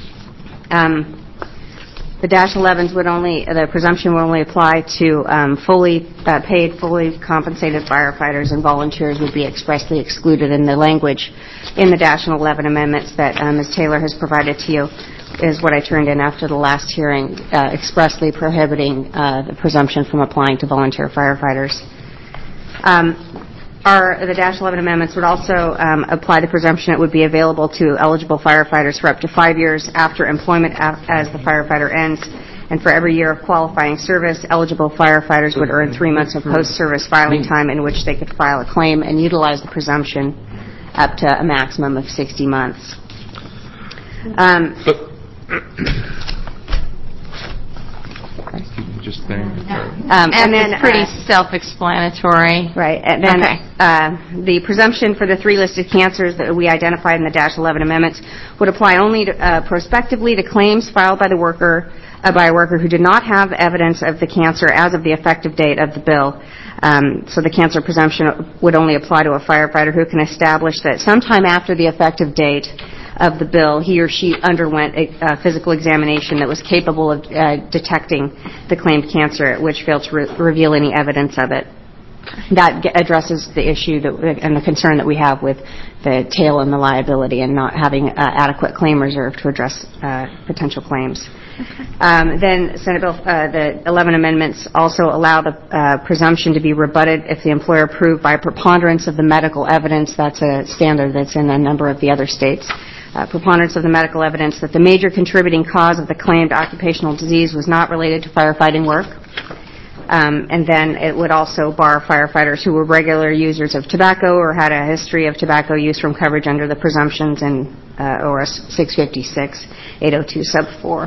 The -11s the presumption would only apply to fully paid, fully compensated firefighters, and volunteers would be expressly excluded. And the language in the -11 amendments that Ms. Taylor has provided to you is what I turned in after the last hearing, expressly prohibiting the presumption from applying to volunteer firefighters. The -11 amendments would also apply the presumption it would be available to eligible firefighters for up to 5 years after employment as the firefighter ends. And for every year of qualifying service, eligible firefighters would earn 3 months of post-service filing time in which they could file a claim and utilize the presumption up to a maximum of 60 months. Just thing. And then it's pretty self-explanatory. Right. And then the presumption for the 3 listed cancers that we identified in the -11 amendments would apply only prospectively to claims filed by the worker by a worker who did not have evidence of the cancer as of the effective date of the bill. So the cancer presumption would only apply to a firefighter who can establish that sometime after the effective date of the bill, he or she underwent a physical examination that was capable of detecting the claimed cancer, which failed to reveal any evidence of it. That addresses the issue and the concern that we have with the tail and the liability and not having adequate claim reserve to address potential claims. Then Senate Bill, the 11 amendments also allow the presumption to be rebutted if the employer proved by preponderance of the medical evidence. That's a standard that's in a number of the other states. Preponderance of the medical evidence that the major contributing cause of the claimed occupational disease was not related to firefighting work. And then it would also bar firefighters who were regular users of tobacco or had a history of tobacco use from coverage under the presumptions in ORS 656, 802 sub 4.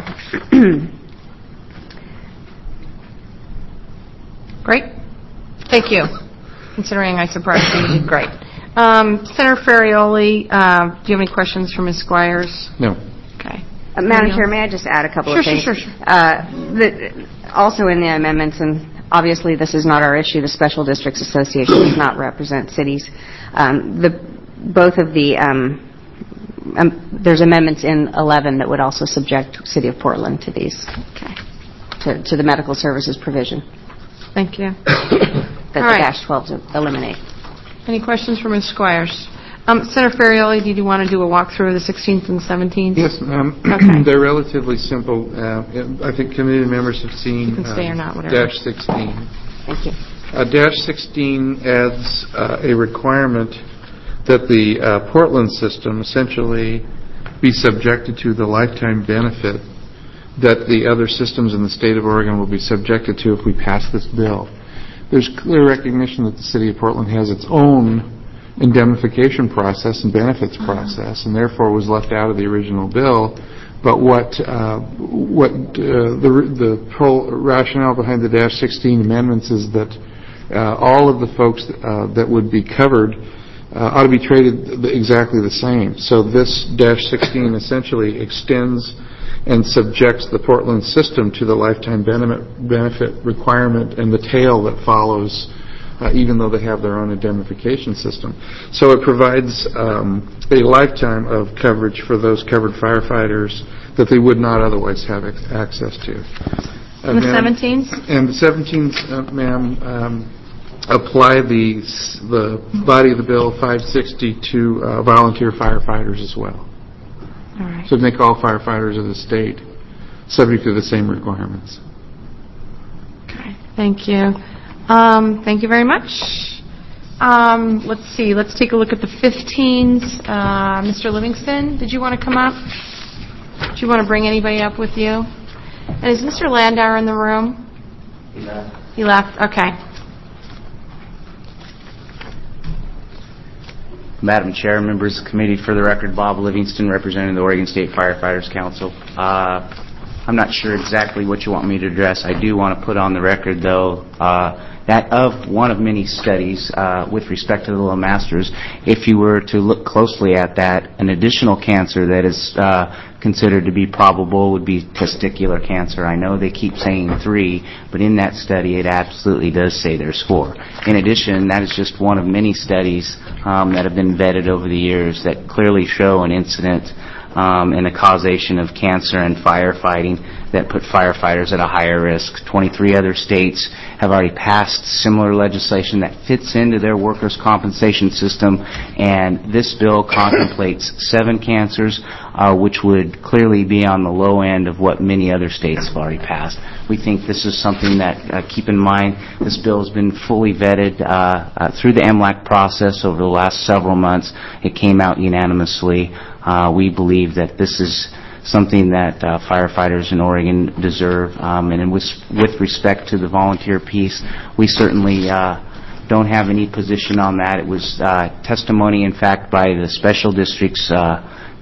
Great. Thank you. Considering I surprised you, you did great. Senator Ferrioli, do you have any questions for Ms. Squires? No. Okay. Madam Chair, may I just add a couple of things? Sure. Also in the amendments, and obviously this is not our issue, the Special Districts Association does not represent cities. Both of the, there's amendments in 11 that would also subject City of Portland to these, to the medical services provision. Thank you. That the -12s eliminate. Any questions for Ms. Squires? Senator Ferrioli, did you want to do a walkthrough of the 16th and 17th? Yes, they're relatively simple. I think committee members have seen You can stay or not, whatever. -16. Thank you. -16 adds a requirement that the Portland system essentially be subjected to the lifetime benefit that the other systems in the state of Oregon will be subjected to if we pass this bill. There's clear recognition that the City of Portland has its own indemnification process and benefits process, and therefore was left out of the original bill. But the whole rationale behind the -16 amendments is that all of the folks that would be covered ought to be treated exactly the same. So this -16 essentially extends and subjects the Portland system to the lifetime benefit requirement and the tail that follows, even though they have their own indemnification system. So it provides a lifetime of coverage for those covered firefighters that they would not otherwise have access to. And the 17th? And the 17th, ma'am, apply the body of the bill 560 to volunteer firefighters as well. All right. So make all firefighters of the state subject to the same requirements. Okay. Thank you. Thank you very much. Let's see. Let's take a look at the 15s. Mr. Livingston, did you want to come up? Do you want to bring anybody up with you? And is Mr. Landauer in the room? He left. He left? Okay. Madam Chair, members of the committee, for the record, Bob Livingston, representing the Oregon State Firefighters Council. I'm not sure exactly what you want me to address. I do want to put on the record, though, that of one of many studies with respect to the Little Masters, if you were to look closely at that, an additional cancer that is considered to be probable would be testicular cancer. I know they keep saying 3, but in that study it absolutely does say there's 4. In addition, that is just one of many studies that have been vetted over the years that clearly show an incident and a causation of cancer and firefighting that put firefighters at a higher risk. 23 other states have already passed similar legislation that fits into their workers' compensation system, and this bill contemplates 7 cancers, which would clearly be on the low end of what many other states have already passed. We think this is something that, keep in mind, this bill has been fully vetted through the MLAC process over the last several months. It came out unanimously. We believe that this is something that firefighters in Oregon deserve. And with respect to the volunteer piece, we certainly don't have any position on that. It was testimony, in fact, by the special districts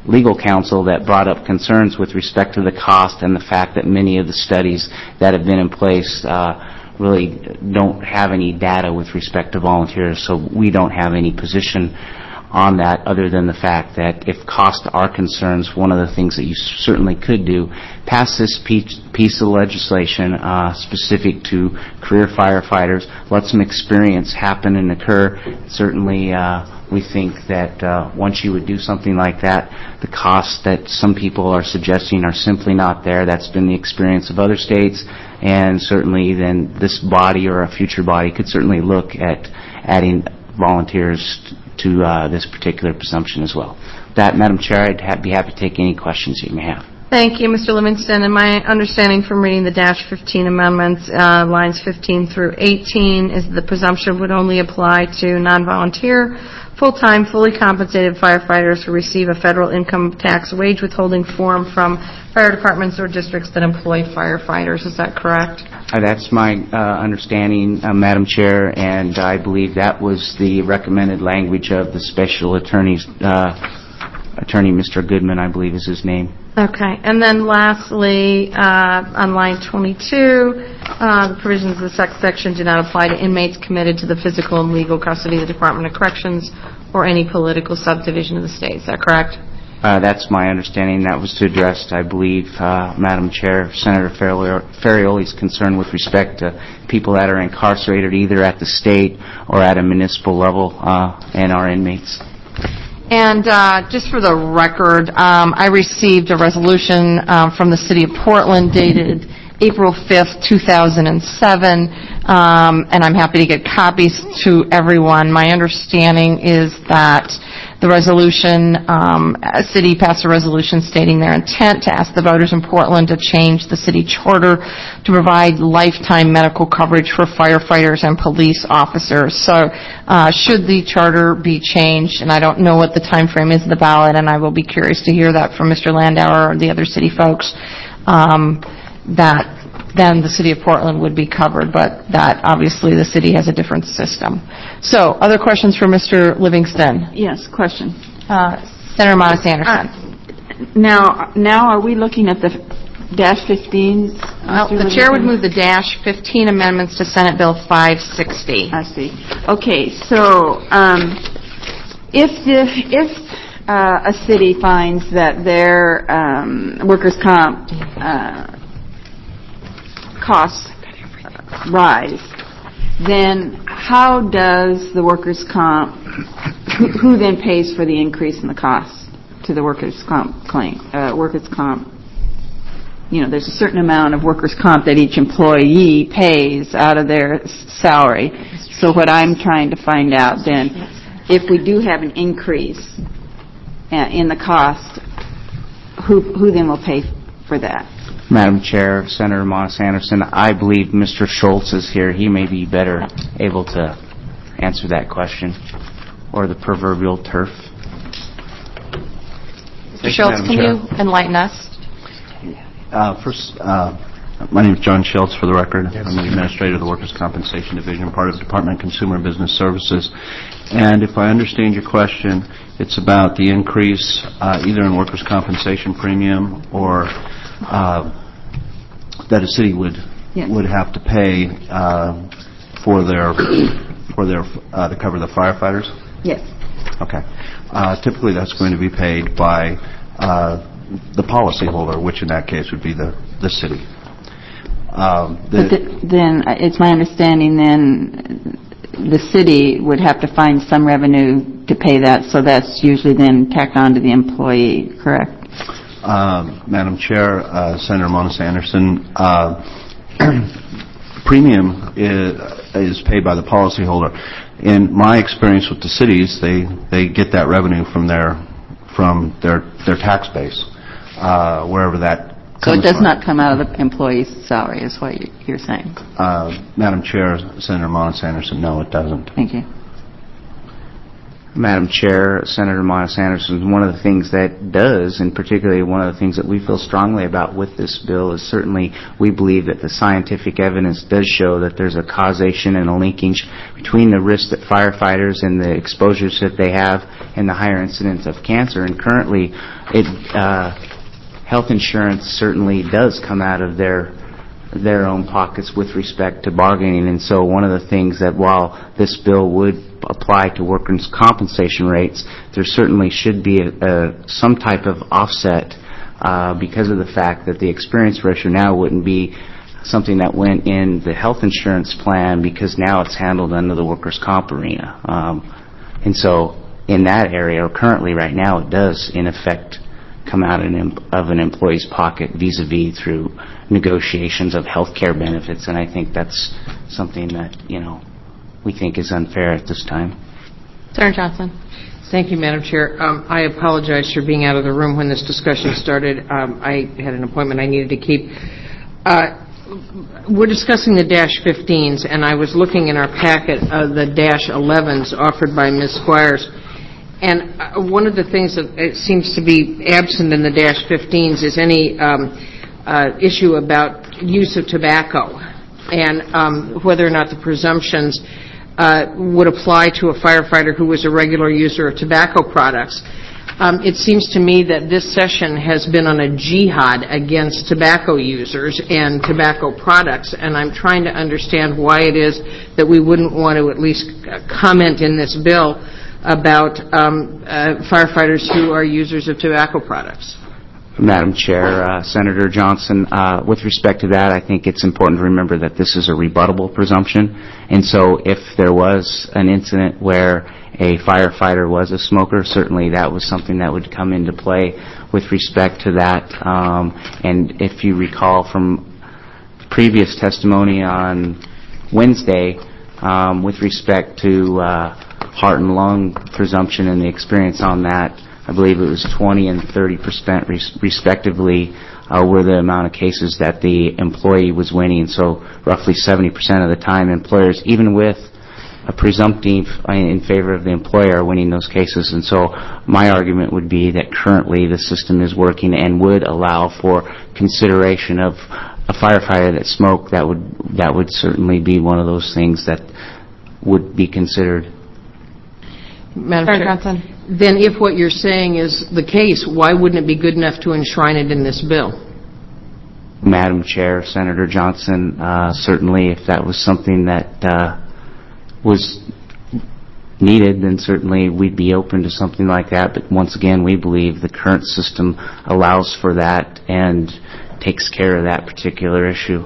legal counsel that brought up concerns with respect to the cost and the fact that many of the studies that have been in place really don't have any data with respect to volunteers, so we don't have any position on that other than the fact that if costs are concerns, one of the things that you certainly could do, pass this piece of legislation specific to career firefighters, let some experience happen and occur. Certainly we think that once you would do something like that, the costs that some people are suggesting are simply not there. That's been the experience of other states, and certainly then this body or a future body could certainly look at adding volunteers to this particular presumption as well. That, Madam Chair, I'd be happy to take any questions you may have. Thank you, Mr. Livingston. And my understanding from reading the Dash 15 amendments, lines 15 through 18, is the presumption would only apply to non-volunteer, full-time, fully compensated firefighters who receive a federal income tax wage withholding form from fire departments or districts that employ firefighters. Is that correct? That's my understanding, Madam Chair, and I believe that was the recommended language of the special attorney's attorney, Mr. Goodman, I believe is his name. Okay. And then lastly, on line 22, the provisions of the section do not apply to inmates committed to the physical and legal custody of the Department of Corrections or any political subdivision of the state. Is that correct? That's my understanding. That was to address, I believe, Madam Chair, Senator Ferrioli's concern with respect to people that are incarcerated either at the state or at a municipal level and our inmates. And just for the record, I received a resolution from the City of Portland dated April 5th, 2007, and I'm happy to get copies to everyone. My understanding is that the resolution, city passed a resolution stating their intent to ask the voters in Portland to change the city charter to provide lifetime medical coverage for firefighters and police officers. So should the charter be changed, and I don't know what the time frame is of the ballot, and I will be curious to hear that from Mr. Landauer or the other city folks, that then the city of Portland would be covered, but that obviously the city has a different system. So, other questions for Mr. Livingston? Yes, question. Senator Monis Anderson. Now are we looking at the Dash 15s? The chair would move the Dash 15 amendments to Senate Bill 560. I see. Okay, so if a city finds that their workers' comp costs rise, then how does the workers' comp, who then pays for the increase in the cost to the workers' comp claim? Workers' comp, there's a certain amount of workers' comp that each employee pays out of their salary. So what I'm trying to find out then, if we do have an increase in the cost, who then will pay for that? Madam Chair, Senator Monis Anderson, I believe Mr. Schultz is here. He may be better able to answer that question, or the proverbial turf. Mr. Schultz, can you enlighten us? First, my name is John Schultz, for the record. I'm the administrator of the Workers' Compensation Division, part of the Department of Consumer and Business Services. And if I understand your question, it's about the increase either in workers' compensation premium or that a city would have to pay for their to cover the firefighters? Yes. Okay. Typically, that's going to be paid by the policyholder, which in that case would be the city. Then it's my understanding then the city would have to find some revenue to pay that, so that's usually then tacked on to the employee, correct? Madam Chair, Senator Monis Anderson, premium is paid by the policyholder. In my experience with the cities, they get that revenue from their tax base, wherever that comes from. So it does not come out of the employee's salary, is what you're saying? Madam Chair, Senator Monis Anderson, no, it doesn't. Thank you. Madam Chair, Senator Monis Anderson, one of the things that does, and particularly one of the things that we feel strongly about with this bill, is certainly we believe that the scientific evidence does show that there's a causation and a linkage between the risk that firefighters and the exposures that they have and the higher incidence of cancer. And currently, health insurance certainly does come out of their own pockets with respect to bargaining. And so one of the things that while this bill would apply to workers' compensation rates, there certainly should be some type of offset because of the fact that the experience ratio now wouldn't be something that went in the health insurance plan, because now it's handled under the workers' comp arena. And so in that area, or currently right now, it does in effect come out of an employee's pocket vis-a-vis through negotiations of health care benefits. And I think that's something that, we think is unfair at this time. Senator Johnson. Thank you, Madam Chair. I apologize for being out of the room when this discussion started. I had an appointment I needed to keep. We're discussing the Dash 15s, and I was looking in our packet of the Dash 11s offered by Ms. Squires. And one of the things that it seems to be absent in the Dash 15s is any issue about use of tobacco, and whether or not the presumptions would apply to a firefighter who was a regular user of tobacco products. It seems to me that this session has been on a jihad against tobacco users and tobacco products, and I'm trying to understand why it is that we wouldn't want to at least comment in this bill about firefighters who are users of tobacco products. Madam Chair, Senator Johnson, with respect to that, I think it's important to remember that this is a rebuttable presumption. And so if there was an incident where a firefighter was a smoker, certainly that was something that would come into play with respect to that. And if you recall from previous testimony on Wednesday, with respect to heart and lung presumption and the experience on that, I believe it was 20 and 30% respectively were the amount of cases that the employee was winning. So roughly 70% of the time, employers, even with a presumptive in favor of the employer, are winning those cases. And so my argument would be that currently the system is working and would allow for consideration of a firefighter that smoked. That would certainly be one of those things that would be considered. Madam Chair, then if what you're saying is the case, why wouldn't it be good enough to enshrine it in this bill? Madam Chair, Senator Johnson, certainly if that was something that was needed, then certainly we'd be open to something like that. But once again, we believe the current system allows for that and takes care of that particular issue.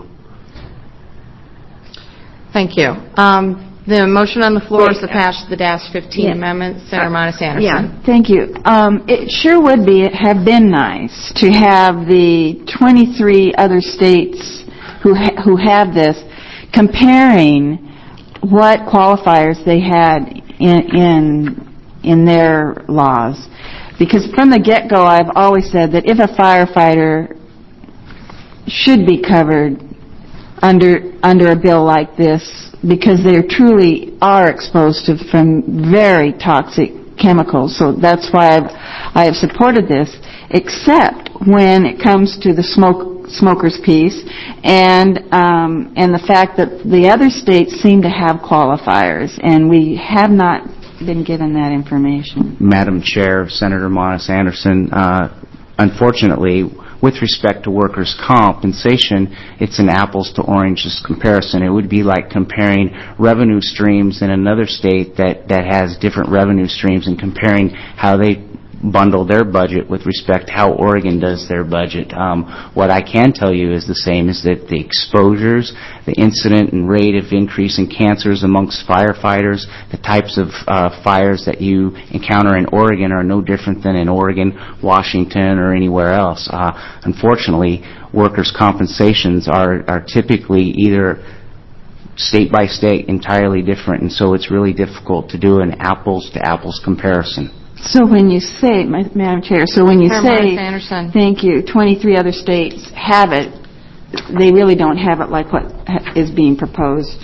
Thank you. The motion on the floor is to pass the Dash 15 amendment. Senator Monis Anderson. Yeah, thank you. It sure would have been nice to have the 23 other states who have this comparing what qualifiers they had in their laws. Because from the get-go, I've always said that if a firefighter should be covered under a bill like this, because they truly are exposed to from very toxic chemicals. So that's why I have supported this, except when it comes to the smokers piece and the fact that the other states seem to have qualifiers, and we have not been given that information. Madam Chair, Senator Monis Anderson, unfortunately, with respect to workers' compensation, it's an apples to oranges comparison. It would be like comparing revenue streams in another state that has different revenue streams and comparing how they bundle their budget with respect to how Oregon does their budget. What I can tell you is the same, is that the exposures, the incident and rate of increase in cancers amongst firefighters, the types of fires that you encounter in Oregon are no different than in Oregon, Washington, or anywhere else. Unfortunately, workers' compensations are typically either state by state entirely different, and so it's really difficult to do an apples-to-apples comparison. So when you say, Madam Chair, thank you, 23 other states have it, they really don't have it like what is being proposed.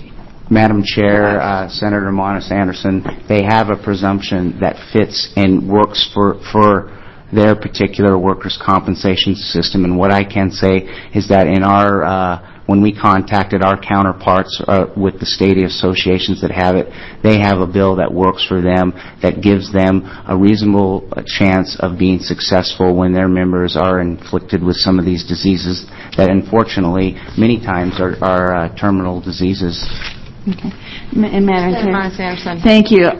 Madam Chair, Senator Monis Anderson, they have a presumption that fits and works for their particular workers' compensation system. And what I can say is that in our when we contacted our counterparts with the state associations that have it, they have a bill that works for them, that gives them a reasonable chance of being successful when their members are inflicted with some of these diseases that unfortunately many times are terminal diseases. Okay. Madam Chair. Anderson. Thank you.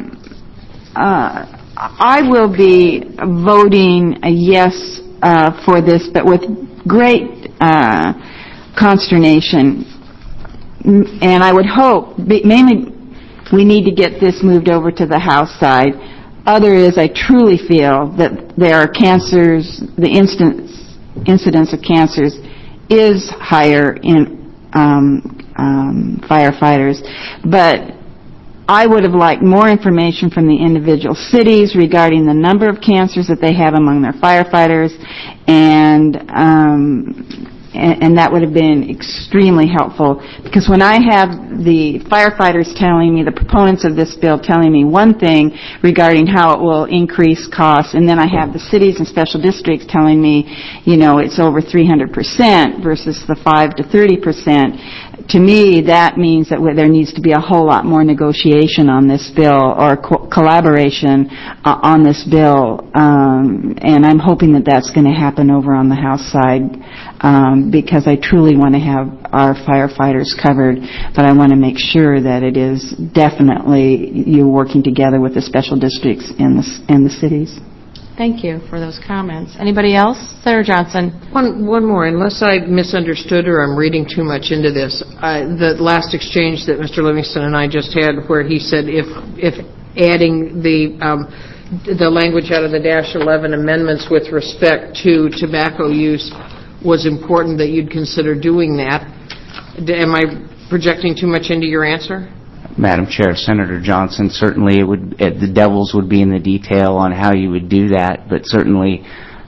I will be voting a yes for this, but with great consternation. And I would hope, mainly we need to get this moved over to the House side. Other is I truly feel that there are cancers, the incidence of cancers is higher in firefighters. But I would have liked more information from the individual cities regarding the number of cancers that they have among their firefighters, and that would have been extremely helpful, because when I have the firefighters telling me, the proponents of this bill telling me one thing regarding how it will increase costs, and then I have the cities and special districts telling me, it's over 300% versus the 5 to 30%, to me that means that there needs to be a whole lot more negotiation on this bill, or collaboration on this bill, and I'm hoping that that's going to happen over on the House side, because I truly want to have our firefighters covered, but I want to make sure that it is definitely you're working together with the special districts and the cities. Thank you for those comments. Anybody else? Senator Johnson. One more, unless I misunderstood or I'm reading too much into this. The last exchange that Mr. Livingston and I just had, where he said if adding the language out of the -11 amendments with respect to tobacco use was important, that you'd consider doing that. Am I projecting too much into your answer? Madam Chair, Senator Johnson, certainly the devils would be in the detail on how you would do that, but certainly,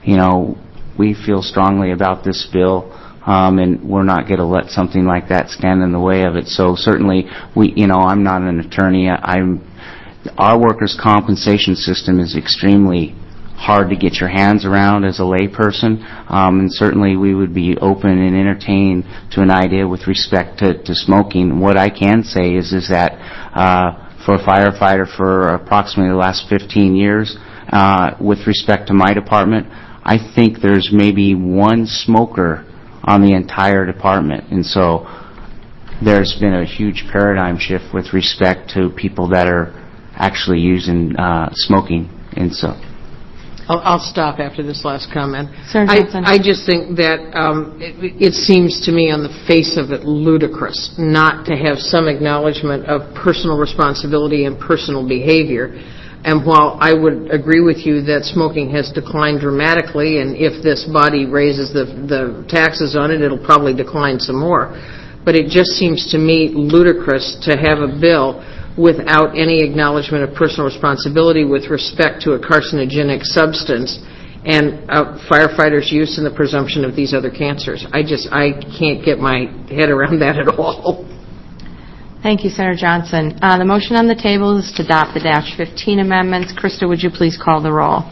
we feel strongly about this bill, and we're not going to let something like that stand in the way of it. So certainly, I'm not an attorney. Our workers' compensation system is extremely hard to get your hands around as a layperson, and certainly we would be open and entertained to an idea with respect to smoking. What I can say is that for a firefighter for approximately the last 15 years, with respect to my department, I think there's maybe one smoker on the entire department, and so there's been a huge paradigm shift with respect to people that are actually using smoking, and so. I'll stop after this last comment. Johnson. I just think that it seems to me on the face of it ludicrous not to have some acknowledgement of personal responsibility and personal behavior. And while I would agree with you that smoking has declined dramatically, and if this body raises the taxes on it, it'll probably decline some more. But it just seems to me ludicrous to have a bill without any acknowledgement of personal responsibility with respect to a carcinogenic substance and firefighters' use and the presumption of these other cancers. I can't get my head around that at all. Thank you, Senator Johnson. The motion on the table is to adopt the -15 amendments. Krista, would you please call the roll?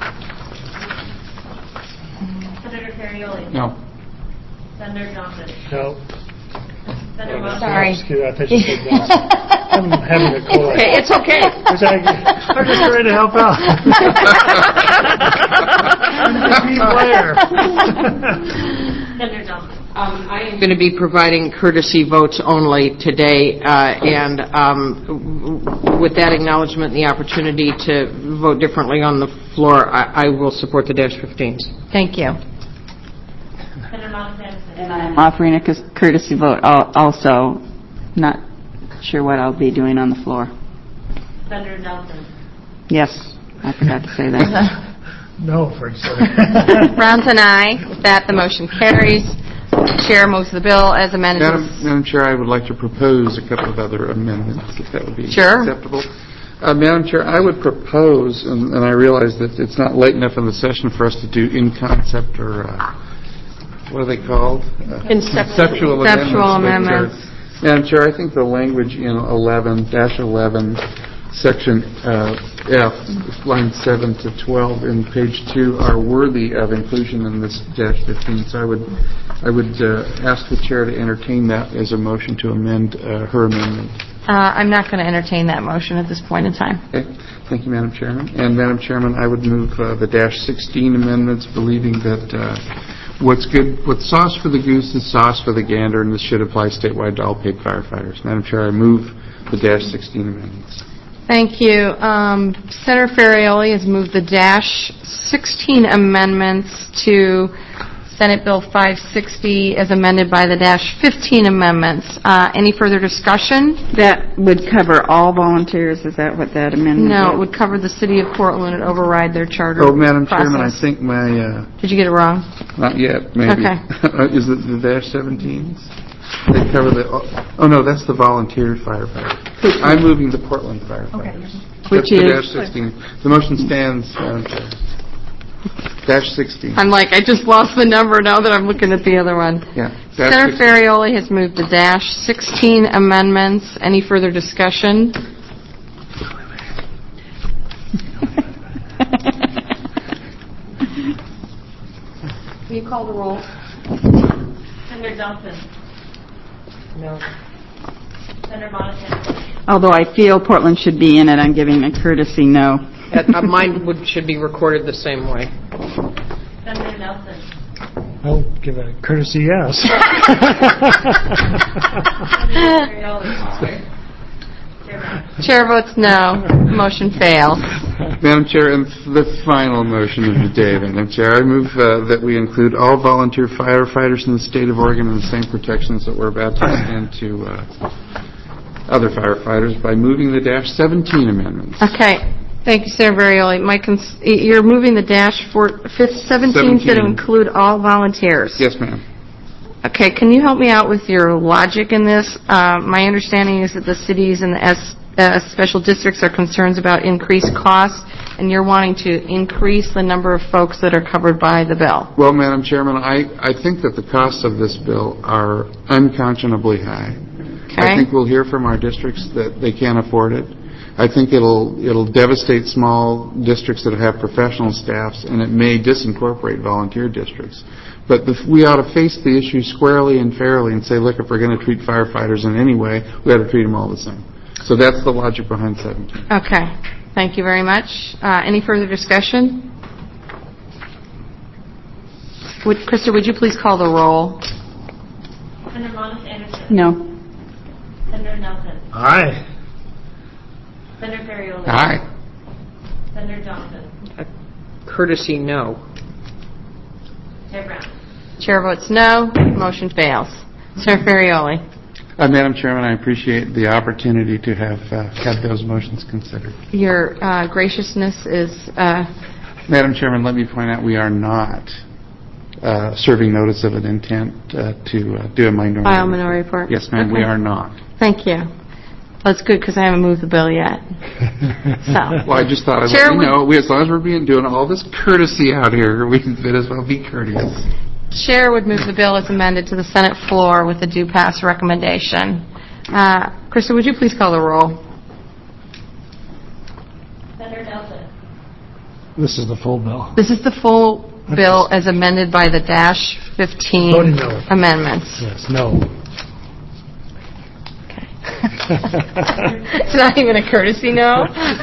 Senator Ferrioli. No. Senator Johnson. No. Sorry. I thought you said no. I'm having a cold. Okay, it's okay. I'm just trying to help out. I'm a team player. Senator Johnson. I am going to be providing courtesy votes only today, and with that acknowledgement and the opportunity to vote differently on the floor, I will support the -15s. Thank you. And I'm offering a courtesy vote also. Not sure what I'll be doing on the floor. Senator Johnson. Yes, I forgot to say that. No, for example. Brown's and I. With that, the motion carries. The chair moves the bill as amended. Madam Chair, I would like to propose a couple of other amendments, if that would be acceptable. Madam Chair, I would propose, and I realize that it's not late enough in the session for us to do in-concept or what are they called? Conceptual amendments. Madam Chair, I think the language in 11-11, section F, lines 7 to 12 in page 2 are worthy of inclusion in this dash 15. So I would ask the chair to entertain that as a motion to amend her amendment. I'm not going to entertain that motion at this point in time. Okay. Thank you, Madam Chairman. And Madam Chairman, I would move the dash 16 amendments, believing that what's sauce for the goose is sauce for the gander, and this should apply statewide to all paid firefighters. Madam Chair, I move the dash 16 amendments. Thank you. Senator Ferrioli has moved the dash 16 amendments to Senate Bill 560 as amended by the dash 15 amendments. Any further discussion? That would cover all volunteers. Is that what that amendment No, is? it would cover the city of Portland and override their charter Oh, Madam Chairman, I process. think my... Did you get it wrong? Not yet, maybe. Okay. Is it the dash 17s? They cover the... Oh, no, that's the volunteer firefighter. I'm moving the Portland firefighters. Which That's the is? dash 16. The motion stands, Madam Chair. Dash 16. I'm like, I just lost the number now that I'm looking at the other one. Yeah. Dash Senator 16. Ferrioli has moved the dash 16 amendments. Any further discussion? Can you call the roll? Senator Johnson. No. Senator Monahan. Although I feel Portland should be in it, I'm giving a courtesy no. Mine should be recorded the same way. Senator Nelson. I'll give a courtesy yes. Chair votes no. Motion fails. Madam Chair, and the final motion of the day, Madam Chair, I move that we include all volunteer firefighters in the state of Oregon in the same protections that we're about to extend to other firefighters by moving the dash 17 amendments. Okay. Thank you, Senator Ferrioli. You're moving the dash 17 to include all volunteers. Yes, ma'am. Okay, can you help me out with your logic in this? My understanding is that the cities and the special districts are concerned about increased costs, and you're wanting to increase the number of folks that are covered by the bill. Well, Madam Chairman, I think that the costs of this bill are unconscionably high. Okay. I think we'll hear from our districts that they can't afford it. I think it'll devastate small districts that have professional staffs, and it may disincorporate volunteer districts. But we ought to face the issue squarely and fairly and say, look, if we're going to treat firefighters in any way, we ought to treat them all the same. So that's the logic behind 17. Okay. Thank you very much. Any further discussion? Krista, would you please call the roll? Senator Anderson. No. Senator Nelson. Aye. Senator Ferrioli. Aye. Senator Johnson. Courtesy no. Chair Brown. Chair votes no. Motion fails. Senator Ferrioli. Madam Chairman, I appreciate the opportunity to have had those motions considered. Your graciousness is... Madam Chairman, let me point out we are not serving notice of an intent to do a minority File minority report. Yes, ma'am, we Okay. are not. Thank you. That's good because I haven't moved the bill yet. So. Well, I just thought I'd Chair let you know, as long as we're doing all this courtesy out here, we might as well be courteous. Chair would move the bill as amended to the Senate floor with a due pass recommendation. Krista, would you please call the roll? Senator Nelson. This is the full bill. This is the full bill as amended by the dash 15 Voting no. amendments. Yes, no. It's not even a courtesy no?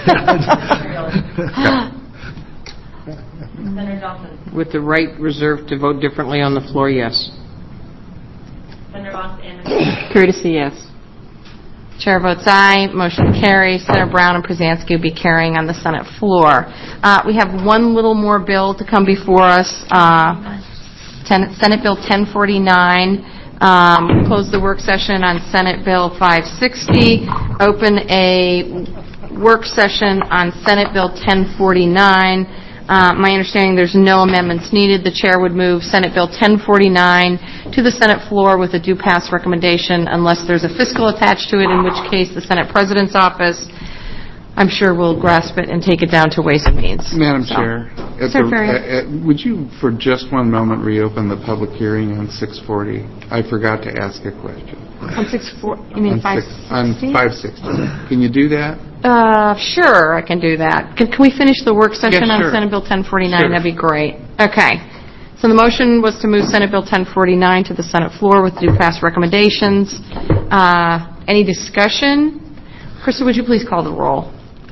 Senator Johnson. With the right reserved to vote differently on the floor, yes. Senator Anderson. Courtesy yes. Chair votes aye. Motion carries. Senator Brown and Przanski will be carrying on the Senate floor. We have one little more bill to come before us. Senate Bill 1049. Close the work session on Senate Bill 560. Open a work session on Senate Bill 1049. My understanding there's no amendments needed. The chair would move Senate Bill 1049 to the Senate floor with a due pass recommendation unless there's a fiscal attached to it, in which case the Senate President's office, I'm sure, will grasp it and take it down to Ways and Means. Madam Chair, would you for just one moment reopen the public hearing on 640? I forgot to ask a question. 164, you mean 560? On 560. Can you do that? Sure, I can do that. Can we finish the work session Yeah, sure. on Senate Bill 1049? Sure. That'd be great. Okay. So the motion was to move Senate Bill 1049 to the Senate floor with due pass recommendations. Any discussion? Krista, would you please call the roll?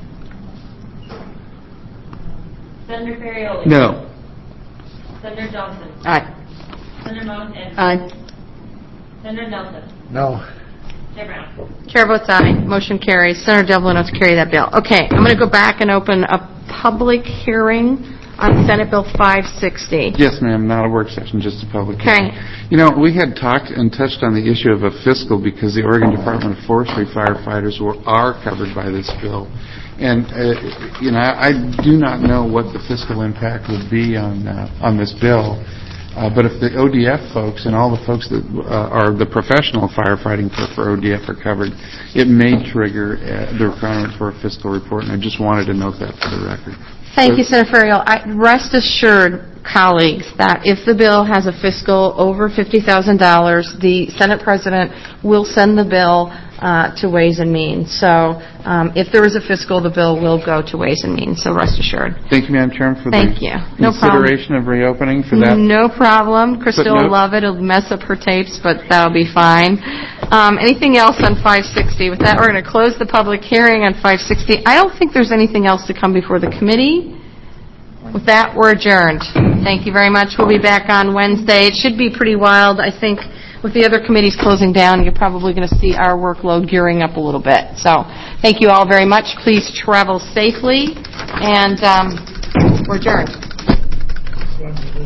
Senator Ferrioli. No. Senator Johnson. Aye. Senator Moss Anderson. Aye. Senator Nelson. No. Chair Brown. Chair votes aye. Motion carries. Senator Devlin has to carry that bill. Okay, I'm going to go back and open a public hearing on Senate Bill 560. Yes, ma'am, not a work session, just a public Okay. hearing. You know, we had talked and touched on the issue of a fiscal because the Oregon Department of Forestry firefighters are covered by this bill. And, I do not know what the fiscal impact would be on this bill. But if the ODF folks and all the folks that are the professional firefighting for ODF are covered, it may trigger the requirement for a fiscal report, and I just wanted to note that for the record. Thank you, Senator Ferriol. Rest assured, colleagues, that if the bill has a fiscal over $50,000, the Senate President will send the bill to Ways and Means. So if there is a fiscal, the bill will go to Ways and Means, so rest assured. Thank you, Madam Chairman, for Thank the you. No consideration of reopening for that. No problem. Krista will Footnote. love it. It'll mess up her tapes, but that'll be fine. Anything else on 560? With that, we're going to close the public hearing on 560. I don't think there's anything else to come before the committee. With that, we're adjourned. Thank you very much. We'll be back on Wednesday. It should be pretty wild. I think with the other committees closing down, you're probably going to see our workload gearing up a little bit. So thank you all very much. Please travel safely, and we're adjourned.